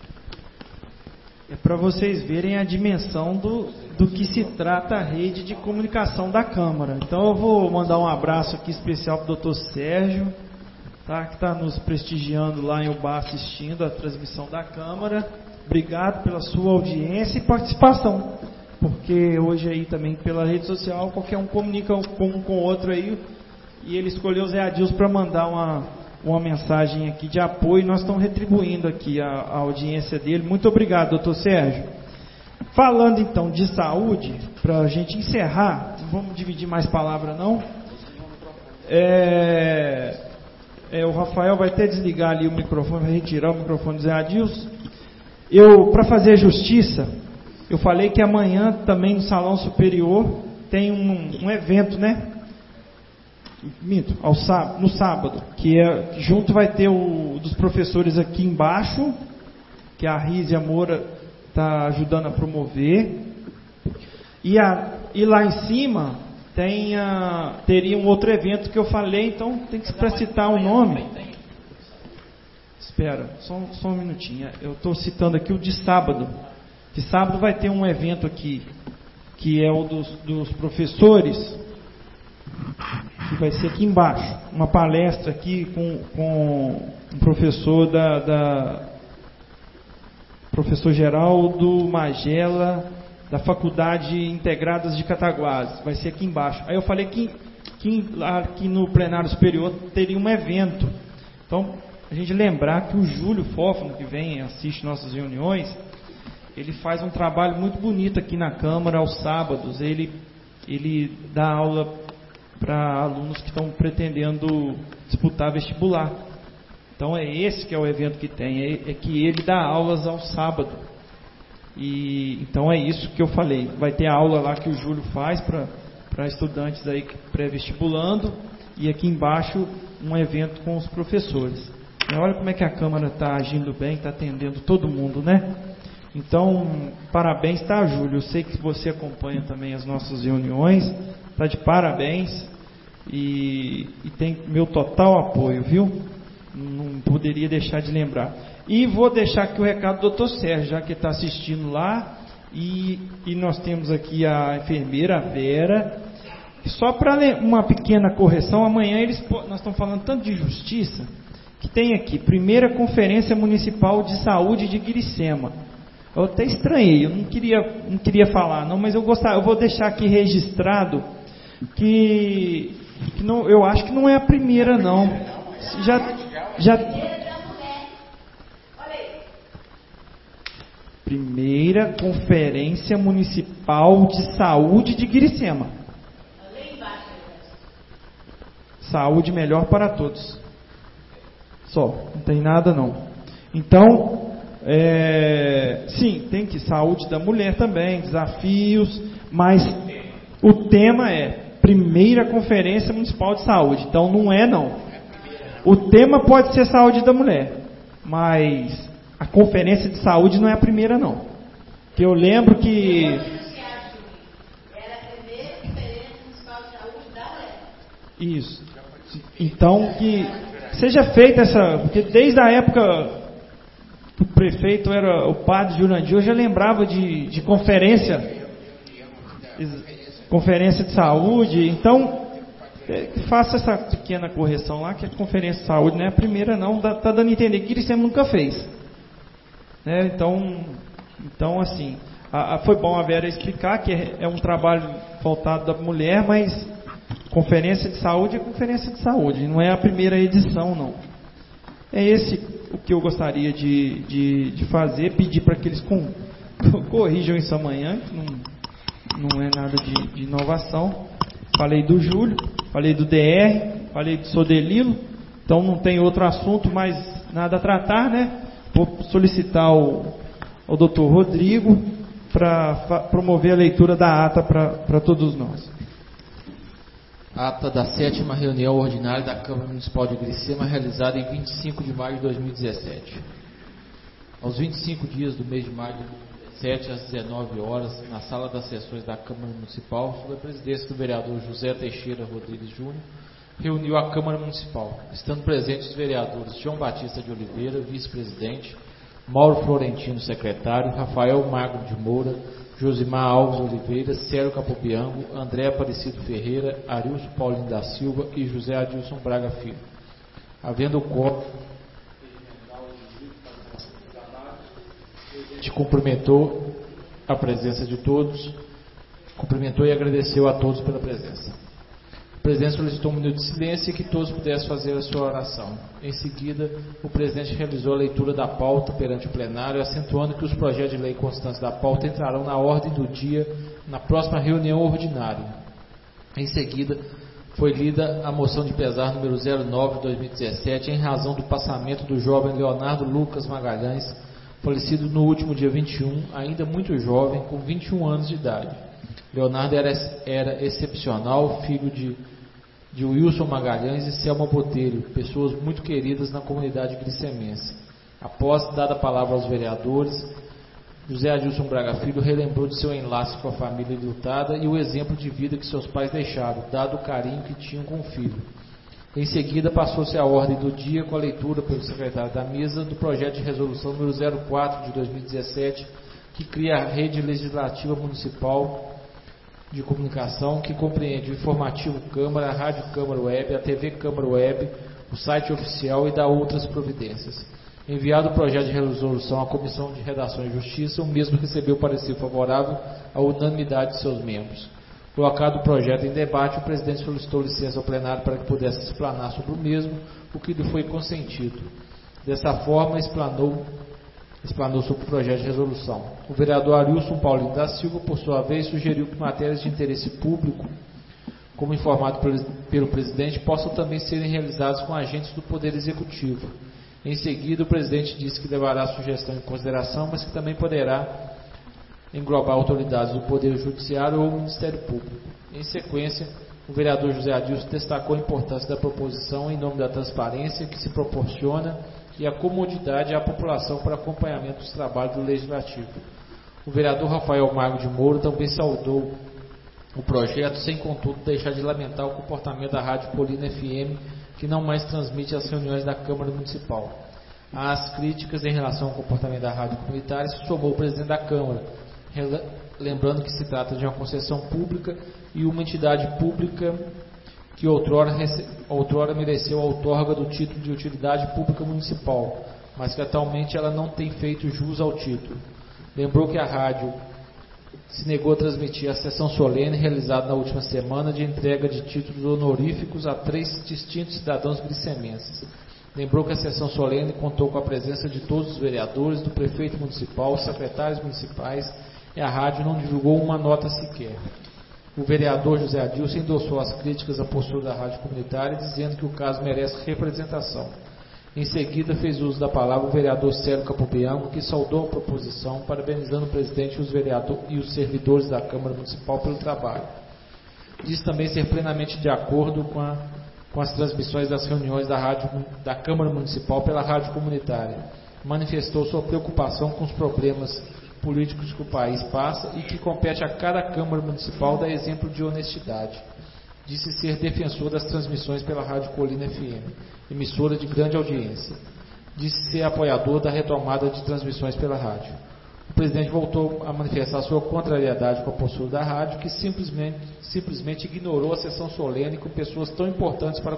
Speaker 1: É para vocês verem a dimensão do que se trata a rede de comunicação da Câmara. Então eu vou mandar um abraço aqui especial para o doutor Sérgio, tá, que está nos prestigiando lá em Ubá, assistindo a transmissão da Câmara. Obrigado pela sua audiência e participação, porque hoje aí também pela rede social qualquer um comunica um com o outro aí, e ele escolheu o Zé Adilson para mandar uma mensagem aqui de apoio, e nós estamos retribuindo aqui a audiência dele. Muito obrigado, doutor Sérgio. Falando então de saúde, para a gente encerrar, não vamos dividir mais palavra não, o Rafael vai até desligar ali o microfone, vai retirar o microfone do Zé Adilson. Para fazer justiça, eu falei que amanhã também no Salão Superior tem um evento, né? No sábado, que junto vai ter dos professores aqui embaixo, que a Rízia Moura está ajudando a promover, e lá em cima teria um outro evento que eu falei, então tem que citar o nome. Espera, só um minutinho, eu estou citando aqui o de sábado. De sábado vai ter um evento aqui, que é o dos professores, que vai ser aqui embaixo, uma palestra aqui com um professor professor Geraldo Magela, da Faculdade Integradas de Cataguases, vai ser aqui embaixo. Aí eu falei que aqui no plenário superior teria um evento, então a gente lembrar que o Júlio Fófano, que vem e assiste nossas reuniões, ele faz um trabalho muito bonito aqui na Câmara aos sábados, ele dá aula para alunos que estão pretendendo disputar vestibular. Então é esse que é o evento que tem, é que ele dá aulas ao sábado. E então é isso que eu falei. Vai ter aula lá que o Júlio faz para estudantes aí pré-vestibulando, e aqui embaixo um evento com os professores. E olha como é que a Câmara está agindo bem, está atendendo todo mundo, né? Então, parabéns, tá, Júlio? Eu sei que você acompanha também as nossas reuniões, está de parabéns e tem meu total apoio, viu? Não poderia deixar de lembrar. E vou deixar aqui o recado do doutor Sérgio, já que está assistindo lá, e nós temos aqui a enfermeira Vera. Só para uma pequena correção, amanhã nós estamos falando tanto de justiça, que tem aqui, primeira Conferência Municipal de Saúde de Guiricema. Eu até estranhei, eu não queria falar, não, mas eu vou deixar aqui registrado que não, eu acho que não é a primeira, não. Primeira Conferência Municipal de Saúde de Guiricema. Saúde melhor para todos. Só, não tem nada não. Então, sim, tem que saúde da mulher também, desafios, mas o tema é Primeira Conferência Municipal de Saúde. Então não é não. O tema pode ser saúde da mulher, mas a conferência de saúde não é a primeira não. Que eu lembro que... Isso. Então, que seja feita essa... Porque desde a época que o prefeito era o padre Jurandir, eu já lembrava de conferência de saúde. Então, faça essa pequena correção lá, que a conferência de saúde não é a primeira, não. Está dando a entender que Iricema nunca fez. Né? Então, assim, foi bom a Vera explicar que é um trabalho voltado da mulher, mas conferência de saúde é conferência de saúde, não é a primeira edição, não. É esse o que eu gostaria de fazer, pedir para que eles corrijam isso amanhã, que não é nada de inovação. Falei do Júlio, falei do DR, falei do Sodelilo, então não tem outro assunto mais nada a tratar, né? Vou solicitar ao Dr. Rodrigo para promover a leitura da ata para todos nós.
Speaker 10: Ata da 7ª reunião ordinária da Câmara Municipal de Iricema, realizada em 25 de maio de 2017. Aos 25 dias do mês de maio de 2017, às 19 horas, na sala das sessões da Câmara Municipal, sob a presidência do vereador José Teixeira Rodrigues Júnior, reuniu a Câmara Municipal, estando presentes os vereadores João Batista de Oliveira, vice-presidente, Mauro Florentino, secretário, Rafael Magro de Moura, Josimar Alves Oliveira, Célio Capobiango, André Aparecido Ferreira, Arilson Paulino da Silva e José Adilson Braga Filho. Havendo o quórum, te cumprimentou a presença de todos, cumprimentou e agradeceu a todos pela presença. O presidente solicitou um minuto de silêncio e que todos pudessem fazer a sua oração. Em seguida, o presidente realizou a leitura da pauta perante o plenário, acentuando que os projetos de lei constantes da pauta entrarão na ordem do dia na próxima reunião ordinária. Em seguida, foi lida a moção de pesar número 09 de 2017, em razão do passamento do jovem Leonardo Lucas Magalhães, falecido no último dia 21, ainda muito jovem, com 21 anos de idade. Leonardo era excepcional, filho de Wilson Magalhães e Selma Botelho, pessoas muito queridas na comunidade gricemense. Após dada a palavra aos vereadores, José Adilson Braga Filho relembrou de seu enlace com a família enlutada e o exemplo de vida que seus pais deixaram, dado o carinho que tinham com o filho. Em seguida, passou-se a ordem do dia com a leitura pelo secretário da mesa do projeto de resolução número 04 de 2017, que cria a Rede Legislativa Municipal de Comunicação, que compreende o Informativo Câmara, a Rádio Câmara Web, a TV Câmara Web, o site oficial e dá outras providências. Enviado o projeto de resolução à Comissão de Redação e Justiça, o mesmo recebeu parecer favorável à unanimidade de seus membros. Colocado o projeto em debate, o presidente solicitou licença ao plenário para que pudesse explanar sobre o mesmo, o que lhe foi consentido. Dessa forma, explanou sobre o projeto de resolução. O vereador Arilson Paulino da Silva, por sua vez, sugeriu que matérias de interesse público, como informado pelo presidente, possam também serem realizadas com agentes do Poder Executivo. Em seguida, o presidente disse que levará a sugestão em consideração, mas que também poderá englobar autoridades do Poder Judiciário ou Ministério Público. Em sequência, o vereador José Adilson destacou a importância da proposição em nome da transparência que se proporciona e a comodidade à população para acompanhamento dos trabalhos do Legislativo. O vereador Rafael Magro de Moura também saudou o projeto, sem contudo deixar de lamentar o comportamento da Rádio Colina FM, que não mais transmite as reuniões da Câmara Municipal. Às críticas em relação ao comportamento da Rádio Comunitária se somou o presidente da Câmara, lembrando que se trata de uma concessão pública e uma entidade pública que outrora mereceu a outorga do título de utilidade pública municipal, mas que atualmente ela não tem feito jus ao título. Lembrou que a rádio se negou a transmitir a sessão solene realizada na última semana de entrega de títulos honoríficos a 3 distintos cidadãos gricemenses. Lembrou que a sessão solene contou com a presença de todos os vereadores, do prefeito municipal, secretários municipais, e a rádio não divulgou uma nota sequer. O vereador José Adilson endossou as críticas à postura da rádio comunitária, dizendo que o caso merece representação. Em seguida, fez uso da palavra o vereador Célio Capobiango, que saudou a proposição, parabenizando o presidente e os servidores da Câmara Municipal pelo trabalho. Diz também ser plenamente de acordo com as transmissões das reuniões da Câmara Municipal pela rádio comunitária. Manifestou sua preocupação com os problemas políticos que o país passa e que compete a cada Câmara Municipal dar exemplo de honestidade. Disse ser defensor das transmissões pela Rádio Colina FM, emissora de grande audiência. Disse ser apoiador da retomada de transmissões pela rádio. O presidente voltou a manifestar sua contrariedade com a postura da rádio, que simplesmente ignorou a sessão solene com pessoas tão importantes para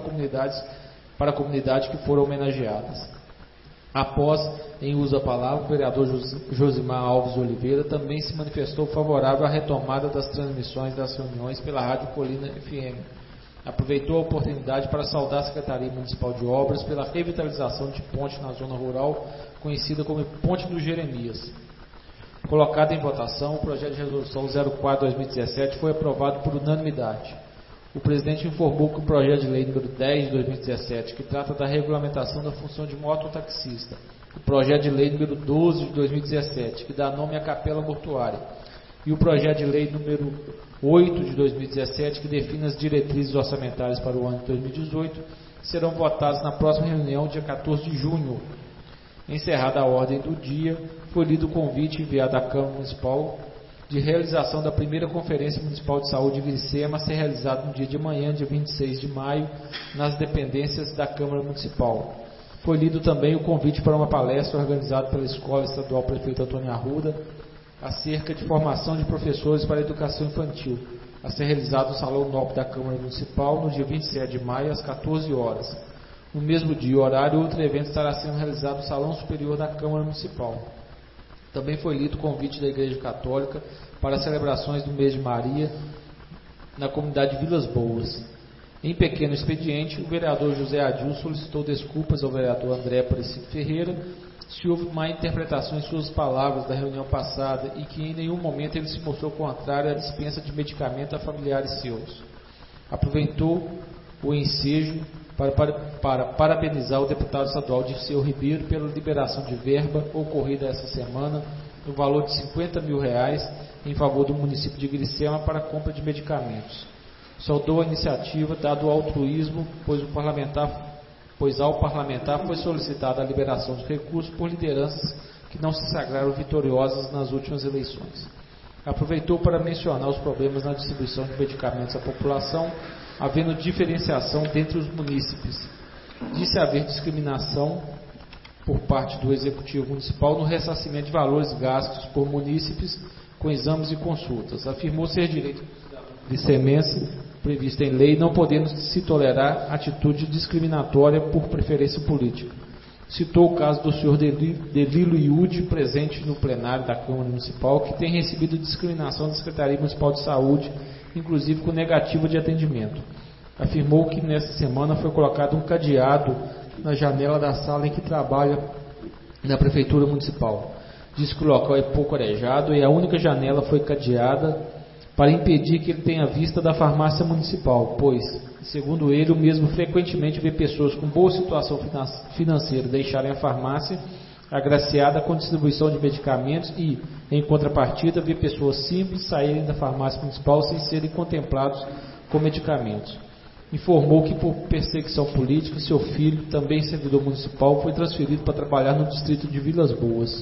Speaker 10: a comunidade que foram homenageadas. Após, em uso da palavra, o vereador Josimar Alves Oliveira também se manifestou favorável à retomada das transmissões das reuniões pela Rádio Colina FM. Aproveitou a oportunidade para saudar a Secretaria Municipal de Obras pela revitalização de ponte na zona rural, conhecida como Ponte do Jeremias. Colocado em votação, o projeto de resolução 04/2017 foi aprovado por unanimidade. O presidente informou que o projeto de lei número 10 de 2017, que trata da regulamentação da função de mototaxista, o projeto de lei número 12 de 2017, que dá nome à capela mortuária, e o projeto de lei número 8 de 2017, que define as diretrizes orçamentárias para o ano de 2018, serão votados na próxima reunião, dia 14 de junho. Encerrada a ordem do dia, foi lido o convite enviado à Câmara Municipal de realização da primeira Conferência Municipal de Saúde de Glicema a ser realizada no dia de amanhã, dia 26 de maio, nas dependências da Câmara Municipal. Foi lido também o convite para uma palestra organizada pela Escola Estadual Prefeito Antônio Arruda acerca de formação de professores para a educação infantil, a ser realizado no Salão Nobre da Câmara Municipal no dia 27 de maio, às 14 horas. No mesmo dia e horário, outro evento estará sendo realizado no Salão Superior da Câmara Municipal. Também foi lido o convite da Igreja Católica para as celebrações do mês de Maria na comunidade de Vilas Boas. Em pequeno expediente, o vereador José Adilson solicitou desculpas ao vereador André Aparecido Ferreira se houve má interpretação em suas palavras da reunião passada e que em nenhum momento ele se mostrou contrário à dispensa de medicamento a familiares seus. Aproveitou o ensejo para parabenizar o deputado estadual Dirceu Ribeiro pela liberação de verba ocorrida essa semana, no valor de R$50 mil em favor do município de Glicema para a compra de medicamentos. Saudou a iniciativa, dado o altruísmo, pois ao parlamentar foi solicitada a liberação de recursos por lideranças que não se sagraram vitoriosas nas últimas eleições. Aproveitou para mencionar os problemas na distribuição de medicamentos à população, havendo diferenciação dentre os munícipes. Disse haver discriminação por parte do Executivo Municipal no ressarcimento de valores gastos por munícipes com exames e consultas. Afirmou ser direito licemense previsto em lei, não podendo se tolerar atitude discriminatória por preferência política. Citou o caso do senhor Delilo Iude, presente no plenário da Câmara Municipal, que tem recebido discriminação da Secretaria Municipal de Saúde, inclusive com negativa de atendimento. Afirmou que nesta semana foi colocado um cadeado na janela da sala em que trabalha na Prefeitura Municipal. Diz que o local é pouco arejado e a única janela foi cadeada para impedir que ele tenha vista da farmácia municipal, pois, segundo ele, o mesmo frequentemente vê pessoas com boa situação financeira deixarem a farmácia, agraciada com distribuição de medicamentos e, em contrapartida, vê pessoas simples saírem da farmácia municipal sem serem contemplados com medicamentos. Informou que, por perseguição política, seu filho, também servidor municipal, foi transferido para trabalhar no distrito de Vilas Boas.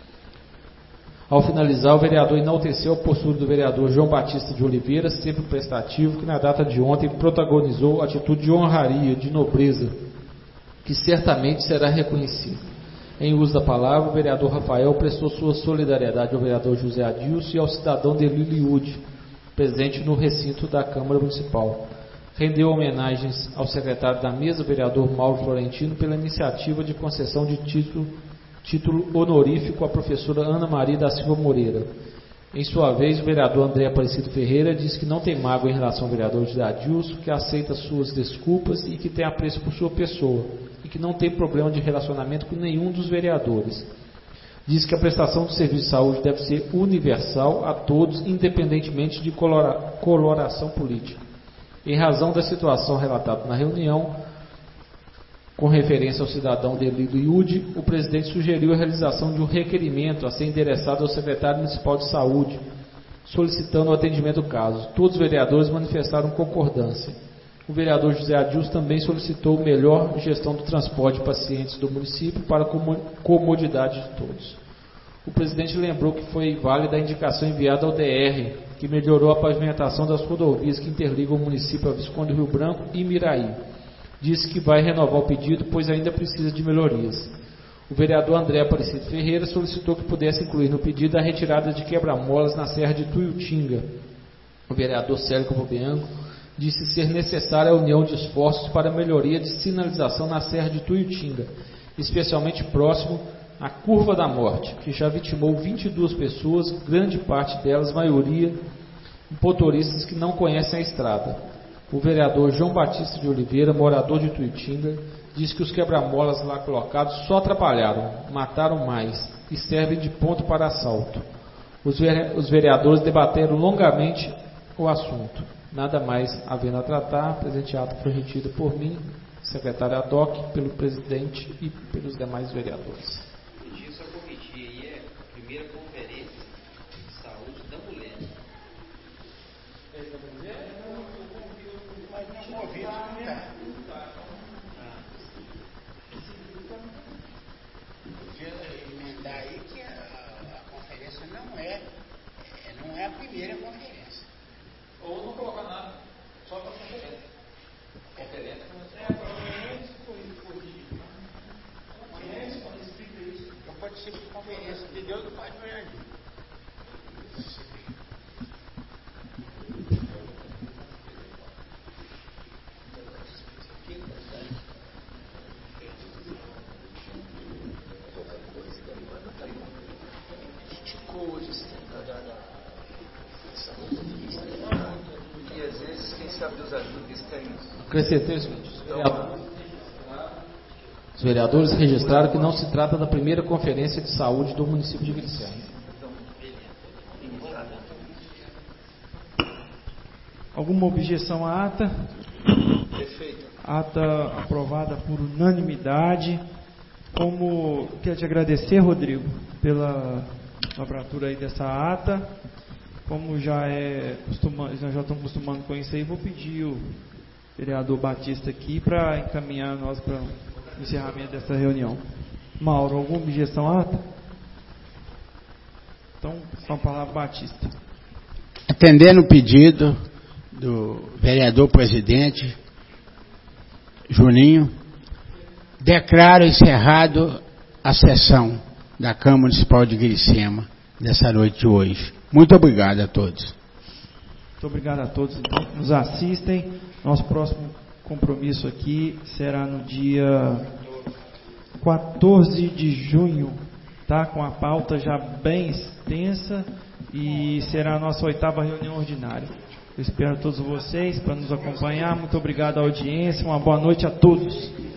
Speaker 10: Ao finalizar, o vereador enalteceu a postura do vereador João Batista de Oliveira, sempre prestativo, que na data de ontem protagonizou atitude de honraria, de nobreza, que certamente será reconhecida. Em uso da palavra, o vereador Rafael prestou sua solidariedade ao vereador José Adilson e ao cidadão Delilo Iude, presente no recinto da Câmara Municipal. Rendeu homenagens ao secretário da mesa, vereador Mauro Florentino, pela iniciativa de concessão de título honorífico à professora Ana Maria da Silva Moreira. Em sua vez, o vereador André Aparecido Ferreira disse que não tem mágoa em relação ao vereador José Adilson, que aceita suas desculpas e que tem apreço por sua pessoa, e que não tem problema de relacionamento com nenhum dos vereadores. Diz que a prestação do serviço de saúde deve ser universal a todos, independentemente de coloração política. Em razão da situação relatada na reunião, com referência ao cidadão Delilo Iude, o presidente sugeriu a realização de um requerimento a ser endereçado ao secretário municipal de saúde, solicitando o atendimento do caso. Todos os vereadores manifestaram concordância. O vereador José Adilson também solicitou melhor gestão do transporte de pacientes do município para a comodidade de todos. O presidente lembrou que foi válida a indicação enviada ao DR, que melhorou a pavimentação das rodovias que interligam o município a Visconde Rio Branco e Miraí. Disse que vai renovar o pedido, pois ainda precisa de melhorias. O vereador André Aparecido Ferreira solicitou que pudesse incluir no pedido a retirada de quebra-molas na Serra de Tuiutinga. O vereador Célio Capobianco disse ser necessária a união de esforços para a melhoria de sinalização na Serra de Tuiutinga, especialmente próximo à Curva da Morte, que já vitimou 22 pessoas, grande parte delas, maioria, motoristas que não conhecem a estrada. O vereador João Batista de Oliveira, morador de Tuiutinga, diz que os quebra-molas lá colocados só atrapalharam, mataram mais e servem de ponto para assalto. Os vereadores debateram longamente o assunto. Nada mais havendo a tratar, o presente ato foi retido por mim, secretário ad hoc, pelo presidente e pelos demais vereadores.
Speaker 5: Isso eu cometi aí é a primeira conferência de saúde da mulher.
Speaker 8: Mas não ouvi, não tá. Podia emendar aí que a conferência não é a primeira conferência.
Speaker 10: Ou não colocar nada, só para conferência. Conferência quando explica isso.
Speaker 8: Eu participo de conferência de Deus do Pai do Jardim.
Speaker 11: E às vezes quem sabe dos ajudas tem.
Speaker 10: Acrescentei o seguinte: os vereadores registraram que não se trata da primeira conferência de saúde do município de Glicério.
Speaker 1: Alguma objeção à ata?
Speaker 11: Perfeito.
Speaker 1: Ata aprovada por unanimidade. Como quero te agradecer, Rodrigo, pela abertura aí dessa ata. Como já nós já estamos acostumando com isso aí, vou pedir o vereador Batista aqui para encaminhar nós para o encerramento dessa reunião. Mauro, alguma objeção à ata? Então, com a palavra, Batista.
Speaker 8: Atendendo o pedido do vereador presidente Juninho, declaro encerrado a sessão da Câmara Municipal de Glicema dessa noite de hoje. Muito obrigado a todos.
Speaker 1: Muito obrigado a todos então, que nos assistem. Nosso próximo compromisso aqui será no dia 14 de junho, tá? Com a pauta já bem extensa e será a nossa 8ª reunião ordinária. Eu espero todos vocês para nos acompanhar. Muito obrigado à audiência. Uma boa noite a todos.